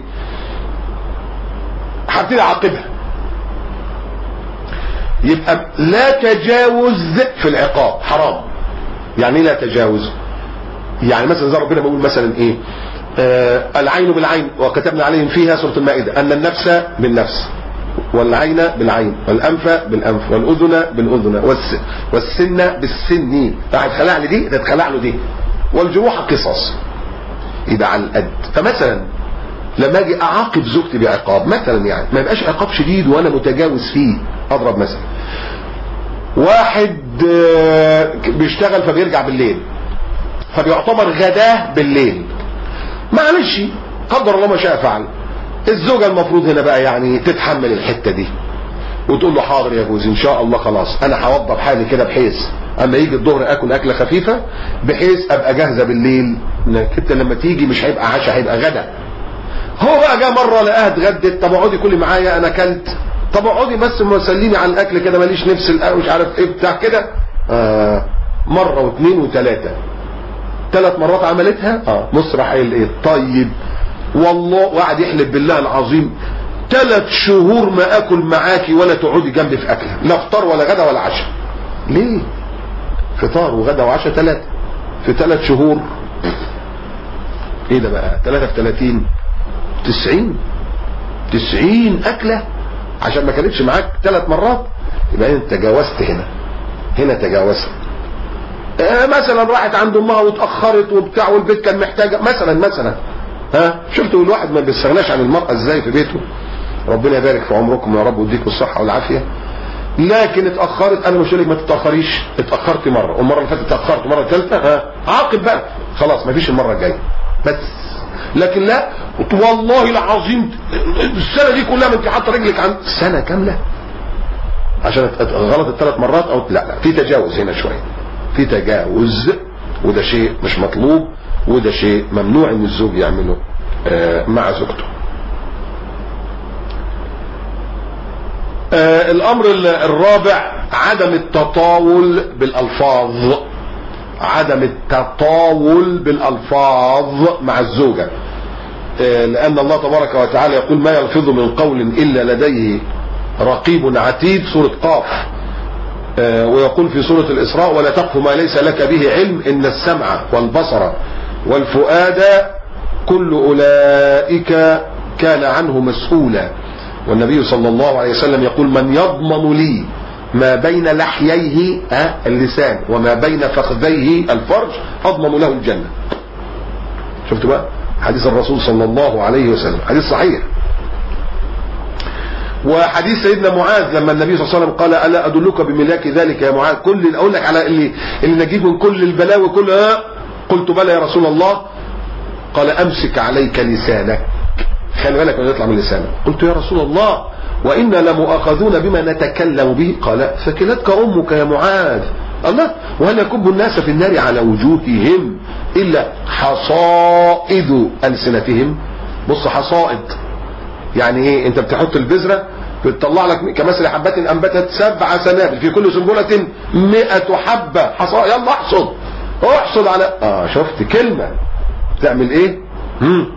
هبتدي اعاقبها. يبقى لا تجاوز في العقاب، حرام. يعني لا تجاوز. يعني مثلا زي ربنا بيقول مثلا ايه آه العين بالعين وكتبنا عليهم فيها سورة المائدة ان النفس بالنفس والعين بالعين والانف بالانف والاذن بالاذن والس والسن بالسن. راح تخلع لي دي تتخلع له دي. والجروح قصاص. يبقى على القد. فمثلا لما اجي اعاقب زوجتي بعقاب مثلا يعني ما يبقاش عقاب شديد وانا متجاوز فيه. اضرب مثلا واحد بيشتغل فبيرجع بالليل فبيعتبر غداه بالليل، معلش قدر الله ما شاء فعل. الزوجة المفروض هنا بقى يعني تتحمل الحتة دي وتقول له حاضر يا جوزي ان شاء الله خلاص انا هوضب حالي كده بحيث اما يجي الظهر اكل اكله خفيفه بحيث ابقى جاهزه بالليل، انت لما تيجي مش هيبقى عشاء هيبقى غدا. هو بقى جه مره لقاها اتغدت، طب اقعدي كلي معايا انا اكلت، طب اقعدي بس مسليني على الاكل كده ماليش نفس الاكل مش عارف ايه بتاع كده. آه مره واثنين وثلاثه ثلاث مرات عملتها. اه بص راح قايل ايه طيب والله وقعد يحلف بالله العظيم ثلاث شهور ما اكل معاكي ولا تقعدي جنبي في اكله، لا فطار ولا غدا ولا عشاء. ليه؟ فطار وغدا وعشاء ثلاثه في ثلاث شهور. ايه ده بقى؟ ثلاثه في ثلاثين تسعين تسعين اكله عشان ما كانتش معاك ثلاث مرات. يبقى انت تجاوزت هنا هنا تجاوزت. آه مثلا راحت عند امها واتاخرت وبتاع والبيت كان محتاجه مثلا مثلا ها شفتوا الواحد ما بيستغناش عن المرأة ازاي في بيته. ربنا يبارك في عمركم يا رب ويديكم الصحة والعافية. لكن اتأخرت انا مش لك ما تتأخريش، اتأخرت مرة والمرة اللي فاتت اتأخرت مرة ثالثة ها عاقب بقى خلاص ما فيش المرة الجاية بس. لكن لا والله العظيم السنة دي كلها ما انت حاطه رجلك عن سنة كاملة عشان غلط الثلاث مرات او لا لا في تجاوز هنا شوية، في تجاوز وده شيء مش مطلوب وده شيء ممنوع ان الزوج يعمله مع زوجته. الامر الرابع عدم التطاول بالالفاظ. عدم التطاول بالالفاظ مع الزوجة، لان الله تبارك وتعالى يقول ما يلفظ من قول الا لديه رقيب عتيد سورة قاف. ويقول في سورة الاسراء ولا تقف ما ليس لك به علم ان السمع والبصر والفؤاد كل أولئك كان عنه مسؤولا. والنبي صلى الله عليه وسلم يقول من يضمن لي ما بين لحييه اللسان وما بين فخذيه الفرج أضمن له الجنة. شفتوا بقى حديث الرسول صلى الله عليه وسلم حديث صحيح. وحديث سيدنا معاذ لما النبي صلى الله عليه وسلم قال ألا أدلك بملاك ذلك يا معاذ كل أقول لك على اللي, اللي نجيب من كل البلاوي كلها. قلت بلى يا رسول الله. قال امسك عليك لسانك، خلي بالك ما يطلع من لسانك. قلت يا رسول الله وإنا لمؤاخذون بما نتكلم به. قال فكلتك امك يا معاذ. الله وهل يكب الناس في النار على وجوههم الا حصائد السنتهم. بص حصائد يعني ايه؟ انت بتحط البذره بتطلع لك كمثل حبة انبتت سبع سنابل في كل سنبلة مئة حبة حصائد. يلا احصد احصد على اه شفت كلمة تعمل ايه. مم.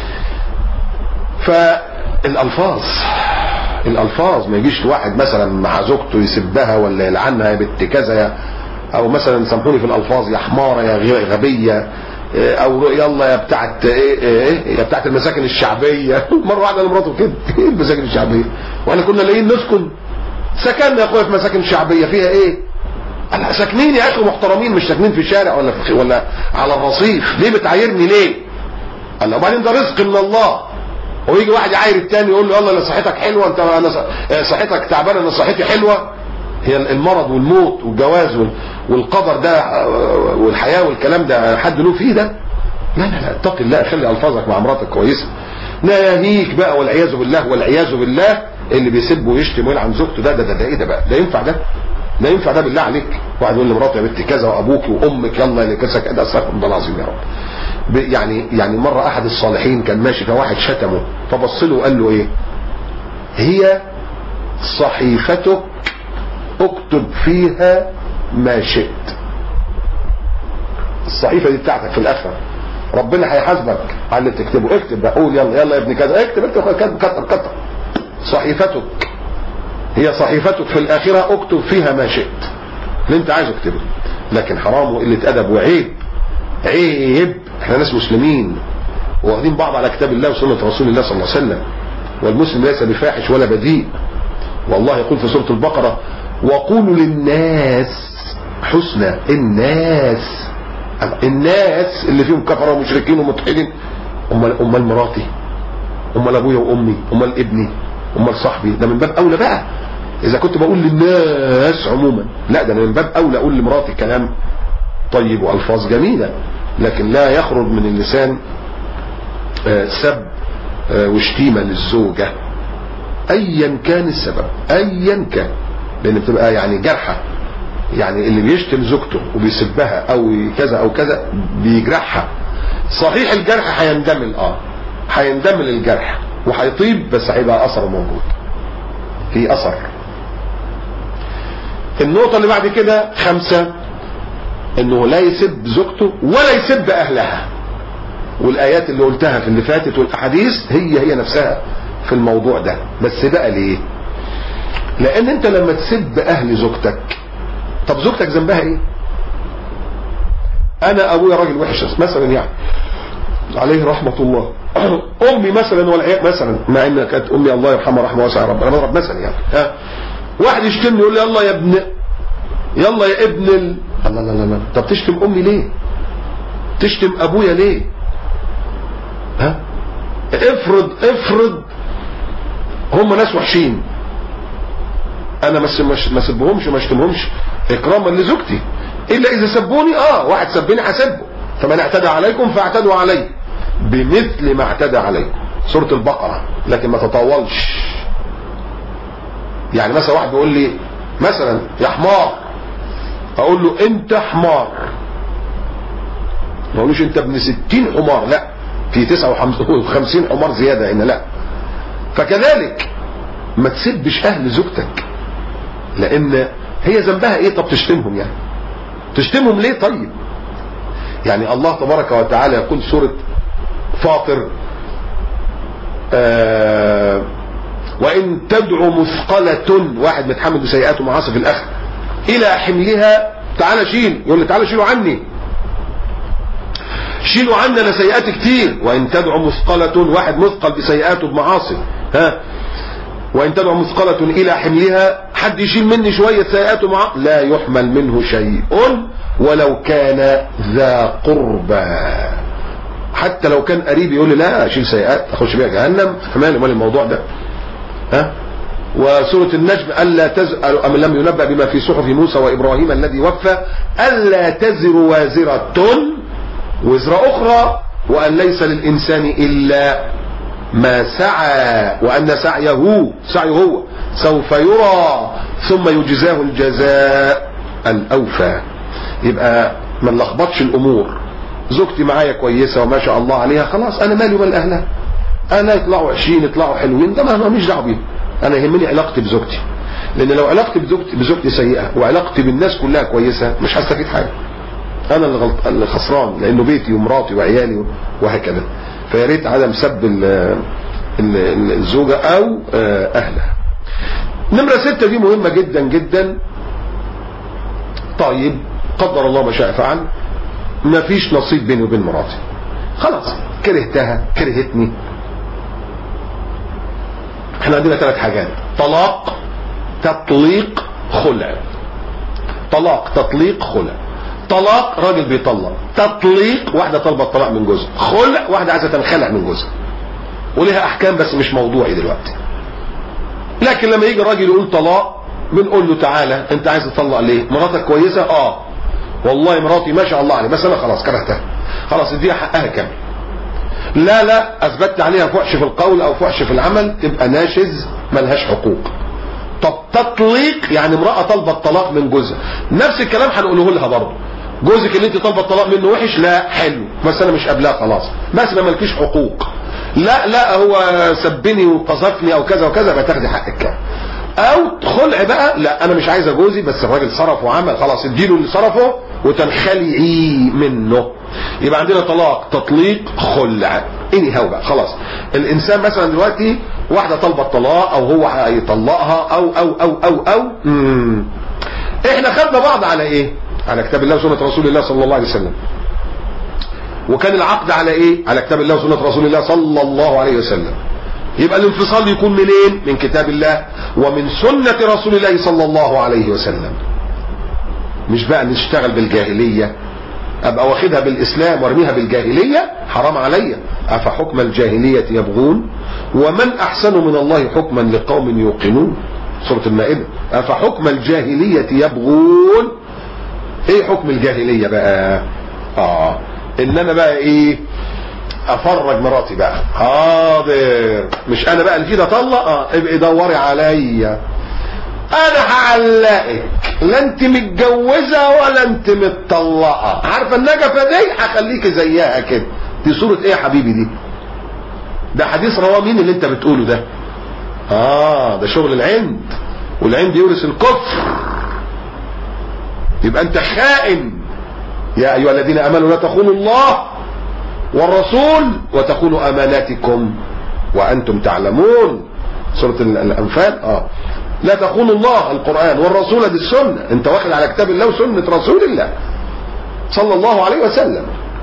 فالالفاظ الالفاظ ما يجيش واحد مثلا مع زوجته يسبها ولا يلعنها يا بنت كذا او مثلا سامحوني في الالفاظ يا حماره يا غبيه او يلا يا بتاعت ايه ايه يا بتاعت المساكن الشعبيه. مره واحده لمراته كده ايه المساكن الشعبيه واحنا كنا لاقيين نسكن سكننا يا اخويا في مساكن شعبيه فيها ايه؟ انا ساكنين يا اخي محترمين مش ساكنين في شارع ولا في ولا على الرصيف. ليه بتعايرني ليه؟ قال له وبعدين ده رزق من الله. ويجي واحد يعاير التاني يقول له يلا انا صحتك حلوه انت انا صحتك تعبانه انا صحتي حلوه. هي المرض والموت والجواز والقدر ده والحياه والكلام ده حد له فيه ده؟ لا لا لا اتق الله خلي الفاظك مع مراتك كويسه. ناهيك بقى والعياذ بالله والعياذ بالله اللي بيسب ويشتم ويلعن زوجته ده ده ده, ده ايه ده بقى؟ ده ينفع ده؟ لا ينفع ده بالله عليك. واحد يقول لمراته يا بنتي كذا وابوك وامك يلا اللي كذا كذا. استغفر الله العظيم يا رب. يعني يعني مره احد الصالحين كان ماشي فواحد شتمه فبص له وقال له ايه؟ هي صحيفتك اكتب فيها ما شئت. الصحيفه دي بتاعتك في الاخره ربنا هيحاسبك على اللي بتكتبه. اكتب بقى قول يلا يلا يا ابني كذا اكتب اكتب كتر كتر. صحيفتك هي صحيفتك في الآخرة اكتب فيها ما شئت اللي انت عايزه اكتبه. لكن حرام وقلة ادب وعيب. عيب. احنا ناس مسلمين واخدين بعض على كتاب الله وسنة رسول الله صلى الله عليه وسلم، والمسلم ليس بفاحش ولا بذيء. والله يقول في سورة البقرة وقولوا للناس حسنى. الناس الناس اللي فيهم كفرة ومشركين ومتحدين. امال امال مراتي، امال ابويا وامي، امال ابني، امال صاحبي. ده من باب اولى بقى اذا كنت بقول للناس عموما، لا ده من باب اولى اقول لمراتي كلام طيب والفاظ جميله، لكن لا يخرج من اللسان سب وشتيمه للزوجه ايا كان السبب، ايا كان، لان بتبقى يعني جرحه. يعني اللي بيشتم زوجته وبيسبها او كذا او كذا بيجرحها. صحيح الجرح هيندمل، اه هيندمل الجرح وهيطيب، بس هيبقى اثر موجود، في اثر. النقطة اللي بعد كده خمسة، انه لا يسب زوجته ولا يسب اهلها. والايات اللي قلتها في اللي فاتت والاحاديث هي هي نفسها في الموضوع ده. بس بقى ليه؟ لان انت لما تسب اهل زوجتك، طب زوجتك ذنبها ايه؟ انا ابويا راجل وحش مثلا يعني عليه رحمة الله، امي مثلا والعياذ مثلا، مع ان كانت امي الله يرحمها رحمه واسعه يا رب، انا بضرب مثلا يعني، ها واحد يشتمني يقول لي يلا يا ابن، يلا يا ابن ال... الله لا لا لا. طب تشتم امي ليه؟ تشتم ابويا ليه؟ ها افرض افرض هم ناس وحشين، انا ما سبهمش وما اشتمهمش اكراما لزوجتي، الا اذا سبوني. اه واحد سبني هسبه، فمن اعتدى عليكم فاعتدوا عليه بمثل ما اعتدى عليكم، سورة البقرة. لكن ما تطولش. يعني مثلا واحد بيقول لي مثلا يا حمار، اقول له انت حمار، ما اقولوش انت ابن ستين حمار، لا، في تسعة وخمسين حمار زيادة هنا، لا. فكذلك ما تسبش اهل زوجتك، لان هي ذنبها ايه؟ طب تشتمهم يعني، تشتمهم ليه؟ طيب يعني الله تبارك وتعالى يقول سورة فاطر آه وإن تدعو مثقلة، واحد متحمل بسيئات ومعاصي في الآخر، إلى حملها، تعالى شيل، يقول لي تعالى شيلوا عني، شيلوا عني أنا سيئات كتير. وإن تدعو مثقلة، واحد مثقل بسيئات وبمعاصي، ها، وإن تدعو مثقلة إلى حملها، حد يشيل مني شوية سيئات ومعاصي، لا يحمل منه شيء ولو كان ذا قربى. حتى لو كان قريب يقول لي لا اشيل سيئات اخش بيها جهنم، مالي مال الموضوع ده، ها. وسورة النجم الا تزر، ام لم ينبأ بما في صحف موسى وابراهيم الذي وفى الا تزر وازرة وزر اخرى وان ليس للانسان الا ما سعى وان سعيه سعيه هو سوف يرى ثم يجزاه الجزاء الاوفى. يبقى ما نلخبطش الامور. زوجتي معايا كويسه وما شاء الله عليها، خلاص انا مالي ومال اهلها، انا يطلعوا عشرين يطلعوا حلوين، ده ما مش دعوه بيهم، انا يهمني علاقتي بزوجتي. لان لو علاقتي بزوجتي بزوجتي سيئه وعلاقتي بالناس كلها كويسه مش هستفيد حاجه، انا اللي غلط اللي خسران، لانه بيتي ومراتي وعيالي وهكذا. فيا ريت عدم سب الزوجه او اهلها. نمره ستة دي مهمه جدا جدا. طيب قدر الله ما شاء فعل، ما فيش نصيب بيني وبين مراتي، خلاص كرهتها كرهتني. احنا عندنا ثلاث حاجات: طلاق، تطليق، خلع. طلاق، تطليق، خلع. طلاق راجل بيطلق، تطليق واحدة طالبة الطلاق من جوزها، خلع واحدة عايزة تنخلع من جوزها، ولها احكام بس مش موضوعي دلوقتي. لكن لما يجي راجل يقول طلاق بنقول له تعالى انت عايز تطلق ليه؟ مراتك كويسة؟ اه والله مراتي ما شاء الله عليه، بس انا خلاص كرهتها، خلاص اديها حقها كامل. لا لا اثبتت عليها فحش في القول او فحش في العمل، تبقى ناشز ملهاش حقوق. طب تطليق يعني امرأة طالبة الطلاق من جوزها، نفس الكلام هنقوله لها برضه. جوزك اللي انت طالبة الطلاق منه وحش، لا حلو بس انا مش قابلاه خلاص، بس ما مالكيش حقوق. لا لا هو سبني وقذفني او كذا وكذا، يبقى تاخدي حقك كامل. او خلع بقى، لا انا مش عايزه جوزي بس الراجل صرف وعمل، خلاص اديله اللي صرفه وتنخلعي منه. يبقى عندنا طلاق، تطليق، خلع. اني هو بقى خلاص الانسان مثلا دلوقتي واحده طالبه الطلاق او هو هيطلقها او او او او او مم. احنا خدنا بعض على ايه؟ على كتاب الله وسنة رسول الله صلى الله عليه وسلم. وكان العقد على ايه؟ على كتاب الله وسنة رسول الله صلى الله عليه وسلم. يبقى الانفصال يكون منين؟ من كتاب الله ومن سنة رسول الله صلى الله عليه وسلم. مش بقى نشتغل بالجاهلية، ابقى واخدها بالاسلام وارميها بالجاهلية، حرام عليا. افحكم الجاهلية يبغون ومن احسن من الله حكما لقوم يوقنون، سورة المائدة. افحكم الجاهلية يبغون. ايه حكم الجاهلية بقى؟ اه ان انا بقى ايه؟ افرج مراتي بقى، حاضر، مش انا بقى اللي كده اطلق، اه ابقي دوري عليا، انا هعلقك، لا انت متجوزه ولا انت متطلقه، عارفه النجفه دي هخليكي زيها كده. دي صوره ايه يا حبيبي دي؟ ده حديث رواه مين اللي انت بتقوله ده؟ اه ده شغل العند، والعند يورث الكفر. يبقى انت خائن. يا ايها الذين امنوا لا تخونوا الله والرسول وتخونوا اماناتكم وانتم تعلمون، سورة الانفال. اه لا تخونوا الله القرآن والرسول، دي السنة، انت واخد على كتاب الله وسنة رسول الله صلى الله عليه وسلم.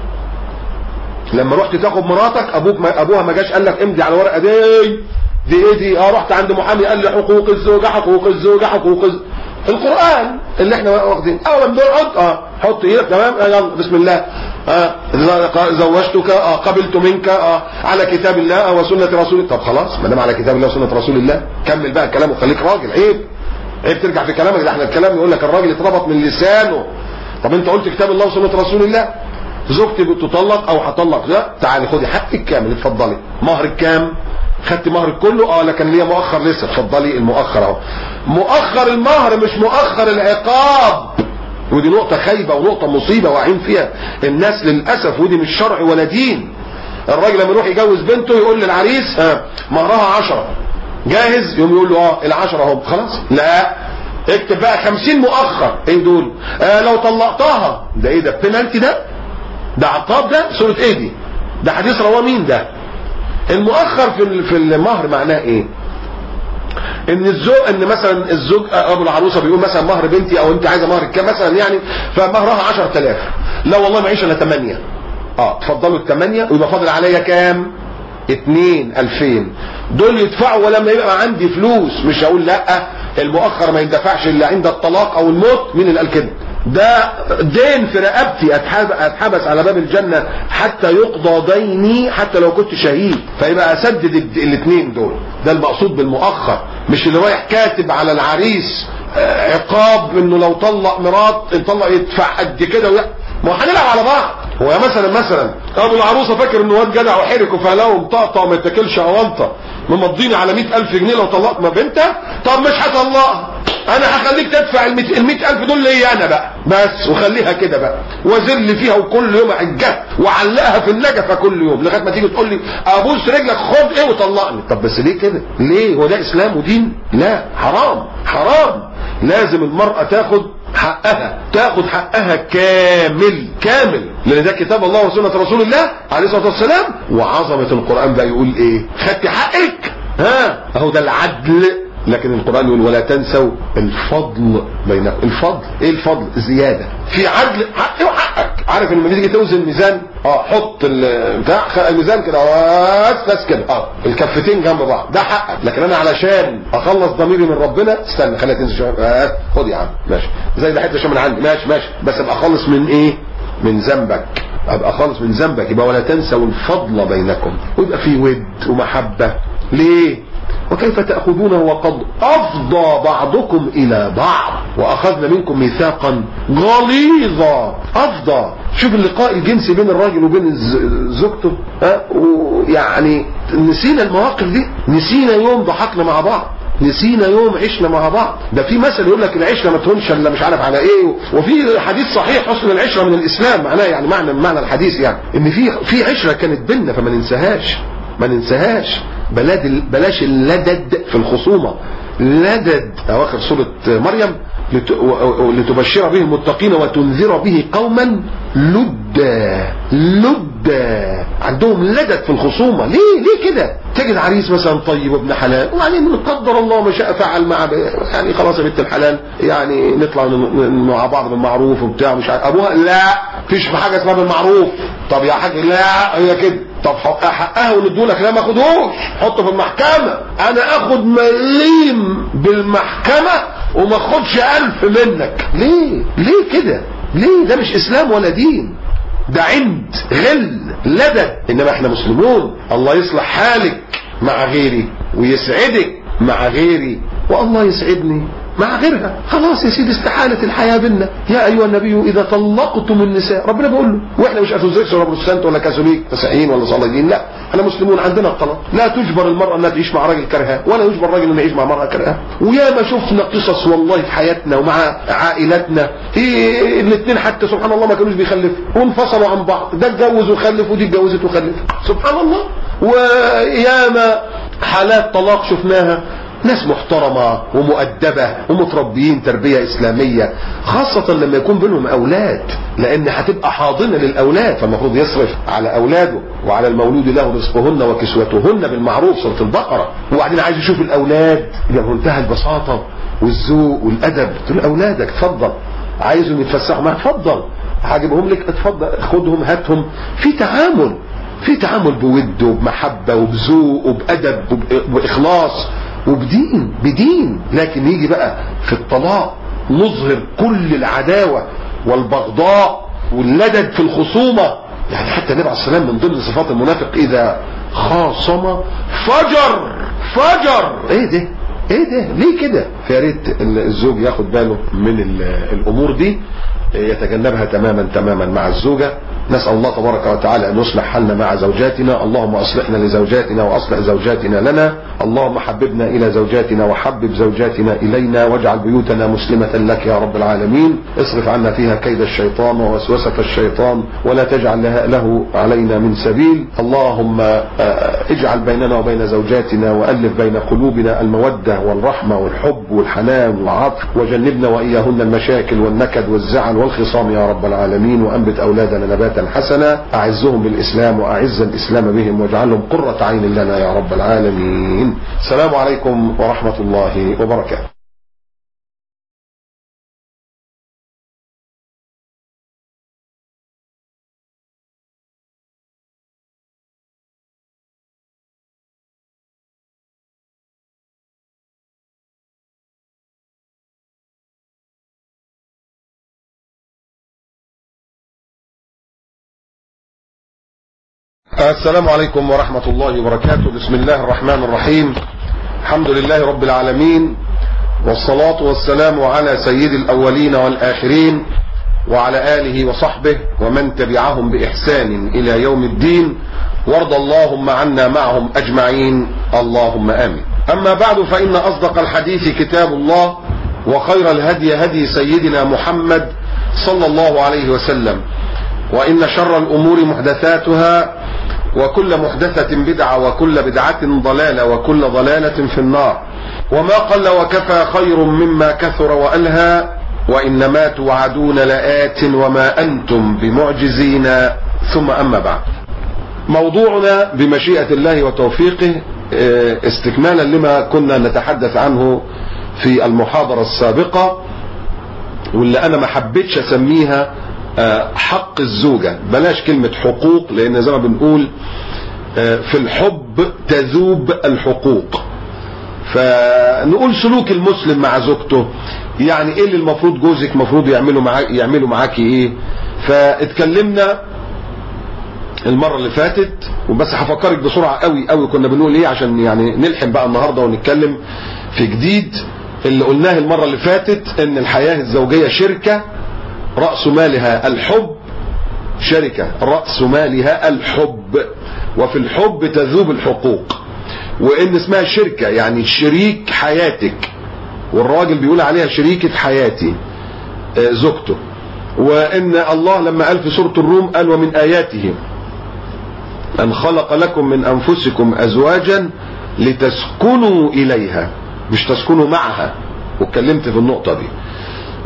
لما رحت تاخد مراتك، ابوك ما ابوها ما جاش قال لك امضي على ورقه دي دي ايه دي؟ اه رحت عند محامي قال لي حقوق الزوجه حقوق الزوجه حقوق الزوجة. القرآن اللي احنا واخدين اول ما حط اه حط ايدك تمام، يلا بسم الله، اه زوجتك، اه قبلت منك، اه على كتاب الله اه وسنة رسول. طب خلاص ما دام على كتاب الله وسنة رسول الله، كمل بقى الكلام وخليك راجل. عيب عيب ترجع في كلامك، ده احنا الكلام يقول لك الراجل اتربط من لسانه. طب انت قلت كتاب الله وسنة رسول الله، زوجتي بتطلق او هطلق، لا تعالي خدي حقك كامل، اتفضلي. مهرك كام؟ خدت مهرك كله؟ اه لكن ليا مؤخر لسه، اتفضلي المؤخر اهو. مؤخر المهر مش مؤخر العقاب، ودي نقطة خايبة ونقطة مصيبة واقعين فيها الناس للأسف، ودي مش شرع ولا دين. الراجل لما يروح يجوز بنته يقول للعريس ها مهرها عشرة، جاهز؟ يوم يقول له اه العشرة اهو، خلاص. لا اكتب بقى خمسين مؤخر. ايه دول؟ آه لو طلقتها، ده ايه ده؟ بنالتي ده؟ ده عقاب ده؟ سورة ايه دي؟ ده حديث رواه مين ده؟ المؤخر في في المهر معناه ايه؟ ان الزوج، ان مثلا الزوج ابو العروسه بيقول مثلا مهر بنتي او انت عايزه مهر كام مثلا يعني، فمهرها عشرة آلاف. لا والله معيش الا ثمانية. اه تفضلوا الثمانية ويبقى فاضل عليا كام؟ اتنين ألفين. دول يدفعوا ولما يبقى عندي فلوس. مش هقول لا المؤخر ما يندفعش الا عند الطلاق او الموت. مين اللي قال كده؟ ده دين في رقبتي، اتحبس على باب الجنة حتى يقضى ديني حتى لو كنت شهيد، فيبقى اسدد الاثنين دول. ده المقصود بالمؤخر، مش اللي رايح كاتب على العريس عقاب انه لو طلق مرات طلق يدفع قد كده. ما هنلعب على بعض. هو مثلا مثلا ابو العروسه فاكر انه واد جدع وحرك فلو مطقطع وما يتاكلش اونطه، ممضيني على مئة ألف جنيه لو طلقت ما بنتها. طب مش هطلقها، انا هخليك تدفع المئة ألف دول ليا انا بقى بس، وخليها كده بقى وازل فيها وكل يوم اعجها وعلقها في النجفه كل يوم لغايه ما تيجي تقول لي ابوس رجلك خد ايه وطلقني. طب بس ليه كده؟ ليه؟ هو ده اسلام ودين؟ لا، حرام حرام. لازم المرأة تاخد حقها، تاخد حقها كامل كامل، لان ده كتاب الله وسنة رسول الله عليه الصلاة والسلام. وعظمة القرآن بقى يقول ايه؟ خدت حقك، ها اهو ده العدل. لكن القرآن يقول ولا تنسوا الفضل بينكم. الفضل ايه؟ الفضل زيادة في عدل، حقي وحقك. عارف ان لما تيجي توزن ميزان، اه حط بتاع الميزان كده بس بس كده، اه الكفتين جنب بعض، ده حقك. لكن انا علشان اخلص ضميري من ربنا، استنى خليها تنزل شويه، آه خد يا عم ماشي، زي ده حته شويه من عندي، ماشي ماشي، بس ابقى خالص من ايه؟ من ذنبك، ابقى خالص من ذنبك. يبقى ولا تنسوا الفضل بينكم، ويبقى في ود ومحبه. ليه؟ وكيف تأخذونه وقد أفضى بعضكم إلى بعض وأخذنا منكم ميثاقا غليظا. أفضى، شوف اللقاء الجنسي بين الراجل وبين زوجته، ها؟ ويعني نسينا المواقف دي، نسينا يوم ضحكنا مع بعض، نسينا يوم عشنا مع بعض. ده في مثل يقول لك العشره ما تهونش الا مش عارف على ايه، وفي حديث صحيح حسن العشره من الاسلام، معناه يعني معنى معنى الحديث يعني ان في في عشره كانت بيننا فما ننساهاش، ما ننساهاش. بلاد بلاش اللدد في الخصومه. لدد اواخر سوره مريم، لتبشر به المتقين وتنذر به قوما لدا. لد عندهم لدد في الخصومة. ليه ليه كده؟ تجد عريس مثلا طيب وابن حلال، وبعدين قدر الله ما شاء فعل مع يعني خلاص يا بنت الحلال يعني نطلع مع بعض بالمعروف وبتاع مش عارف ابوها، لا فيش حاجه اسمها بالمعروف. طب يا حاج لا هي كده، طب حقها وندوا لك، لا ما اخدهوش حطه في المحكمه. انا اخد مليم بالمحكمه وما اخدش الف منك. ليه ليه كده؟ ليه؟ ده مش اسلام ولا دين، ده عند غل لدد. انما احنا مسلمون. الله يصلح حالك مع غيري ويسعدك مع غيري والله يسعدني مع غيرها. خلاص يا سيدي استحالت الحياة بينا. يا ايها النبي اذا طلقتم النساء، ربنا بيقول له، واحنا مش ارثوذكس ولا بروتستانت ولا كاثوليك مسيحيين ولا صليبيين، لا احنا مسلمون عندنا الطلاق. لا تجبر المرأة انها تعيش مع راجل كرهها، ولا يجبر الراجل انه يعيش مع مرأة كرهها. ويا ما شفنا قصص والله في حياتنا ومع عائلاتنا، في الاثنين حتى سبحان الله ما كانوش بيخلفوا وانفصلوا عن بعض، ده اتجوز وخلف ودي اتجوزت وخلف، سبحان الله. ويا ما حالات طلاق شفناها، ناس محترمة ومؤدبة ومتربيين تربية إسلامية، خاصة لما يكون بينهم أولاد، لأن هتبقى حاضنة للأولاد، فالمفروض يصرف على أولاده وعلى المولود له رزقهن وكسوتهن بالمعروف، سورة البقرة. وبعدين عايز يشوف الأولاد بمنتهى البساطة والذوق والأدب، تقول أولادك اتفضل، عايزهم يتفسحوا معك اتفضل، عاجبهم لك اتفضل، خدهم هاتهم، في تعامل في تعامل بود وبمحبة وبذوق وبأدب وبإخلاص وبدين بدين. لكن يجي بقى في الطلاق نظهر كل العداوة والبغضاء واللدد في الخصومة. يعني حتى النبي عليه السلام من ضمن صفات المنافق إذا خاصم فجر فجر. ايه ده ايه ده ليه كده؟ فيا ريت الزوج ياخد باله من الامور دي، يتجنبها تماما تماما مع الزوجة. نسأل الله تبارك وتعالى أن يصلح حالنا مع زوجاتنا. اللهم أصلحنا لزوجاتنا وأصلح زوجاتنا لنا. اللهم حببنا إلى زوجاتنا وحبب زوجاتنا إلينا، واجعل بيوتنا مسلمة لك يا رب العالمين. اصرف عنا فيها كيد الشيطان ووسوسة الشيطان، ولا تجعل له علينا من سبيل. اللهم اجعل بيننا وبين زوجاتنا وألف بين قلوبنا المودة والرحمة والحب والحنان والعطف، وجنبنا وإياهن المشاكل والنكد والزعل والخصام يا رب العالمين. وأنبت أولادنا نباتا حسنا، أعزهم بالإسلام وأعز الإسلام بهم، واجعلهم قرة عين لنا يا رب العالمين. السلام عليكم ورحمة الله وبركاته. السلام عليكم ورحمة الله وبركاته. بسم الله الرحمن الرحيم. الحمد لله رب العالمين، والصلاة والسلام على سيد الأولين والآخرين، وعلى آله وصحبه ومن تبعهم بإحسان إلى يوم الدين، وارض اللهم عنا معهم أجمعين اللهم آمين. أما بعد، فإن أصدق الحديث كتاب الله، وخير الهدي هدي سيدنا محمد صلى الله عليه وسلم، وإن شر الأمور محدثاتها، وكل محدثة بدعة، وكل بدعة ضلالة، وكل ضلالة في النار. وما قل وكفى خير مما كثر وألهى، وإنما توعدون لآت وما أنتم بمعجزين. ثم أما بعد، موضوعنا بمشيئة الله وتوفيقه استكمالا لما كنا نتحدث عنه في المحاضرة السابقة، واللي أنا ما حبيتش أسميها حق الزوجة، بلاش كلمة حقوق، لأن زي ما بنقول في الحب تذوب الحقوق. فنقول سلوك المسلم مع زوجته، يعني ايه اللي المفروض جوزك مفروض يعملوا معاك يعملوا معاكي ايه. فاتكلمنا المرة اللي فاتت، وبس هفكرك بسرعة قوي قوي كنا بنقول ايه عشان يعني نلحم بقى النهاردة ونتكلم في جديد. اللي قلناه المرة اللي فاتت ان الحياة الزوجية شركة رأس مالها الحب، شركة رأس مالها الحب، وفي الحب تذوب الحقوق، وإن اسمها شركة يعني شريك حياتك، والراجل بيقول عليها شريكة حياتي زوجته. وإن الله لما قال في سورة الروم قال ومن آياته أن خلق لكم من أنفسكم أزواجا لتسكنوا إليها، مش تسكنوا معها، واتكلمت في النقطة دي.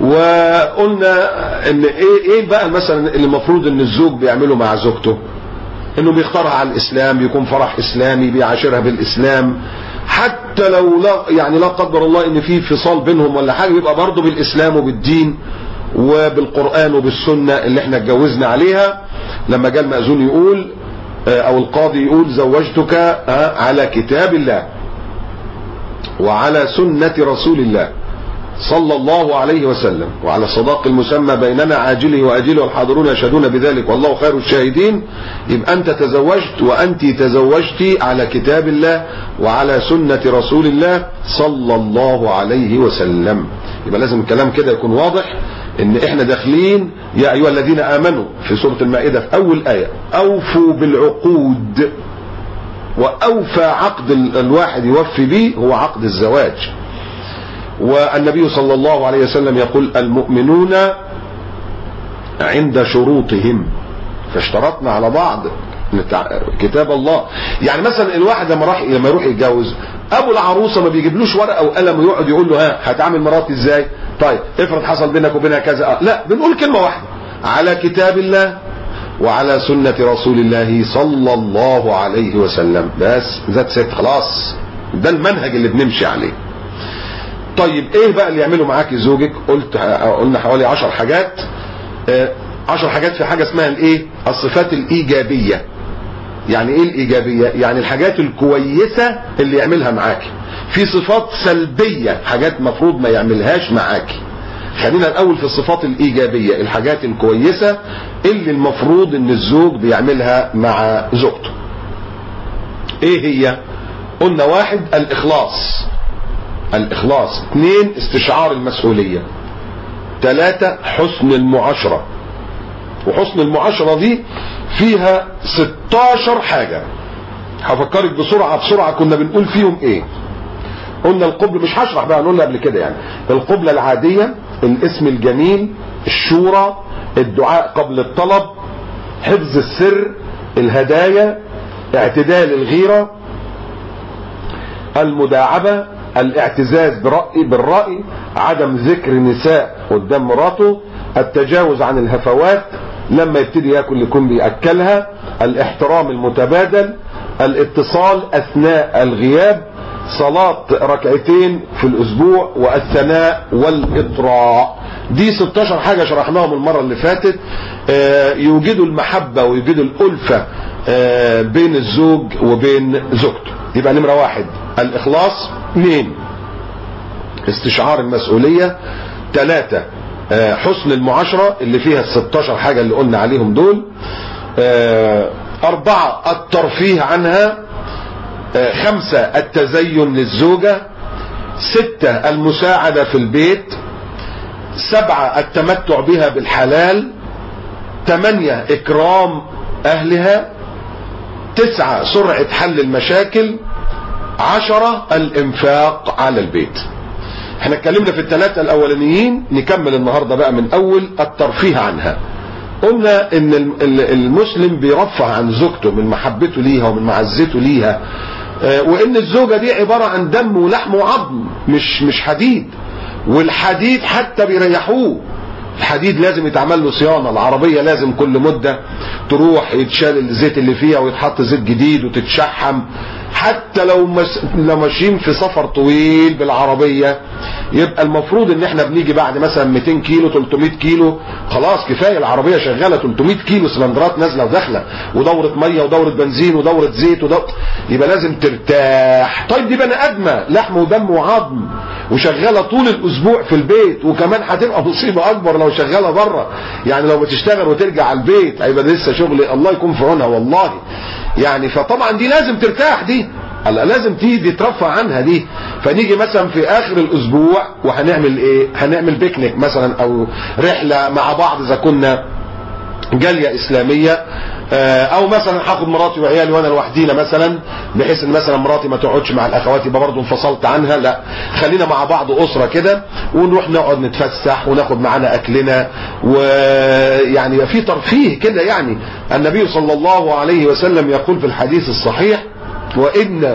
وقلنا ان ايه ايه بقى مثلا اللي المفروض ان الزوج بيعمله مع زوجته. انه بيختارها على الاسلام، بيكون فرح اسلامي، بيعاشرها بالاسلام، حتى لو لا يعني لا قدر الله ان في فصال بينهم ولا حاجه، بيبقى برضه بالاسلام وبالدين وبالقرآن وبالسنة اللي احنا اتجوزنا عليها. لما جاء المأذون يقول او القاضي يقول زوجتك على كتاب الله وعلى سنة رسول الله صلى الله عليه وسلم وعلى الصداق المسمى بيننا عاجله وآجله والحاضرون يشهدون بذلك والله خير الشاهدين، يبقى أنت تزوجت وأنت تزوجتي على كتاب الله وعلى سنة رسول الله صلى الله عليه وسلم. يبقى لازم الكلام كده يكون واضح ان احنا داخلين يا ايها الذين امنوا في سورة المائدة في اول آية اوفوا بالعقود، واوفى عقد الواحد يوفي به هو عقد الزواج. والنبي صلى الله عليه وسلم يقول المؤمنون عند شروطهم، فاشترطنا على بعض كتاب الله. يعني مثلا الواحد لما راح لما يروح يتجوز ابو العروسه ما بيجيبلوش ورقه وقلم ويقعد يقول له ها هتعامل مراتي ازاي؟ طيب افرض حصل بينك وبينها كذا، لا بنقول كلمه واحده على كتاب الله وعلى سنه رسول الله صلى الله عليه وسلم، بس ذات ست خلاص، ده المنهج اللي بنمشي عليه. طيب ايه بقى اللي يعمله معاكي زوجك؟ قلت قلنا حوالي عشر حاجات. عشر حاجات في حاجه اسمها الايه؟ الصفات الايجابيه. يعني ايه الايجابيه؟ يعني الحاجات الكويسه اللي يعملها معاكي. في صفات سلبيه حاجات مفروض ما يعملهاش معاكي. خلينا الاول في الصفات الايجابيه، الحاجات الكويسه اللي المفروض ان الزوج بيعملها مع زوجته. ايه هي؟ قلنا واحد الاخلاص الاخلاص اثنين استشعار المسؤوليه، ثلاثة حسن المعاشره. وحسن المعاشره دي فيها ستاشر حاجه، هفكرك بسرعه بسرعه كنا بنقول فيهم ايه. قلنا القبل، مش هشرح بقى، نقولها قبل كده يعني. القبلة العادية، الاسم الجميل، الشورى، الدعاء قبل الطلب، حفظ السر، الهدايا، اعتدال الغيرة، المداعبة، الاعتزاز برأي بالرأي، عدم ذكر نساء قدام مراته، التجاوز عن الهفوات لما يبتدي ياكل يكون بيأكلها، الاحترام المتبادل، الاتصال اثناء الغياب، صلاة ركعتين في الاسبوع، والثناء والاطراء. دي ستاشر حاجة شرحناهم المرة اللي فاتت. آه يوجدوا المحبة ويوجدوا الألفة آه بين الزوج وبين زوجته. يبقى نمرة واحد الاخلاص، اثنين استشعار المسؤولية، ثلاثة آه حسن المعاشرة اللي فيها الستاشر حاجة اللي قلنا عليهم دول، آه أربعة الترفيه عنها، آه خمسة التزين للزوجة، ستة المساعدة في البيت، سبعة التمتع بها بالحلال، ثمانية إكرام أهلها، تسعة سرعة حل المشاكل، عشرة الإنفاق على البيت. احنا اتكلمنا في الثلاثة الأولانيين، نكمل النهاردة بقى من أول الترفيه عنها. قلنا ان المسلم بيرفع عن زوجته من محبته ليها ومن معزته ليها، وان الزوجة دي عبارة عن دم ولحم وعظم، مش مش حديد. والحديد حتى بيريحوه، الحديد لازم يتعمل له صيانة، العربية لازم كل مدة تروح يتشال الزيت اللي فيها ويتحط زيت جديد وتتشحم. حتى لو مس... لو ماشيين في سفر طويل بالعربية، يبقى المفروض ان احنا بنيجي بعد مثلا مئتين كيلو ثلاثمئة كيلو، خلاص كفاية العربية شغالة ثلاثمئة كيلو، سلندرات نازلة وداخلة ودورة مية ودورة بنزين ودورة زيت ودورة، يبقى لازم ترتاح. طيب دي بني ادمة لحم ودم وعظم وشغالة طول الاسبوع في البيت، وكمان هتبقى مصيبة اكبر لو شغالة بره. يعني لو بتشتغل وترجع على البيت هيبقى لسه شغل، الله يكون في عونها والله. يعني فطبعا دي لازم ترتاح، دي لازم تيجي ترفع عنها دي. فنيجي مثلا في اخر الاسبوع وهنعمل ايه؟ هنعمل بيكنيك مثلا او رحلة مع بعض اذا كنا جالية اسلامية، او مثلا هاخد مراتي وعيالي وانا لوحدينا مثلا، بحيث ان مثلا مراتي ما تقعدش مع الاخوات يبقى برضه انفصلت عنها، لا خلينا مع بعض اسره كده ونروح نقعد نتفسح وناخد معانا اكلنا، ويعني يبقى في ترفيه كده. يعني النبي صلى الله عليه وسلم يقول في الحديث الصحيح: وان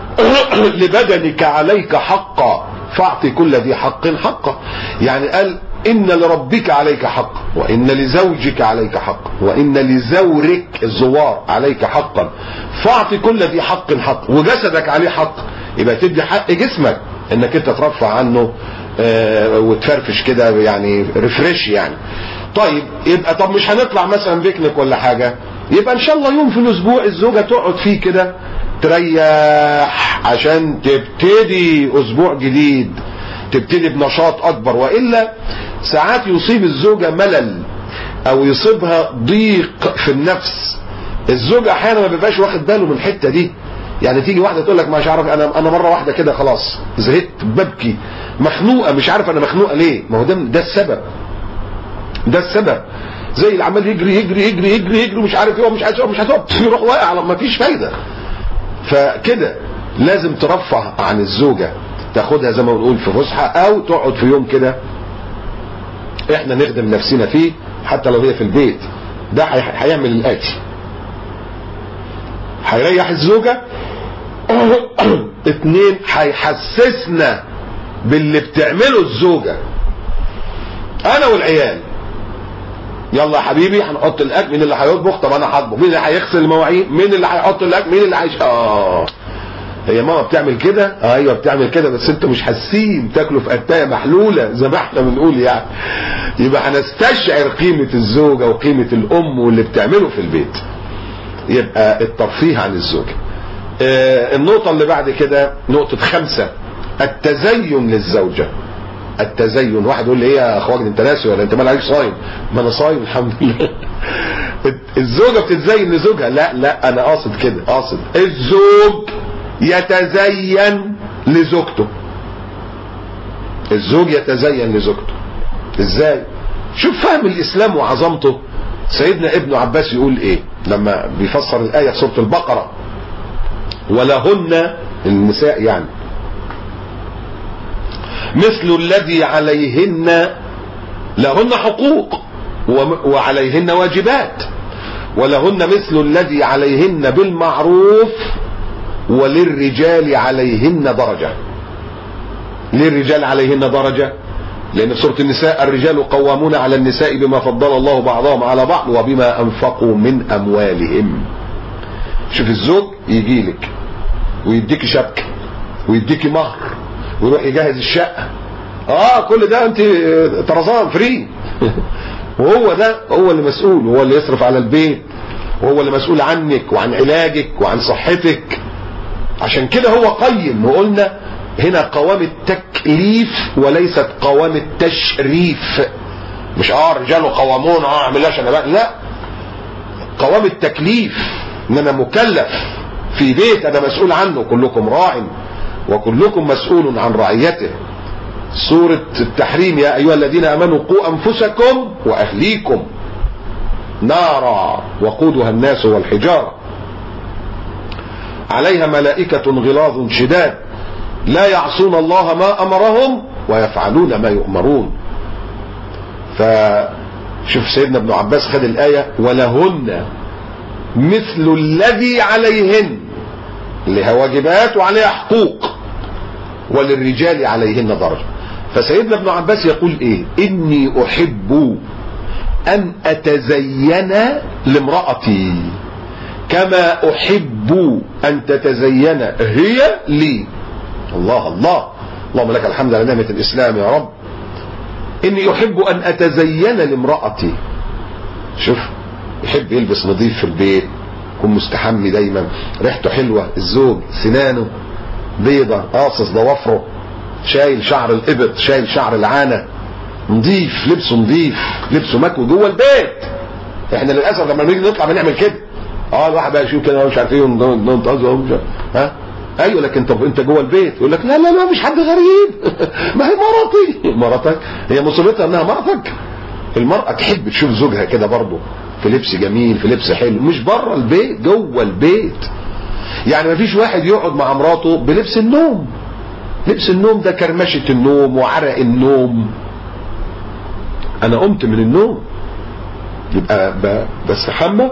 لبدنك عليك حقا فاعطي كل ذي حق حقه. يعني قال إن لربك عليك حق، وإن لزوجك عليك حق، وإن لزورك الزوار عليك حقا، فاعط كل ذي حق حق، وجسدك عليه حق. يبقى تدي حق جسمك انك انت ترفع عنه اه وتفرفش كده يعني ريفريش يعني. طيب يبقى طب مش هنطلع مثلا بيكنيك ولا حاجة، يبقى ان شاء الله يوم في الاسبوع الزوجة تقعد فيه كده تريح عشان تبتدي اسبوع جديد، تبتدي بنشاط اكبر. والا ساعات يصيب الزوجة ملل او يصيبها ضيق في النفس. الزوج احيانا ما بيبقاش واخد باله من الحتة دي، يعني تيجي واحدة تقول لك مش عارف انا انا مرة واحدة كده خلاص زهقت ببكي مخنوقة مش عارف انا مخنوقة ليه. ما هو ده ده السبب، ده السبب. زي اللي عمال يجري يجري يجري يجري يجري مش عارف ايه ومش عارف مش عارف يروح واقع ما فيش فايدة. فكده لازم ترفه عن الزوجة، تاخدها زي ما بنقول في فسحة او تقعد في يوم كده احنا نخدم نفسنا فيه حتى لو هي في البيت. ده هيعمل الاتي: هيريح الزوجة، اتنين هيحسسنا باللي بتعمله الزوجة انا والعيال. يلا يا حبيبي هنحط الاكل، مين اللي هيطبخ؟ طب انا هطبخ. مين اللي هيغسل المواعين؟ مين اللي هيحط الاكل؟ مين اللي هيش اه هي ماما بتعمل كده؟ اه ايوه بتعمل كده، بس انتوا مش حاسين، تاكلوا في قتايه محلوله زي ما احنا بنقول يعني. يبقى هنستشعر قيمه الزوجه وقيمه الام واللي بتعمله في البيت. يبقى الترفيه عن الزوجه. آه النقطه اللي بعد كده نقطه خمسة، التزين للزوجه. التزين. واحد يقول لي ايه يا اخواجي انت ناسي ولا انت مال عليك صايم؟ ما انا صايم الحمد لله. الزوجه بتتزين لزوجها؟ لا لا انا قاصد كده، قاصد الزوج يتزين لزوجته. الزوج يتزين لزوجته ازاي؟ شوف فهم الاسلام وعظمته. سيدنا ابن عباس يقول ايه لما بيفسر الايه في سوره البقره: ولهن النساء يعني مثل الذي عليهن، لهن حقوق وعليهن واجبات، ولهن مثل الذي عليهن بالمعروف وللرجال عليهن درجة. ليه الرجال عليهن درجة؟ لأن في سورة النساء: الرجال قوامون على النساء بما فضل الله بعضهم على بعض وبما أنفقوا من أموالهم. شوف الزوج يجي لك ويديك شبكة ويديك مهر ويروح يجهز الشقة، اه كل ده انت طرزان فري. وهو ده هو اللي مسؤول، وهو اللي يصرف على البيت، وهو اللي مسؤول عنك وعن علاجك وعن صحتك. عشان كده هو قيم. وقلنا هنا قوام التكليف وليست قوام التشريف. مش اه الرجال قوامون اه اعملهاش انا بقى، لا، قوام التكليف ان انا مكلف في بيت انا مسؤول عنه. كلكم راع وكلكم مسؤول عن رعيته. سورة التحريم: يا ايها الذين امنوا قوا انفسكم واهليكم نارا وقودها الناس والحجارة عليها ملائكة غلاظ شداد لا يعصون الله ما امرهم ويفعلون ما يؤمرون. فشوف سيدنا ابن عباس خد الآية: ولهن مثل الذي عليهن، لها واجبات وعليها حقوق، وللرجال عليهن درجة. فسيدنا ابن عباس يقول ايه؟ اني احب ان اتزين لامرأتي كما احب ان تتزين هي لي. الله الله، اللهم لك الحمد على نعمة الاسلام يا رب. اني احب ان اتزين لامرأتي. شوف، يحب يلبس نظيف في البيت، يكون مستحمي دايما، ريحته حلوة، الزوج سنانه بيضة، قاصص ضوافره، شايل شعر الابط، شايل شعر العانة، نظيف، لبسه نظيف، لبسه مكوي جوه البيت. احنا للاسف لما بنيجي نطلع بنعمل كده، اه الواحد بقى يشوف كده مش عارف ايه ونطقطق ها ايوه، لكن طب انت جوه البيت يقول لك لا لا لا مش حد غريب. ما هي مراتي. مراتك هي مصيبتها انها مراتك. المرأة تحب تشوف زوجها كده برضه في لبس جميل، في لبس حلو، مش بره البيت، جوه البيت. يعني ما فيش واحد يقعد مع مراته بلبس النوم. لبس النوم ده كرمشة النوم وعرق النوم. انا قمت من النوم يبقى بستحمى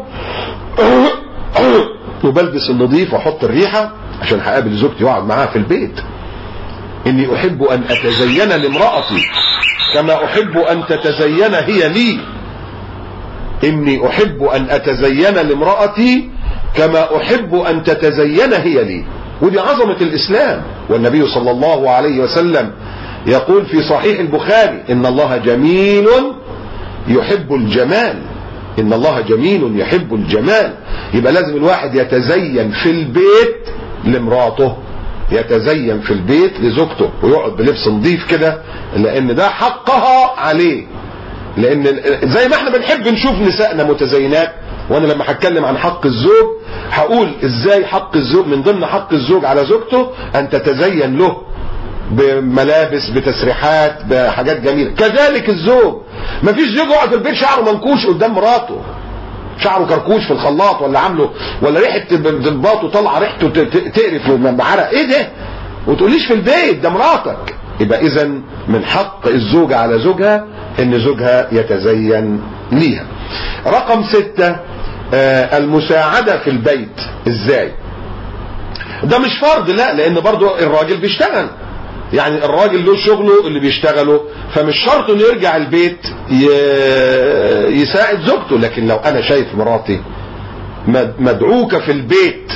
وبلبس النظيف واحط الريحة عشان هقابل زوجتي واقعد معاها في البيت. إني أحب أن أتزين لامرأتي كما أحب أن تتزين هي لي. إني أحب أن أتزين لامرأتي كما أحب أن تتزين هي لي. ودي عظمة الإسلام. والنبي صلى الله عليه وسلم يقول في صحيح البخاري إن الله جميل يحب الجمال. إن الله جميل يحب الجمال. يبقى لازم الواحد يتزين في البيت لامراته، يتزين في البيت لزوجته، ويقعد بلبس نظيف كده، لأن ده حقها عليه. لأن زي ما احنا بنحب نشوف نسائنا متزينات، وانا لما هتكلم عن حق الزوج هقول ازاي حق الزوج، من ضمن حق الزوج على زوجته ان تتزين له بملابس، بتسريحات، بحاجات جميلة. كذلك الزوج، مفيش زوج يقعد في البيت شعره منكوش قدام مراته، شعره كركوش في الخلاط، ولا عامله، ولا ريحه ضباطه طالعه ريحته تقرف بعرق. ايه ده؟ وتقوليش في البيت ده مراتك. يبقى اذا من حق الزوجة على زوجها ان زوجها يتزين ليها. رقم ستة، آه المساعدة في البيت. ازاي؟ ده مش فرض، لا، لان برضو الراجل بيشتغل، يعني الراجل له شغله اللي بيشتغله، فمش شرط انه يرجع البيت يساعد زوجته. لكن لو انا شايف مراتي مدعوكة في البيت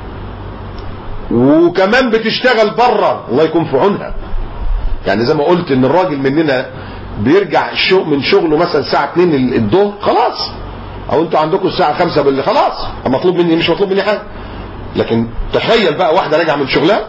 وكمان بتشتغل بره، الله يكون في عونها. يعني زي ما قلت ان الراجل مننا بيرجع من شغله مثلا الساعة اتنين الظهر، خلاص، او انتوا عندكم الساعة خمسة بالليل، خلاص، مطلوب مني مش مطلوب مني حاجة. لكن تخيل بقى واحدة راجعة من شغلها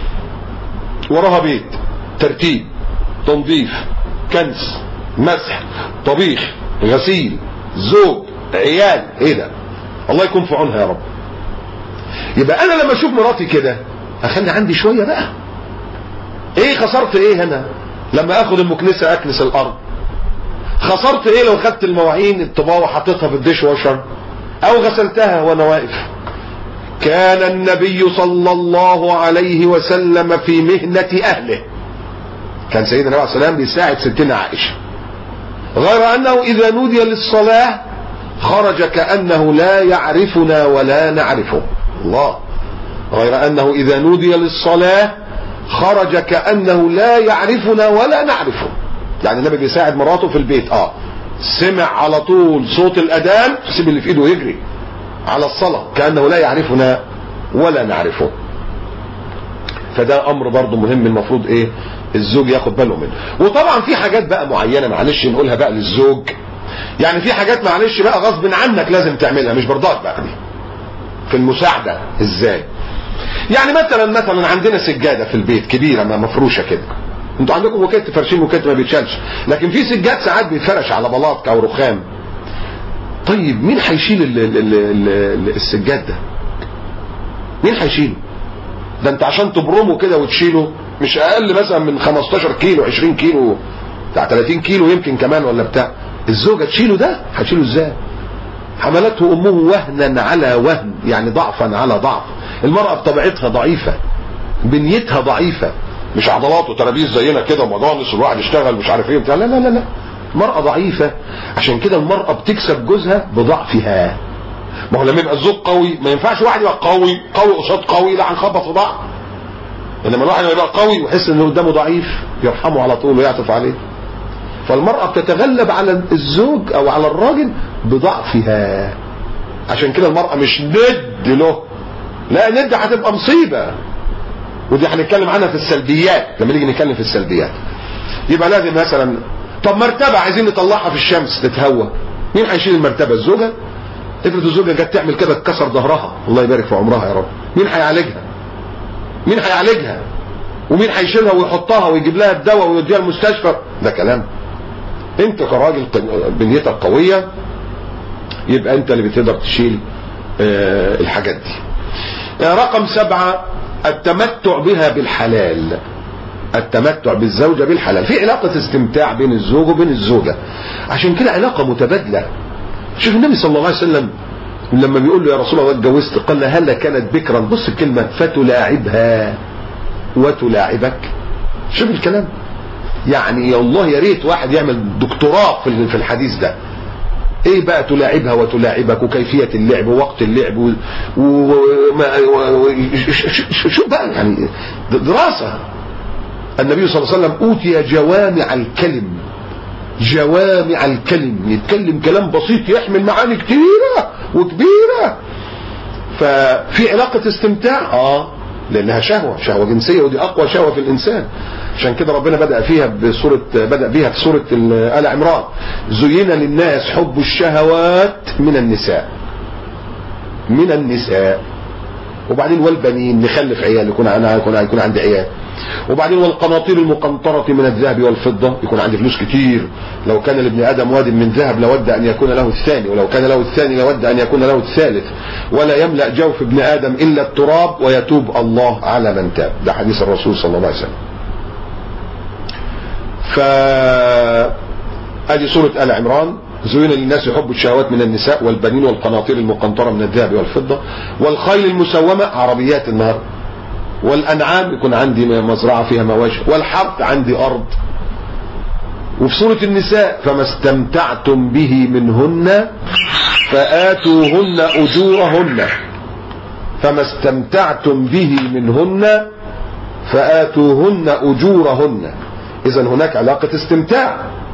وراها بيت، ترتيب، تنظيف، كنس، مسح، طبيخ، غسيل، زوج، عيال. ايه ده؟ الله يكون في عونها يا رب. يبقى انا لما اشوف مراتي كده اخلي عندي شوية بقى. ايه خسرت ايه هنا لما اخد المكنسة اكنس الارض؟ خسرت ايه لو خدت المواعين الطباوة حطيتها في الديش واشر او غسلتها وانا واقف؟ كان النبي صلى الله عليه وسلم في مهنة اهله. كان سيدنا عليه السلام بيساعد ستنا عائشة، غير انه اذا نودي للصلاة خرج كأنه لا يعرفنا ولا نعرفه. الله. غير انه اذا نودي للصلاة خرج كأنه لا يعرفنا ولا نعرفه. يعني النبي بيساعد مراته في البيت، اه سمع على طول صوت الاذان سيب اللي في ايده يجري على الصلاة كأنه لا يعرفنا ولا نعرفه. فده امر برضو مهم، المفروض ايه الزوج ياخد باله منه. وطبعا في حاجات بقى معينة معلش نقولها بقى للزوج، يعني في حاجات معلش بقى غصب عنك لازم تعملها، مش برضاك بقى دي في المساعدة. ازاي؟ يعني مثلا مثلا عندنا سجادة في البيت كبيرة مفروشة كده، انتوا عندكم وكيت فرشين وكيت ما بيتشالش، لكن في سجاد ساعات بيفرش على بلاط او رخام. طيب مين هيشيل السجاد ده؟ مين هيشيله؟ ده انت عشان تبرمه كده وتشيله مش اقل مثلا من خمستاشر كيلو عشرين كيلو بتاع تلاتين كيلو يمكن كمان ولا بتاع. الزوجة تشيله ده هتشيله ازاي؟ حملته امه وهنا على وهن، يعني ضعفا على ضعف. المرأة بطبيعتها ضعيفة، بنيتها ضعيفة، مش عضلات وترابيز زينا كده ومضانس والواحد يشتغل مش عارف ايه بتاع. لا لا لا لا، المرأة ضعيفة. عشان كده المرأة بتكسب جوزها بضعفها. ما هو لما يبقى الزوج قوي ما ينفعش واحد يبقى قوي قوي قصاد قوي، لا هنخبط في بعض. انما الواحد يبقى قوي ويحس ان اللي قدامه ضعيف يرحمه على طول ويعطف عليه. فالمرأة بتتغلب على الزوج او على الراجل بضعفها. عشان كده المرأة مش ند له، لا ند هتبقى مصيبة، ودي هنتكلم عنها في السلبيات لما نيجي نتكلم في السلبيات. يبقى لازم مثلا، طب مرتبة عايزين نطلعها في الشمس تتهوى، مين هيشيل المرتبة؟ الزوجة. افرض الزوجة جت تعمل كده اتكسر ظهرها، الله يبارك في عمرها يا رب، مين هيعالجها؟ مين هيعالجها؟ ومين هيشيلها ويحطها ويجيب لها الدواء ويوديها المستشفى؟ ده كلام. انت كراجل بنيتك قوية يبقى انت اللي بتقدر تشيل اه الحاجات دي. رقم سبعة، التمتع بها بالحلال. التمتع بالزوجة بالحلال. في علاقة استمتاع بين الزوج وبين الزوجة، عشان كده علاقة متبادلة. شوف النبي صلى الله عليه وسلم لما بيقول له يا رسول الله اتجوزت، قال له هل كانت بكرا، بص الكلمة، فتلاعبها وتلاعبك. شوف الكلام، يعني يا الله يا ريت واحد يعمل دكتوراه في الحديث ده. ايه بقى تلاعبها وتلاعبك، وكيفية اللعب ووقت اللعب و... و... و... شو بقى يعني دراسة. النبي صلى الله عليه وسلم أوتي جوامع الكلم، جوامع الكلم، يتكلم كلام بسيط يحمل معاني كتيرة وكبيرة. ففي علاقة استمتاع اه لانها شهوة، شهوة جنسية، ودي اقوى شهوة في الانسان. عشان كده ربنا بدأ فيها بسورة بدأ بيها في سورة آل عمران: زين للناس حب الشهوات من النساء، من النساء. وبعدين والبنين، نخلف عيال، يكون انا يكون يكون عندي عيال. وبعدين والقناطير المقنطرة من الذهب والفضة، يكون عندي فلوس كتير. لو كان لابن آدم واد من ذهب لود أن يكون له الثاني، ولو كان له الثاني لود أن يكون له الثالث. ولا يملأ جوف ابن آدم إلا التراب ويتوب الله على من تاب. ده حديث الرسول صلى الله عليه وسلم. فأدي سورة آل عمران: زين للناس حب الشهوات من النساء والبنين والقناطير المقنطرة من الذهب والفضة والخيل المسومة، عربيات النهار، والأنعام، يكون عندي مزرعة فيها مواشي، والحرث عندي أرض. وفي سورة النساء: فما استمتعتم به منهن فآتوهن أجورهن، فما استمتعتم به منهن فآتوهن أجورهن. إذن هناك علاقة استمتاع،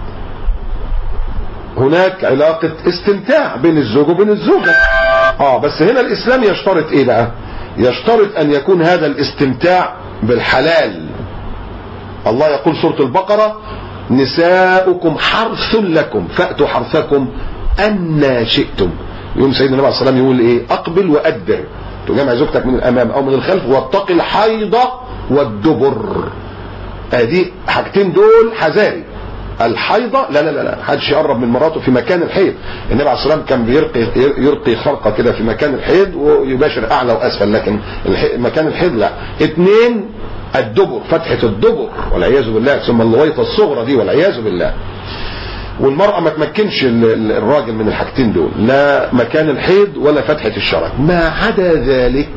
هناك علاقة استمتاع بين الزوج وبين الزوجة. اه بس هنا الإسلام يشترط إيه بقى؟ يشترط أن يكون هذا الاستمتاع بالحلال. الله يقول سورة البقرة: نساؤكم حرث لكم فأتوا حرثكم أن شئتم. يوم سيدنا النبي عليه الصلاة والسلام يقول إيه؟ أقبل وأدبر، تجمع زوجتك من الأمام أو من الخلف، واتق الحيض والدبر. ادي حاجتين دول حذاري. الحيضة لا لا لا لا حدش يقرب من مراته في مكان الحيض. النبي عليه الصلاة والسلام كان بيرقي يرقي خرقة كده في مكان الحيض ويباشر أعلى وأسفل، لكن مكان الحيض لا. اتنين: الدبر، فتحة الدبر والعياذ بالله، ثم اللويطة الصغرى دي والعياذ بالله. والمرأة ما تمكنش الراجل من الحاجتين دول، لا مكان الحيض ولا فتحة الشرج. ما عدا ذلك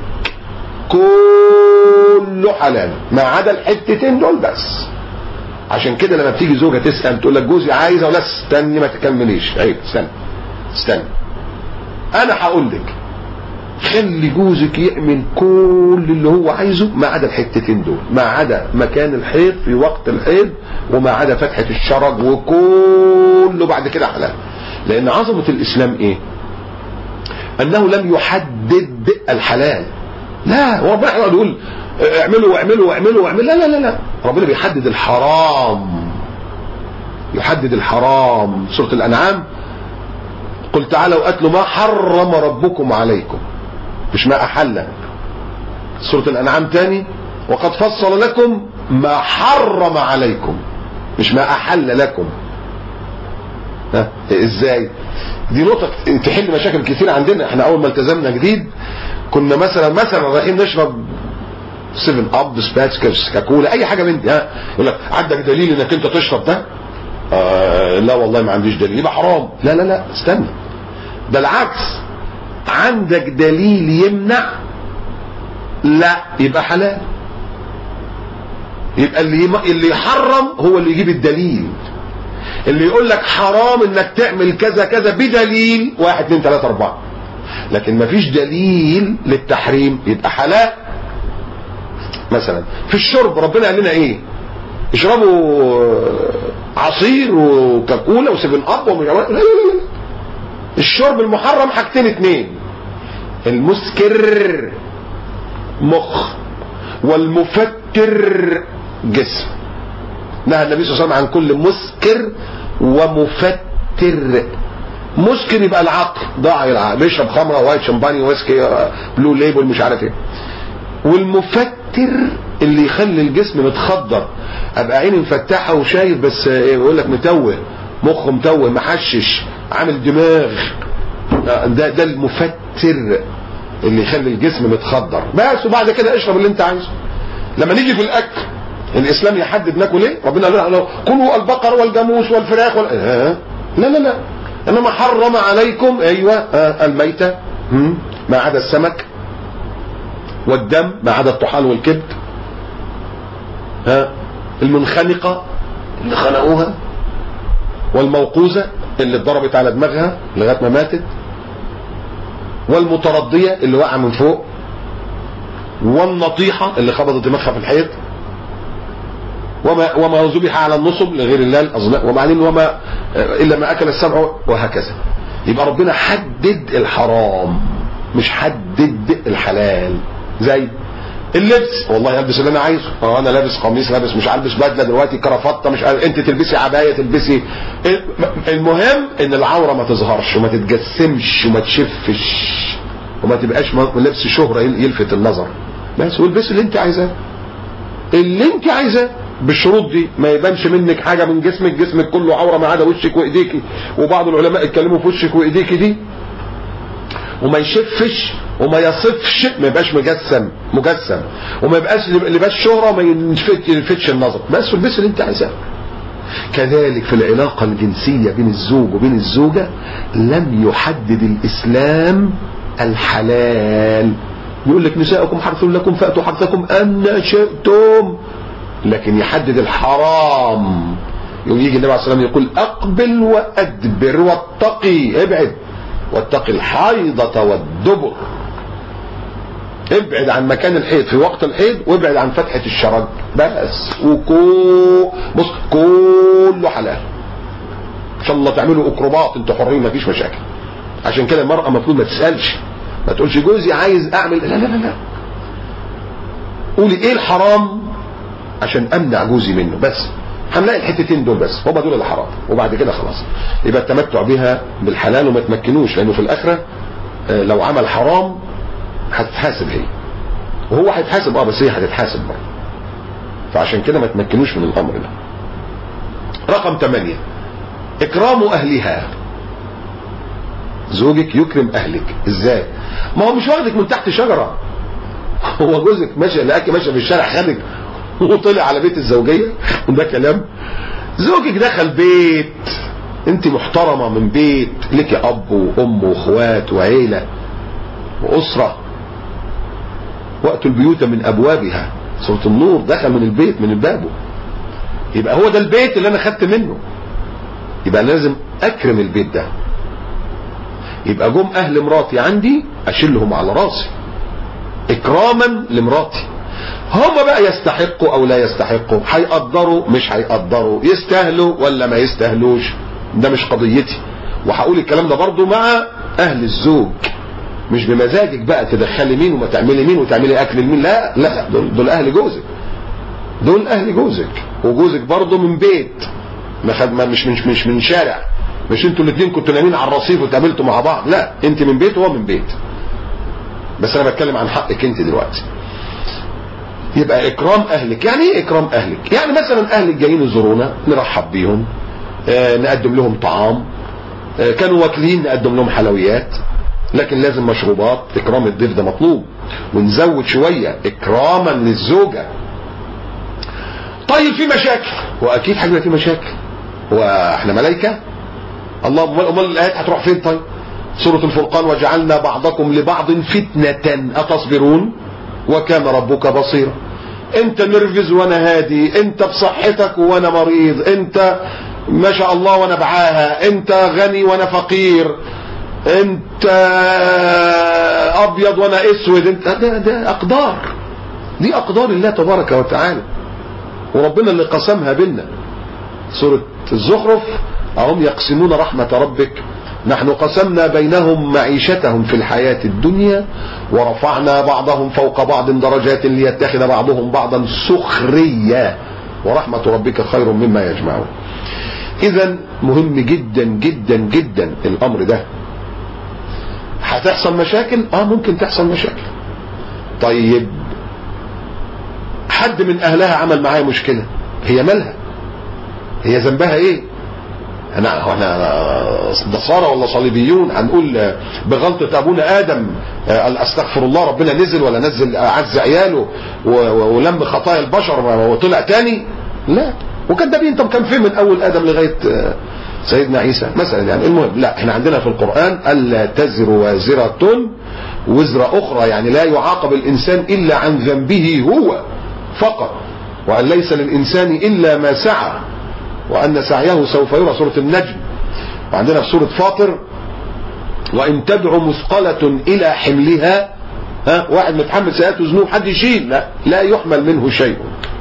كله حلال، ما عدا الحتتين دول بس. عشان كده لما بتيجي زوجة تسأل تقول لك جوزي عايزة، ولا استني ما تكمليش، عيب، استنى استنى انا هقول لك خلي جوزك يعمل كل اللي هو عايزه ما عدا الحتتين دول، ما عدا مكان الحيض في وقت الحيض، وما عدا فتحة الشرج، وكله بعد كده حلال. لان عظمة الاسلام ايه؟ انه لم يحدد الحلال. لا، وربنا يقعد يقول اعملوا واعملوا واعملوا واعملوا، لا لا لا لا، ربنا بيحدد الحرام، يحدد الحرام. سورة الأنعام: قل تعالوا أتلوا ما حرم ربكم عليكم، مش ما أحل. سورة الأنعام تاني: وقد فصل لكم ما حرم عليكم، مش ما أحل لكم. ها ازاي؟ دي نقطة تحل مشاكل كثيرة عندنا. احنا أول ما التزمنا جديد كنا مثلا مثلا رايحين نشرب سيفن اب، سباتس، كاكولا، اي حاجه من دي، ها يقول لك عندك دليل انك انت تشرب ده؟ آه لا والله ما عنديش دليل، يبقى حرام. لا لا لا استنى، ده العكس، عندك دليل يمنع، لا يبقى حلال. يبقى اللي اللي يحرم هو اللي يجيب الدليل. اللي يقول لك حرام انك تعمل كذا كذا بدليل واحد اتنين تلاته اربعه، لكن ما فيش دليل للتحريم يبقى حلال. مثلا في الشرب ربنا قال لنا ايه؟ اشربوا عصير وكاكولا وسيفن اب ومش لا لا لا لا. الشرب المحرم حاجتين اتنين: المسكر مخ، والمفتر جسم. نهى النبي صلى الله عليه وسلم عن كل مسكر ومفتر. مسكر يبقى العقل، ضاع العقل، بيشرب خمره وايت شمباني ويسكي بلو ليبل مش عارف ايه. والمفتر اللي يخلي الجسم متخدر، ابقى عيني مفتحه وشايف بس يقول لك متوه، مخه متوه، محشش، عامل دماغ. ده ده المفتر اللي يخلي الجسم متخدر بس. وبعد كده اشرب اللي انت عايزه. لما نيجي في الاكل الاسلام يحدد ناكل ايه؟ ربنا قال لنا كلوا البقر والجاموس والفراخ وال... آه. لا لا لا، انما حرم عليكم ايوه آه الميتة ما عدا السمك، والدم ما عدا الطحال والكبد، ها المنخنقة اللي خنقوها، والموقوذة اللي اتضربت على دماغها لغايه ما ماتت، والمتردية اللي وقع من فوق، والنطيحة اللي خبطت دماغها في الحيط، وما وما ذبح على النصب لغير الله الاصنام، وبعدين وما الا ما اكل السبع، وهكذا. يبقى ربنا حدد الحرام مش حدد الحلال. زي اللبس، والله البس اللي انا عايزه، اه انا لابس قميص، لابس مش البس بدله دلوقتي، كرافته، مش عارف، انت تلبسي عبايه، تلبسي. المهم ان العوره ما تظهرش وما تتجسمش وما تشفش وما تبقاش لبس شهره يلفت النظر بس. والبس اللي انت عايزاه، اللي انت عايزاه بالشروط دي، ما يبانش منك حاجه من جسمك، جسمك كله عوره ما عدا وشك وايديكي، وبعض العلماء اتكلموا في وشك وايديكي دي، وما يشفش وما يصفش، ما يبقاش مجسم مجسم وما يبقاش لباس شهره وما يلفتش النظر بس. والبس اللي انت عايزاه. كذلك في العلاقه الجنسيه بين الزوج وبين الزوجه لم يحدد الاسلام الحلال. يقول لك نساؤكم حرث لكم فاتوا حرثكم ان شئتم، لكن يحدد الحرام. يقول يجي النبي عليه الصلاه والسلام يقول اقبل وادبر واتقي، ابعد واتقي الحيضة والدبر، ابعد عن مكان الحيض في وقت الحيض، وابعد عن فتحة الشرج بس. وكو بص كله حلال، ان شاء الله تعملوا اكروبات انتوا حرين مفيش مشاكل. عشان كده المرأة المفروض ما تسألش، ما تقولش جوزي عايز اعمل، لا لا لا لا، قولي ايه الحرام عشان امنع جوزي منه بس. هنلاقي الحتتين دول بس، هما دول اللي حرام، وبعد كده خلاص يبقى التمتع بها بالحلال وما تمكنوش، لانه في الاخره لو عمل حرام هتتحاسب هي، وهو هيتحاسب اه بس هي هتتحاسب برضه. فعشان كده ما تمكنوش من الامر ده. رقم ثمانية اكرام اهلها. زوجك يكرم اهلك ازاي؟ ما هو مش واخدك من تحت شجره، هو جوزك ماشي لقاك ماشي في الشارع خدك وطلع على بيت الزوجيه، وده كلام. زوجك دخل بيت، انت محترمه من بيت لك اب وام واخوات وعيله واسره، واتوا البيوت من ابوابها، سوره النور، دخل من البيت من بابه، يبقى هو ده البيت اللي انا خدت منه، يبقى لازم اكرم البيت ده. يبقى جم اهل مراتي عندي اشيلهم على راسي اكراما لمراتي. هم بقى يستحقوا او لا يستحقوا، هيقدروا مش هيقدروا، يستاهلوا ولا ما يستاهلوش، ده مش قضيتي. وهقول الكلام ده برضو مع اهل الزوج، مش بمزاجك بقى تدخلي مين وما تعملي مين وتعملي اكل لمين، لا لا، دول, دول اهل جوزك، دول اهل جوزك، وجوزك برضو من بيت، ما مش مش مش من شارع، مش انتوا الاثنين كنتوا نايمين على الرصيف وتقابلتوا مع بعض، لا، انت من بيت وهو من بيت. بس انا بتكلم عن حقك انت دلوقتي. يبقى اكرام اهلك. يعني ايه اكرام اهلك؟ يعني مثلا اهلك جايين يزورونا نرحب بيهم، آه نقدم لهم طعام، آه كانوا واكلين نقدم لهم حلويات، لكن لازم مشروبات. اكرام الضيف ده مطلوب، ونزود شويه اكراما للزوجه. طيب في مشاكل، واكيد هيبقى في مشاكل، واحنا ملائكه؟ الله، امال الايات هتروح فين؟ طيب سوره الفرقان، وجعلنا بعضكم لبعض فتنه اتصبرون وكان ربك بصيرا. انت نرفز وانا هادي، انت بصحتك وانا مريض، انت ما شاء الله وانا بعاها، انت غني وانا فقير، انت ابيض وانا اسود، انت ده, ده اقدار، دي اقدار الله تبارك وتعالى، وربنا اللي قسمها بينا. سورة الزخرف، اهم يقسمون رحمة ربك نحن قسمنا بينهم معيشتهم في الحياة الدنيا ورفعنا بعضهم فوق بعض درجات ليتخذ بعضهم بعضا سخريا ورحمة ربك خير مما يجمعون. اذا مهم جدا جدا جدا الامر ده. هتحصل مشاكل؟ اه ممكن تحصل مشاكل. طيب حد من اهلها عمل معايا مشكلة، هي مالها؟ هي ذنبها ايه؟ احنا احنا نصارى ولا صليبيون هنقول بغلطة ابونا ادم استغفر الله ربنا نزل ولا نزل عز عياله ولم خطايا البشر وطلع تاني؟ لا. وكذابين. طب كان فين من اول ادم لغايه سيدنا عيسى مثلا؟ يعني المهم، لا، احنا عندنا في القرآن الا تزر وازرة وزر اخرى، يعني لا يعاقب الانسان الا عن ذنبه هو فقط، وان ليس للانسان الا ما سعى وأن سعيه سوف يرى، سورة النجم. وعندنا في سورة فاطر وإن تدع مثقلة إلى حملها، ها، واحد متحمل سيئات وذنوب حد يشيل، لا لا يحمل منه شيء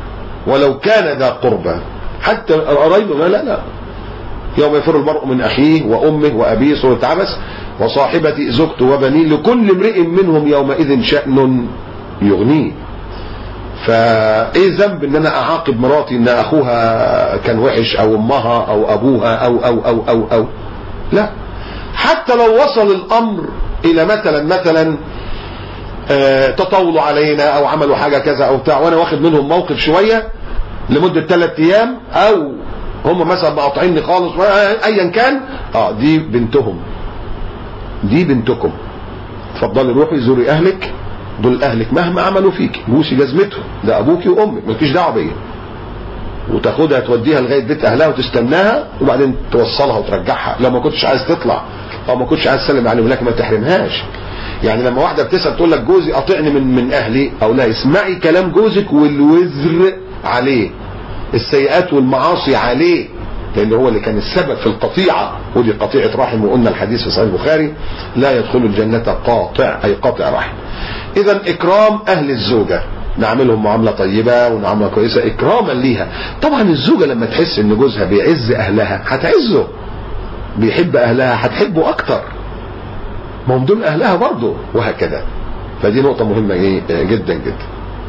ولو كان ذا قربى، حتى قرايبه لا لا يوم يفر المرء من اخيه وامه وابيه سورة عبس وصاحبته زوجته وبنيه لكل امرئ منهم يومئذ شأن يغنيه. فايه ذنب ان انا اعاقب مراتي ان اخوها كان وحش او امها او ابوها او او او او او لا، حتى لو وصل الامر الى مثلا مثلا اه تطاولوا علينا او عملوا حاجة كذا او بتاع وانا واخد منهم موقف شوية لمدة ثلاث ايام او هم مثلا مقاطعيني خالص ايا كان، اه دي بنتهم، دي بنتكم، اتفضلي روحي زوري اهلك، دول اهلك مهما عملوا فيك، بوسي جزمتهم، ده ابوكي وامك مالكيش دعوه بيا، وتاخدها توديها لغايه بيت اهلها وتستناها وبعدين توصلها وترجعها لو ما كنتش عايز تطلع او ما كنتش عايز تسلم عليهم، لكن ما تحرمهاش. يعني لما واحده بتسال تقول لك جوزي قاطعني من من اهلي او لا، اسمعي كلام جوزك والوزر عليه، السيئات والمعاصي عليه، لان هو اللي كان السبب في القطيعه، ودي قطيعه رحم، وقلنا الحديث في صحيح البخاري لا يدخل الجنه قاطع اي قاطع رحم. اذا اكرام اهل الزوجه، نعملهم معامله طيبه ونعامله كويسه اكراما ليها. طبعا الزوجه لما تحس ان جوزها بيعز اهلها هتعزه، بيحب اهلها هتحبه اكتر، ما هم دول اهلها برضه، وهكذا. فدي نقطه مهمه ايه جدا جدا.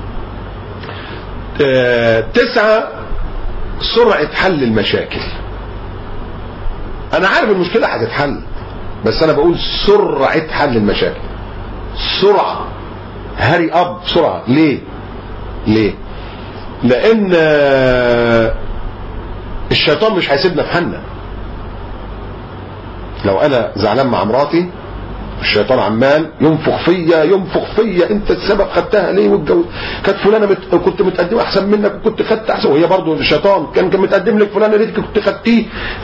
اه تسعة سرعه حل المشاكل. انا عارف المشكله هتتحل، بس انا بقول سرعه حل المشاكل، سرعه، هاري اب بسرعه. ليه ليه لان الشيطان مش هيسيبنا في حالنا. لو انا زعلان مع مراتي الشيطان عمال ينفخ فيا ينفخ فيا، انت السبب، خدتها ليه والجو كانت فلانه مت... كنت متقدمه احسن منك وكنت خدت احسن، وهي برضه الشيطان كان كان متقدم لك فلانه ليه كنت خدتيه،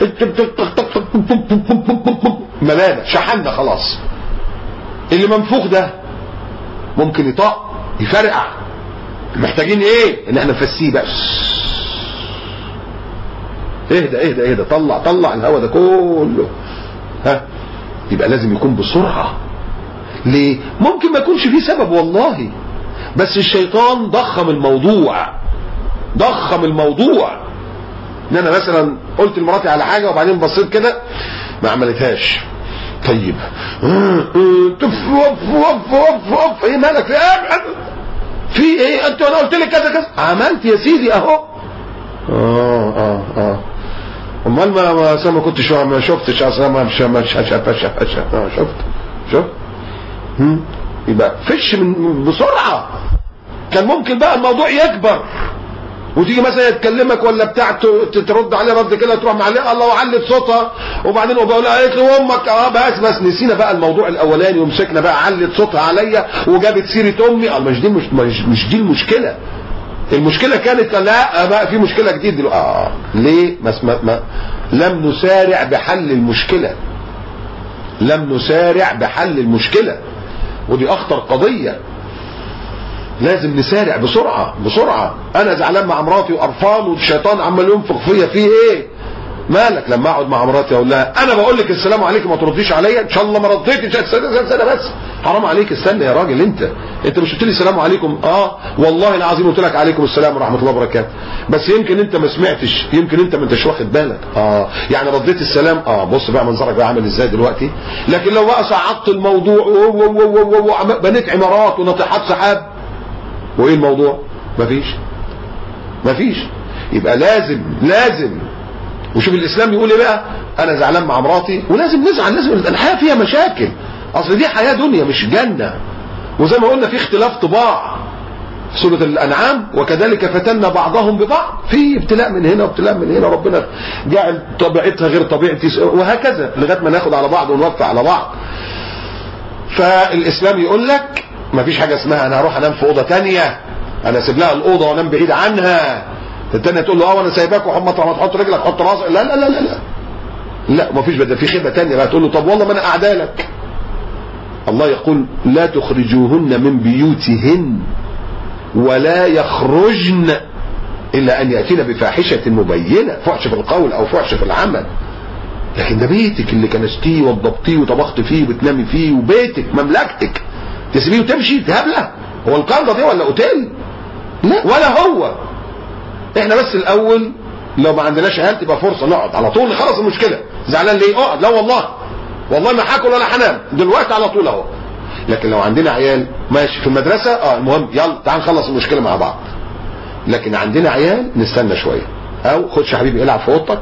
ملانه شحننا خلاص. اللي منفوخ ده ممكن يطاق يفرقع، محتاجين ايه؟ ان احنا نفسيه بقى، اهدى اهدى اهدى، طلع طلع الهواء ده كله، ها. يبقى لازم يكون بسرعة. ليه؟ ممكن ما يكونش فيه سبب والله، بس الشيطان ضخم الموضوع، ضخم الموضوع. ان انا مثلا قلت لمراتي على حاجة وبعدين بصيت كده ما عملتهاش، طيب تف وف وف وف وف ايه مالك في ايه؟ انت انا قلت لك كذا كذا، عملت يا سيدي اهو. اه اه اه امال ما ما ما كنتش ما شفتش اصلا، ما مش ما شفت شفت هم يبقى فش من بسرعه. كان ممكن بقى الموضوع يكبر وتيجي مثلا يتكلمك ولا بتاع ترد عليه رد كده تروح معلقه الله وعلت صوتها، وبعدين بقول لها قالت له امك اه بس بس نسينا بقى الموضوع الاولاني ومسكنا بقى علت صوتها عليا وجابت سيره امي. اه مش دي مش, مش, مش دي المشكله. المشكله كانت لا بقى في مشكله جديد دلوقتي. اه ليه ما, ما, ما لم نسارع بحل المشكله، لم نسارع بحل المشكله، ودي اخطر قضيه. لازم نسارع بسرعه بسرعه. انا زعلان مع مراتي وقرفان والشيطان عمال ينفخ فيا، فيه ايه؟ مالك؟ لما اقعد مع مراتي اقول لها انا بقول لك السلام عليكم ما ترديش عليا، ان شاء الله ما رديتش، استنى استنى بس حرام عليك، استنى يا راجل، انت انت مش قلت لي السلام عليكم؟ اه والله العظيم قلت لك عليكم السلام ورحمه الله وبركاته، بس يمكن انت ما سمعتش، يمكن انت ما انتش واخد بالك. اه يعني رديت السلام. اه بص بقى منظرك بقى عامل ازاي دلوقتي. لكن لو بقى صعدت الموضوع بنيت عمارات وناطحات سحاب، وايه الموضوع؟ مفيش مفيش. يبقى لازم لازم وشوف الاسلام يقول ايه بقى. انا زعلان مع مراتي ولازم نزعل، لازم الحياه فيها مشاكل، اصل دي حياه دنيا مش جنه. وزي ما قلنا في اختلاف طباع في سوره الانعام، وكذلك فتنا بعضهم ببعض، في ابتلاء من هنا وابتلاء من هنا، ربنا جعل طبيعتها غير طبيعتي وهكذا لغايه ما ناخد على بعض ونوفق على بعض. فالاسلام يقول لك مفيش حاجه اسمها انا هروح انام في اوضه ثانيه، انا اسيب لها الاوضه وانام بعيد عنها، الثانيه تقول له اه وانا سايباك وحط مطرح ما تحط رجلك حط راسك، لا لا لا لا لا لا مفيش. بدل في خيبه ثانيه بقى تقول له طب والله ما انا قاعده لك. الله يقول لا تخرجوهن من بيوتهن ولا يخرجن الا ان ياتين بفاحشه مبينه، فحش في القول او فحش في العمل. لكن ده بيتك اللي كنستيه وضبطيه وطبخت فيه وبتنامي فيه، وبيتك مملكتك، تسيبيه وتمشي تهبله؟ هو القرضه دي ولا اوتيل؟ لا ولا هو. احنا بس الاول لو ما عندناش عيال تبقى فرصه نقعد على طول نخلص المشكله. زعلان ليه؟ اقعد. لا والله والله ما هاكل ولا هنام دلوقتي على طول اهو. لكن لو عندنا عيال ماشي في المدرسه اه المهم يلا تعال نخلص المشكله مع بعض. لكن عندنا عيال نستنى شويه، او خدش يا حبيبي العب في اوضتك،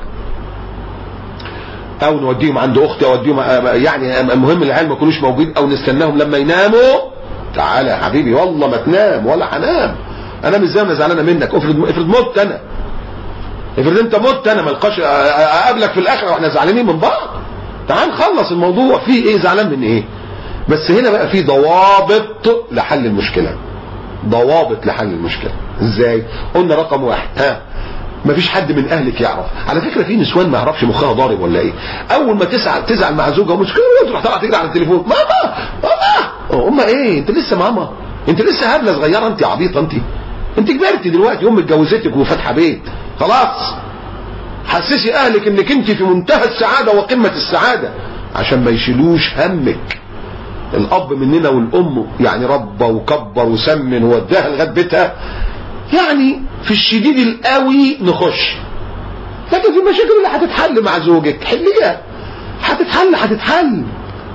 او نوديهم عند اختي اوديهم يعني المهم العيال ما يكونوش موجود، او نستناهم لما يناموا. تعالى يا حبيبي والله ما تنام ولا هنام، انا مش زي ما زعلانه منك. افرض افرض مت انا، افرض انت مت انا ما القاش اقابلك في الاخره واحنا زعلانين من بعض. تعال نخلص الموضوع. فيه ايه زعلان من ايه؟ بس هنا بقى في ضوابط لحل المشكله. ضوابط لحل المشكله ازاي؟ قلنا رقم واحد ها مفيش حد من اهلك يعرف. على فكره في نسوان ما يعرفش مخها ضارب ولا ايه، اول ما تزعل تزعل مع زوجها مشكله تروح طالعه تجري على التليفون ماما ماما. امها ايه؟ انت لسه ماما؟ انت لسه هبله صغيره، انت عبيطه، انت انت كبرتي دلوقتي، امك اتجوزتك وفاتحه بيت خلاص. حسسي اهلك انك انت في منتهى السعاده وقمه السعاده عشان ما يشيلوش همك. الاب مننا والام يعني ربى وكبر وسمن ووداها لغايه بيتها، يعني في الشديد القوي نخش. لكن في المشاكل اللي هتتحل مع زوجك حليها، هتتحل هتتحل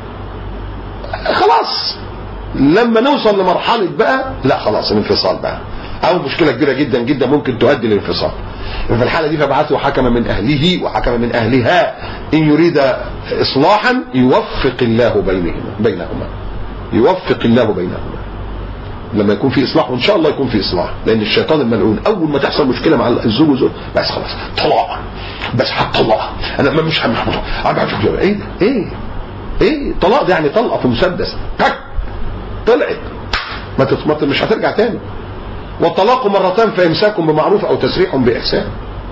خلاص. لما نوصل لمرحله بقى لا خلاص الانفصال بقى، او مشكله كبيره جدا جدا ممكن تؤدي للانفصال. في الحاله دي فبعثوا حكما من اهله وحكما من اهلها ان يريد اصلاحا يوفق الله بينهما بينهما يوفق الله بينهما. لما يكون في اصلاح، وان شاء الله يكون في اصلاح، لان الشيطان الملعون اول ما تحصل مشكله مع الزوج والزوج بس خلاص طلاق، بس هطلقها انا مش همحمد ايه ده ايه ايه طلاق ده يعني طلقه في مسدس تك طلعت ما تتمط مش هترجع تاني. والطلاق مرتان فامساك بمعروف او تسريح باحسان.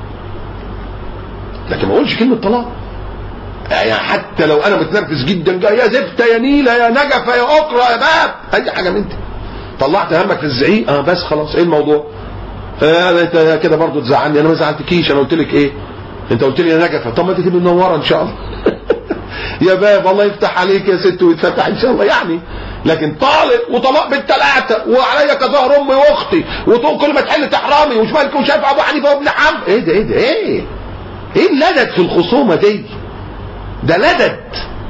لكن ما اقولش كلمه طلاق يعني حتى لو انا متنرفز جدا يا زفته يا نيله يا نجفه يا اقرا يا باب اي حاجه من دي، طلعت همك في الزعيق اه بس خلاص ايه الموضوع؟ آه انت كده برضه تزعلني، انا ما زعلتكيش، انا قلت لك ايه؟ انت قلت لي يا نجفه، طب ما انت تبقى منوره ان شاء الله يا باب الله يفتح عليك يا ست ويتفتح ان شاء الله يعني. لكن طالق وطلاق بالثلاثه وعليا كظهر امي واختي وتقول كل ما تحل تحرامي ومش مالك وشايف ابو حنيفه وابن حنبل، ايه ده ايه ده ايه؟ ايه اللدد في الخصومه دي؟ ده لدد.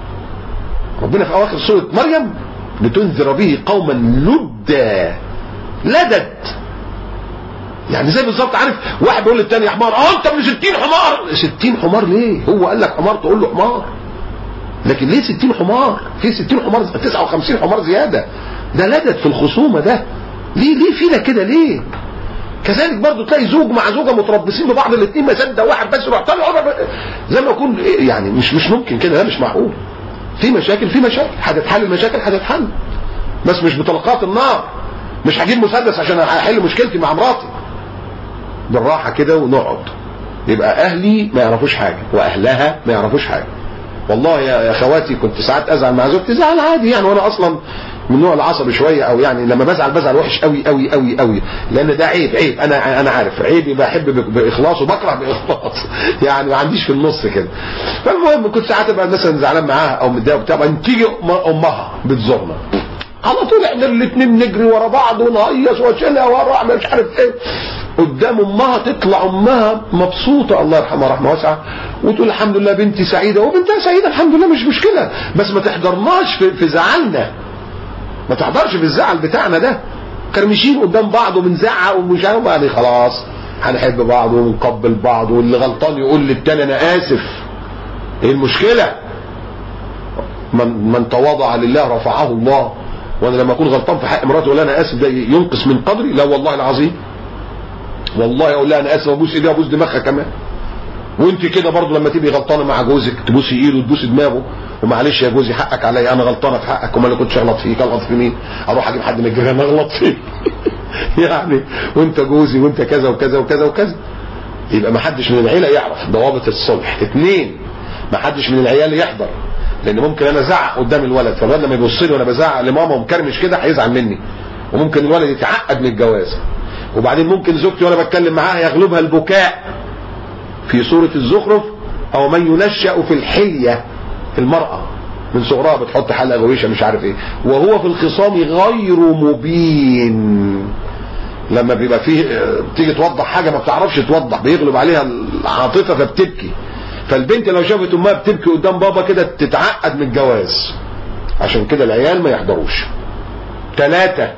ربنا في اواخر سوره مريم لتنذر به قوما لدا. لدد يعني زي بالظبط، عارف واحد بيقول للتاني يا حمار، اه انت من ستين حمار. ستين حمار ليه؟ هو قال لك حمار تقول له حمار، لكن ليه ستين حمار؟ في ستين حمار تسعة وخمسين حمار زياده. ده لدد في الخصومه ده. ليه ليه فينا كده ليه؟ كذلك برضو تلاقي زوج مع زوجه متربصين ببعض، الاثنين ما صدق واحد بس يروح طالع زي ما يكون يعني مش مش ممكن كده، ده مش معقول. في مشاكل في مشاكل هتتحل، المشاكل هتتحل بس مش بطلقات النار. مش هجيب مسدس عشان احل مشكلتي مع مراتي. بالراحه كده ونقعد. يبقى اهلي ما يعرفوش حاجه واهلها ما يعرفوش حاجه. والله يا اخواتي كنت ساعات ازعل مع زوجتي زعل عادي يعني، وانا اصلا من نوع العصبي شويه، او يعني لما بزعل بزعل وحش قوي قوي قوي قوي، لان ده عيب عيب انا انا عارف عيبي، بحب باخلاص وبكره باخلاص يعني ما عنديش في النص كده. فالمهم كنت ساعات ابقى مثلا زعلان معاها او متضايق وبتاع، تيجي امها بتزورنا على طول احنا الاثنين نجري ورا بعض ونهيص واشيلها ورا مش عارف ايه قدام امها، تطلع امها مبسوطه الله يرحمها رحمه واسعه وتقول الحمد لله بنتي سعيده، وبنتها سعيده الحمد لله مش مشكله، بس ما تحضرناش في, في زعلنا، ما تحضرش في الزعل بتاعنا ده. كرمشين قدام بعض وبنزعق ومش عارف يعني خلاص هنحب بعض ونقبل بعض، واللي غلطان يقول للتاني انا اسف. ايه المشكله؟ من من تواضع لله رفعه الله. وانا لما اكون غلطان في حق مراتي اقول انا اسف ده ينقص من قدري؟ لا والله العظيم، والله اقول لها انا اسف وابوس ايديها وابوس دماغها كمان. وانت كده برضه لما تبقي غلطانه مع جوزك تبوسي ايده وتبوسي دماغه، ومعلش يا جوزي حقك عليا، انا غلطانه في حقك، وما انا كنتش اغلط فيك، اغلط في مين؟ اروح اجيب حد من الجيران اغلط فيه يعني وانت جوزي وانت كذا وكذا وكذا وكذا. يبقى ما حدش من العيله يعرف ضوابط الصلح. اثنين، ما حدش من العيال يحضر، لان ممكن انا ازعق قدام الولد، فالولد لما يبص لي وانا بزعق لماما ومكرمش كده هيزعل مني، وممكن الولد يتعقد من الجواز. وبعدين ممكن زوجتي وانا بتكلم معاها يغلبها البكاء في سورة الزخرف، او من ينشأ في الحلية، المرأة من صغرها بتحط حلقة غويشة مش عارف ايه، وهو في الخصام غير مبين. لما بيبقى فيه بتيجي توضح حاجه ما بتعرفش توضح، بيغلب عليها العاطفه فبتبكي. فالبنت لو شافت امها بتبكي قدام بابا كده تتعقد من الجواز. عشان كده العيال ما يحضروش. ثلاثة،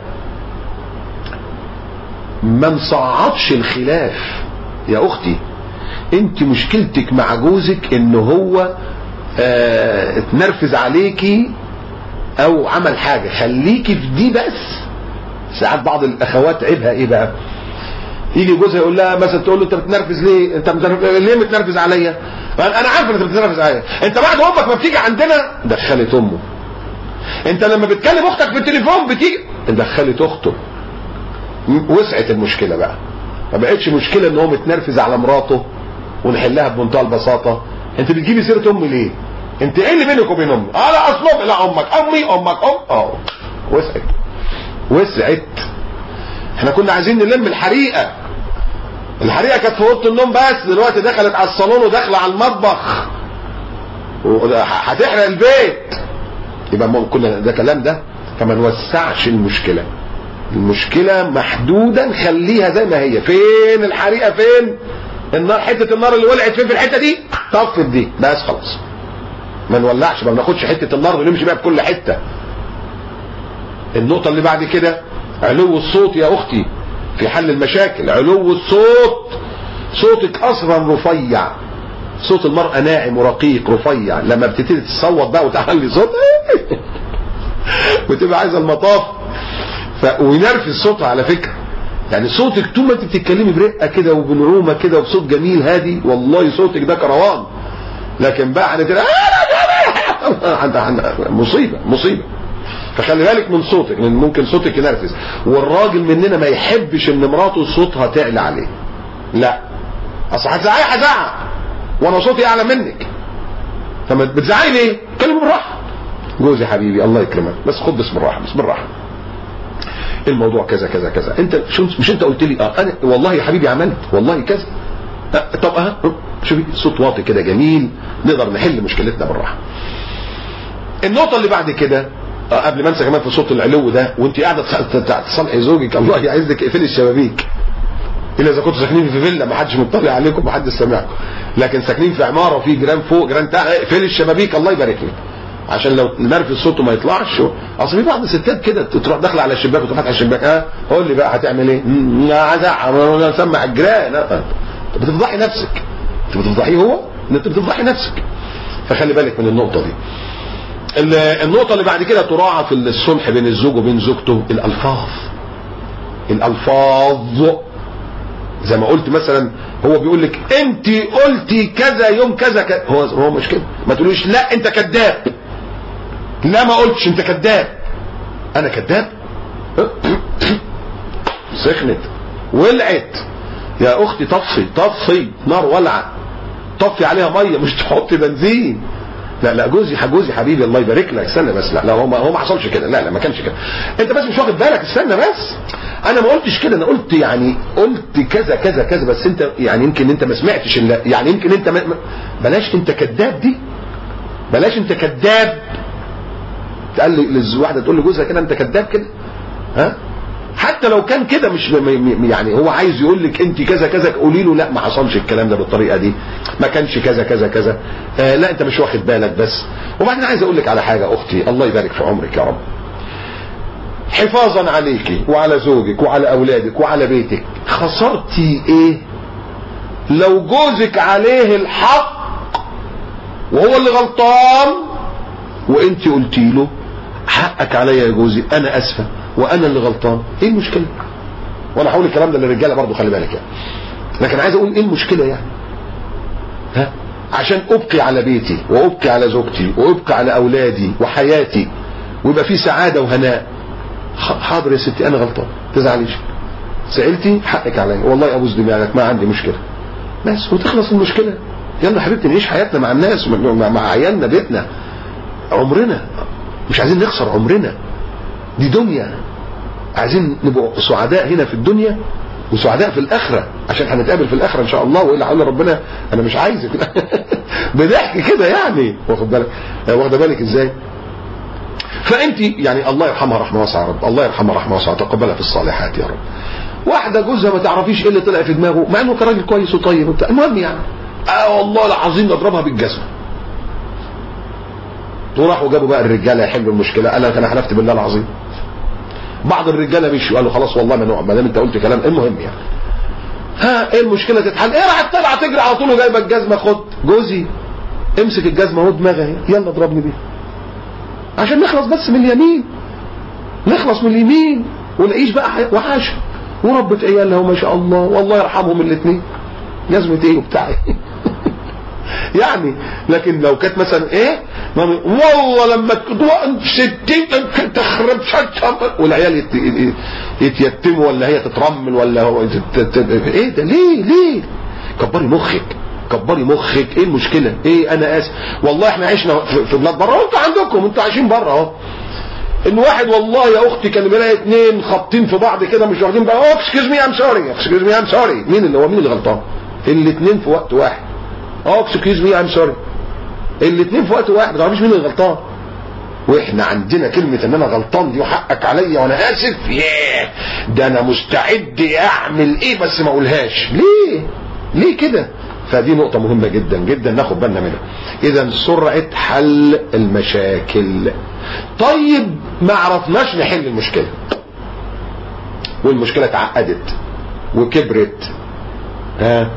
ما نصعدش الخلاف. يا اختي انت مشكلتك مع جوزك ان هو اه اتنرفز عليكي او عمل حاجة، خليكي في دي بس. ساعات بعض الاخوات عيبها ايه بقى، يجي جوزها يقول لها مثلا، تقول له انت بتنرفز ليه؟ انت متنرفز ليه؟ متنرفز عليا؟ انا عارف انك بتنرفز عليا. انت بعد امك ما بتيجي عندنا دخلت امه. انت لما بتكلم اختك في التليفون بتيجي دخلت اخته. وسعت المشكله بقى، ما بقتش مشكله ان هو متنرفز على مراته ونحلها بمنتهى البساطه. انت بتجيبي سيره امي ليه؟ انت ايه اللي بينك وبين امي؟ اه لا اصل لا امك امي امك ام اه وسعت وسعت. احنا كنا عايزين نلم الحريقه. الحريقه كانت في اوضه النوم بس، دلوقتي دخلت على الصالون وداخله على المطبخ هتحرق البيت. يبقى كل ده كلام ده. فما نوسعش المشكله. المشكله محدوده نخليها زي ما هي. فين الحريقه؟ فين النار؟ حته النار اللي ولعت فين في الحته دي؟ طفت دي بس خلاص. ما نولعش، ما بناخدش حته النار ونمشي بيها في كل حته. النقطه اللي بعد كده علو الصوت يا اختي في حل المشاكل. علو الصوت، صوتك اصلا رفيع، صوت المرأة ناعم ورقيق رفيع. لما بتبتدي تصوت بقى وتعلي صوت وتبقى عايزه المطاف ف... وينرفز صوتها على فكره. يعني صوتك طول ما انت بتتكلمي برقه كده وبنعومه كده وبصوت جميل هادي، والله صوتك ده كروان. لكن بقى هنتلا مصيبه مصيبه. فخلي بالك من صوتك، لان ممكن صوتك ينرفز. والراجل مننا ما يحبش ان مراته صوتها تعلى عليه. لا، اصل هتزعقي هزعق وانا صوتي اعلى منك. فما بتزعقي ليه؟ اتكلم بالراحه. جوزي حبيبي الله يكرمك بس خد بس بالراحه بس بالراحه. الموضوع كذا كذا كذا. انت مش انت قلت لي اه انا والله يا حبيبي عملت والله كذا. اه طب اه شوفي صوت واطي كده جميل نقدر نحل مشكلتنا بالراحه. النقطه اللي بعد كده اه قبل ما انسى كمان في صوت العلو ده، وانت قاعده تصلحي زوجك الله يعزك اقفلي الشبابيك. الا اذا كنتوا ساكنين في فيلا ما حدش مطلع عليكم ما حدش سامعكم. لكن ساكنين في عماره وفي جيران فوق جيران تحت، اقفلي الشبابيك الله يبارك لك عشان لو نرفز صوته ما يطلعش. اصل في بعض الستات كده تروح داخله على الشباك وتروح على الشباك. ها قول لي بقى هتعمل ايه؟ هزعق اسمع الجيران. انت بتفضحي نفسك. انت بتفضحيه هو؟ انت بتفضحي نفسك. فخلي بالك من النقطه دي. النقطه اللي بعد كده تراعى في الصلح بين الزوج وبين زوجته الالفاظ. الالفاظ زي ما قلت مثلا هو بيقول لك انت قلتي كذا يوم كذا كذا، هو هو مش كده. ما تقوليش لا انت كذاب. لا ما قلتش انت كذاب. انا كذاب؟ سخنت ولعت يا اختي. طفي طفي نار ولعه، طفي عليها ميه مش تحطي بنزين. لا لا جوزي جوزي حبيبي الله يبارك لك استنى بس. لا لا هو ما هو ما حصلش كده. لا لا ما كانش كده. انت بس مش واخد بالك. استنى بس. انا ما قلتش كده. انا قلت يعني قلت كذا كذا كذا بس انت يعني يمكن انت ما سمعتش. يعني يمكن انت ما بلاش انت كذاب دي. بلاش انت كذاب. تقال لي واحده تقول لجوزها كده انت كذاب كده. ها حتى لو كان كده مش يعني هو عايز يقول لك انت كذا كذا قولي له لا ما حصلش الكلام ده بالطريقه دي. ما كانش كذا كذا كذا. آه لا انت مش واخد بالك بس. وبعدين عايز اقول لك على حاجه اختي الله يبارك في عمرك يا رب. حفاظا عليكي وعلى زوجك وعلى اولادك وعلى بيتك، خسرتي ايه لو جوزك عليه الحق وهو اللي غلطان وانت قلتي له حقك عليا يا جوزي انا اسفه وانا اللي غلطان؟ ايه المشكله؟ وانا هقول الكلام ده للرجاله برضو خلي بالك يعني. لكن عايز اقول ايه المشكله يعني؟ ها عشان ابقي على بيتي وابقي على زوجتي وابقي على اولادي وحياتي ويبقى في سعاده وهناء. حاضر يا ستي انا غلطان تزعليش. سألتي حقك عليا والله ابوس دماغك ما عندي مشكله بس وتخلص المشكله. يلا حبيبتي نعيش حياتنا مع الناس مع عيالنا بيتنا عمرنا. مش عايزين نخسر عمرنا. دي دنيا. عايزين نبقى سعداء هنا في الدنيا وسعداء في الاخره عشان هنتقابل في الاخره ان شاء الله. والا قال ربنا انا مش عايزك بضحك كده يعني. واخد بالك واخده بالك ازاي؟ فانت يعني الله يرحمها رحمه واسعه يا رب. الله يرحمها رحمه واسعه تقبلها في الصالحات يا رب. واحده جوزها ما تعرفيش ايه اللي طلع في دماغه، مع انه كان راجل كويس وطيب وبتاع، المهم يعني اه والله العظيم اضربها بالجزمه. وراحوا جابوا بقى الرجاله يحلوا المشكله، قال لك انا حلفت بالله العظيم. بعض الرجاله مشوا قالوا خلاص والله ما نوع ما دام انت قلت كلام. المهم يعني ها ايه المشكله تتحل؟ ايه راح طلع تجري على طول وجايبه الجزمه، خد جوزي امسك الجزمه اهو دماغها اهي، يلا اضربني بيها عشان نخلص بس من اليمين، نخلص من اليمين ونعيش بقى وحاشه وربة عيالها وما شاء الله والله يرحمهم الاثنين، جزمه ايه وبتاع ايه يعني. لكن لو كانت مثلا ايه والله لما تدوق ستين تخرب شتم والعيال يتيتموا ولا هي تترمل ولا هو ايه ده؟ ليه ليه؟ كبري مخك كبري مخك. ايه المشكله؟ ايه انا اسف والله احنا عشنا في بلاد بره وانتوا عندكم انتوا عايشين بره اهو، ان واحد والله يا اختي كان بيلاقي اثنين خابطين في بعض كده مش واخدين بقى اوه اكسكيوز مي ام سوري اكسكيوز مي ام سوري. مين اللي هو مين اللي غلطان؟ الاثنين في وقت واحد. اه اكسكيوز مي ام سوري الاثنين في وقت واحد، ما تعرفيش مين اللي غلطان. واحنا عندنا كلمه ان انا غلطان دي وحقك عليا وانا اسف، ياه ده انا مستعد اعمل ايه بس ما اقولهاش. ليه ليه كده؟ فدي نقطة مهمة جدا جدا ناخد بالنا منها. إذا سرعة حل المشاكل. طيب ما عرفناش نحل المشكلة والمشكلة اتعقدت وكبرت، ها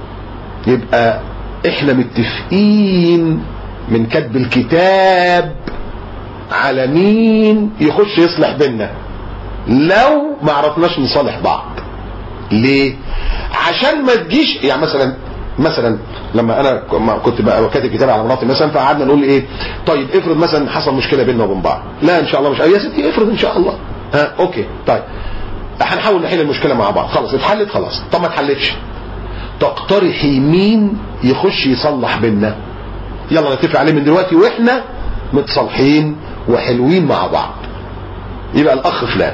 يبقى احنا متفقين من كتب الكتاب على مين يخش يصلح بينا لو ما عرفناش نصالح بعض. ليه؟ عشان ما تجيش يعني مثلا مثلا لما انا كنت بقى كاتب كتاب على مراتي مثلا، فقعدنا نقول ايه طيب افرض مثلا حصل مشكله بيننا وبين بعض، لا ان شاء الله مش يا ستي افرض ان شاء الله، ها اوكي طيب هنحاول نحل المشكله مع بعض، خلاص اتحلت خلاص. طب ما اتحلتش، تقترحي مين يخش يصلح بيننا؟ يلا نتفق عليه من دلوقتي واحنا متصالحين وحلوين مع بعض. يبقى الاخ فلان.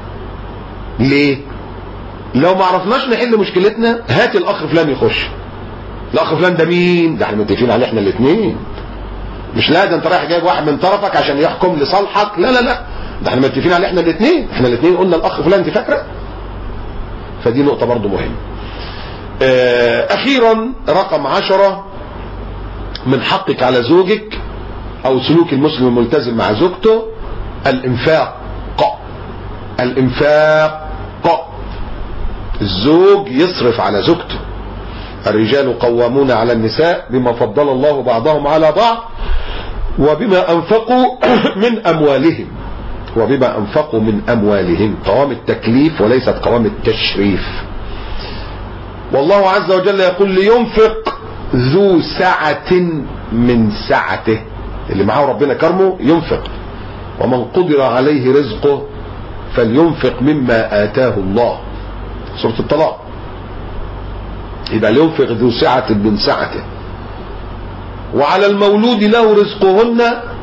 ليه؟ لو ما عرفناش نحل مشكلتنا هات الاخ فلان يخش. الاخ فلان ده مين؟ ده احنا متفقين عليه احنا الاثنين، مش لا ده انت رايح جايب واحد من طرفك عشان يحكم لصالحك، لا لا لا ده احنا متفقين عليه احنا الاثنين، احنا الاثنين قلنا الاخ فلان، انت فاكره؟ فدي نقطه برضو مهمه. اخيرا رقم عشرة من حقك على زوجك او سلوك المسلم الملتزم مع زوجته الانفاق. الانفاق الزوج يصرف على زوجته. الرجال قوامون على النساء بما فضل الله بعضهم على بعض وبما انفقوا من اموالهم وبما انفقوا من اموالهم. قوام التكليف وليست قوام التشريف. والله عز وجل يقول لينفق ذو سعة من سعته، اللي معاه ربنا كرمه ينفق. ومن قدر عليه رزقه فلينفق مما آتاه الله، سورة الطلاق. يبقى لينفق ذو سعة من سعته. وعلى المولود له رزقهن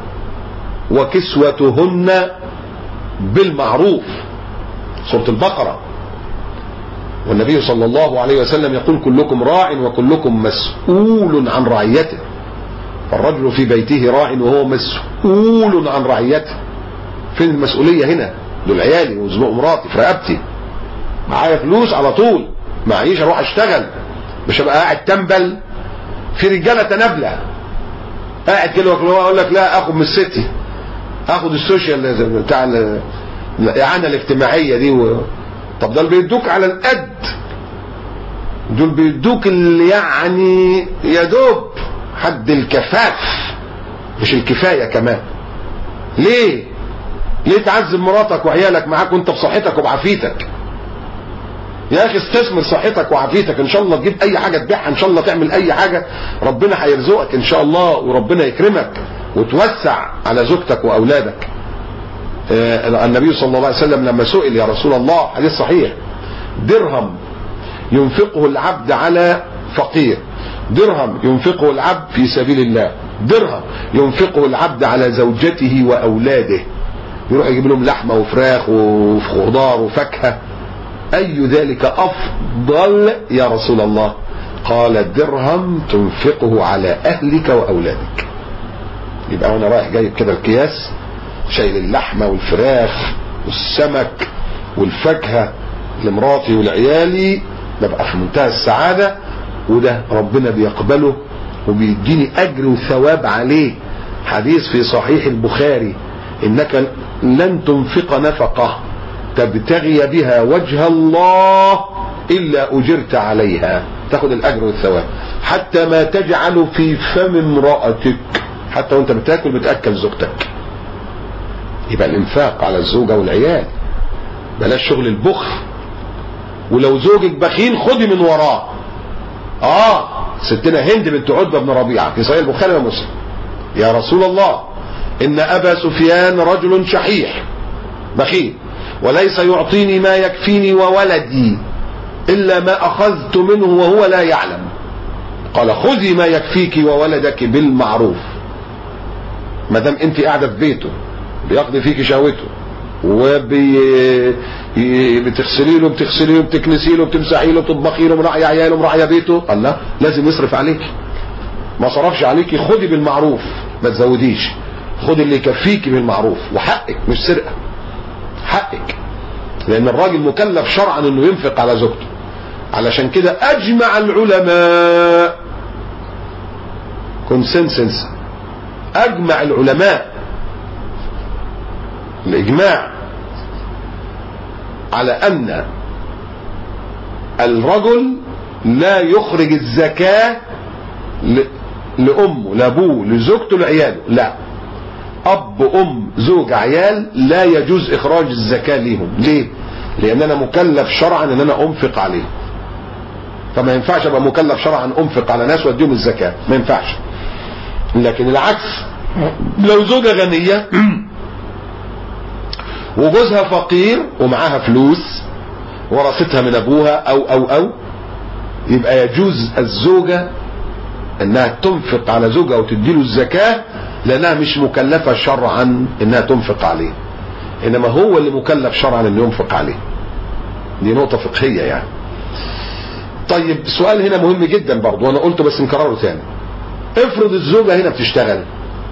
وكسوتهن بالمعروف، سورة البقرة. والنبي صلى الله عليه وسلم يقول كلكم راع وكلكم مسؤول عن رعيته. فالرجل في بيته راع وهو مسؤول عن رعيته. فين المسؤولية هنا؟ دول عيالي وزنوق مراتي في رقبتي، معايا فلوس على طول، معيش اروح اشتغل، مش هبقى قاعد تنبل. في رجاله تنابله قاعد كده اقول لك لا اخد من الستي، اخد السوشيال بتاع الاعانه الاجتماعيه دي و... طب دول بيدوك على القد، دول بيدوك اللي يعني يا دوب حد الكفاف مش الكفايه كمان. ليه؟ ليه تعذب مراتك وعيالك معاك وانت بصحتك وبعافيتك؟ يا اخي استثمر صحتك وعافيتك، ان شاء الله تجيب اي حاجه تبيعها، ان شاء الله تعمل اي حاجه، ربنا هيرزقك ان شاء الله وربنا يكرمك وتوسع على زوجتك واولادك. آه النبي صلى الله عليه وسلم لما سئل يا رسول الله، حديث صحيح، درهم ينفقه العبد على فقير، درهم ينفقه العبد في سبيل الله، درهم ينفقه العبد على زوجته واولاده، يروح يجيب لهم لحمه وفراخ وخضار وفاكهه، أي ذلك أفضل يا رسول الله؟ قال درهم تنفقه على أهلك وأولادك. يبقى أنا رايح جايب كده القياس، شايل اللحمة والفراخ والسمك والفاكهة لمراتي ولعيالي ببقى في منتهى السعادة، وده ربنا بيقبله وبيديني أجر وثواب عليه. حديث في صحيح البخاري: إنك لن تنفق نفقة تبتغي بها وجه الله إلا أجرت عليها، تاخد الأجر والثواب. حتى ما تجعل في فم امرأتك، حتى وانت بتاكل بتأكل زوجتك. يبقى الإنفاق على الزوجة والعيال، بلاش شغل البخل. ولو زوجك بخيل خدي من وراه. اه ستنا هند بنت عتبة بن ربيعة في صحيح البخاري ومسلم: يا رسول الله إن أبا سفيان رجل شحيح بخيل، وليس يعطيني ما يكفيني وولدي إلا ما أخذت منه وهو لا يعلم. قال: خذي ما يكفيك وولدك بالمعروف. ما دام انت قاعدة في بيته بيقضي فيك شهوته، وبتغسلي له بتغسلي له بتكنسي له بتمسحي له بتطبخي له مراعي عياله مراعي بيته، الله لازم يصرف عليك. ما صرفش عليكي خدي بالمعروف، ما تزوديش، خدي اللي يكفيكي بالمعروف. وحقك مش سرقة، حقك، لأن الراجل مكلف شرعا انه ينفق على زوجته. علشان كده أجمع العلماء كونسنسنس، أجمع العلماء الإجماع على أن الرجل لا يخرج الزكاة لأمه لأبوه لزوجته لعياله، لا، أب أم زوج عيال لا يجوز إخراج الزكاة ليهم. ليه؟ لأن أنا مكلف شرعا أن أنا أنفق عليهم، فما ينفعش أبقى مكلف شرعا أنفق على ناس وأديهم الزكاة، ما ينفعش. لكن العكس، لو زوجة غنية وجوزها فقير ومعاها فلوس ورثتها من أبوها أو أو أو يبقى يجوز الزوجة أنها تنفق على زوجها وتديله الزكاة، لأنها مش مكلفة شرعا أنها تنفق عليه، إنما هو اللي مكلف شرعا أنه ينفق عليه. دي نقطة فقهية يعني. طيب سؤال هنا مهم جدا برضو، وأنا قلته بس نكرره تاني. افرض الزوجة هنا بتشتغل،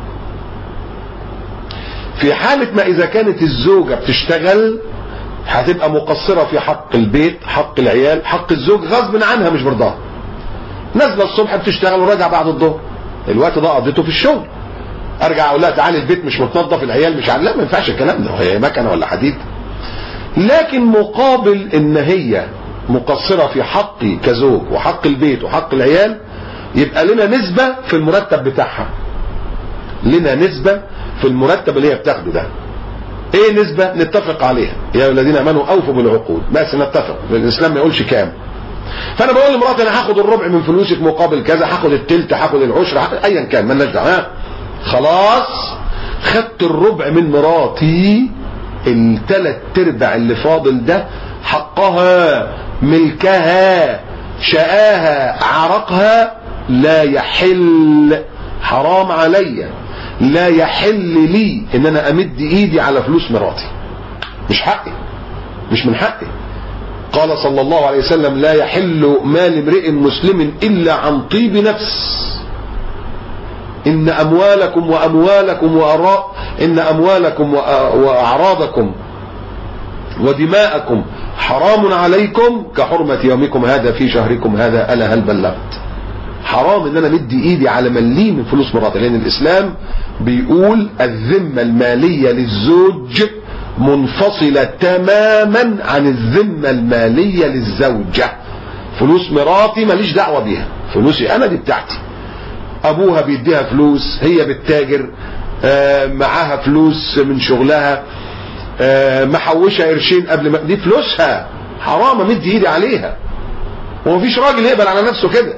في حالة ما إذا كانت الزوجة بتشتغل هتبقى مقصرة في حق البيت، حق العيال، حق الزوج غصب عنها مش برضاها. نازلة الصبح بتشتغل وراجع بعد الظهر، الوقت ده قضيته في الشغل. ارجع اقول لها تعالي البيت مش متنظف، العيال مش عارف، لا ما ينفعش الكلام ده، هي مكنه ولا حديد. لكن مقابل ان هي مقصره في حقي كزوج وحق البيت وحق العيال، يبقى لنا نسبه في المرتب بتاعها، لنا نسبه في المرتب اللي هي بتاخده ده. ايه نسبه؟ نتفق عليها، يا الذين امنوا اوفوا بالعقود، بس نتفق، الاسلام ما يقولش كام. فانا بقول لمراتي انا هاخد الربع من فلوسك مقابل كذا، هاخد التلت، هاخد العشر، ايا كان مالناش دعوه. خلاص خدت الربع من مراتي، الثلاث ارباع اللي فاضل ده حقها، ملكها، شقاها، عرقها، لا يحل، حرام عليا، لا يحل لي ان انا امد ايدي على فلوس مراتي، مش حقي، مش من حقي. قال صلى الله عليه وسلم: لا يحل مال امرئ مسلم الا عن طيب نفس. إن أموالكم وأموالكم وأراء إن أموالكم وأعراضكم ودماءكم حرام عليكم كحرمة يومكم هذا في شهركم هذا، ألا هل بلغت؟ حرام إن أنا مدي إيدي على مليم من فلوس مراتي، لأن الإسلام بيقول الذمة المالية للزوج منفصلة تماما عن الذمة المالية للزوجة. فلوس مراتي ماليش دعوة بيها، فلوسي أنا دي بتاعتي. ابوها بيديها فلوس، هي بتتاجر، آه معاها فلوس من شغلها، آه محوشه قرشين قبل ما دي فلوسها، حرام امد ايدي عليها. ومفيش راجل يقبل على نفسه كده،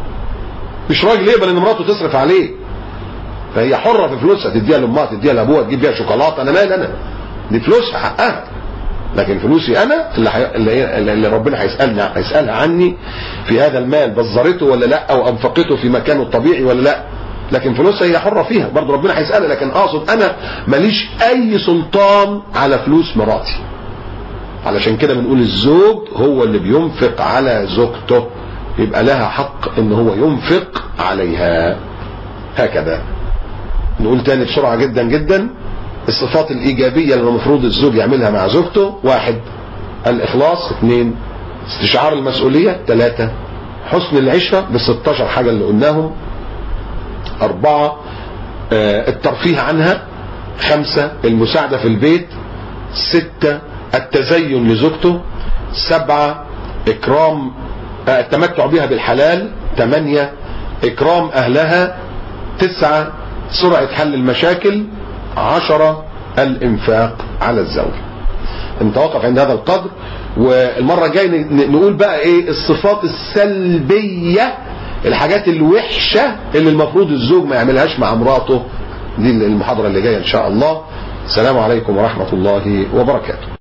مش راجل يقبل ان مراته تصرف عليه. فهي حره في فلوسها، تديها لامها، تديها لابوها، تجيب بيها شوكولاته، انا مال انا، دي فلوسها حقها. لكن فلوسي انا اللي, حي... اللي ربنا هيسالني هيسالها عني في هذا المال، بذرته ولا لا، او انفقته في مكانه الطبيعي ولا لا. لكن فلوسها هي حره فيها برضه، ربنا هيسالها. لكن اقصد انا ماليش اي سلطان على فلوس مراتي. علشان كده بنقول الزوج هو اللي بينفق على زوجته، يبقى لها حق ان هو ينفق عليها. هكذا نقول تاني بسرعه جدا جدا: الصفات الإيجابية اللي المفروض الزوج يعملها مع زوجته: واحد، الإخلاص. اثنين استشعار المسؤولية. ثلاثة حسن العشرة بالستاشر حاجة اللي قلناهم. أربعة الترفيه عنها. خمسة المساعدة في البيت. ستة التزين لزوجته. سبعة إكرام التمتع بها بالحلال. ثمانية إكرام أهلها. تسعة سرعة حل المشاكل. عشرة الإنفاق على الزوج. نتوقف عند هذا القدر، والمرة الجاية نقول بقى ايه الصفات السلبية، الحاجات الوحشة اللي المفروض الزوج ما يعملهاش مع مراته. دي المحاضرة اللي جاية ان شاء الله. السلام عليكم ورحمة الله وبركاته.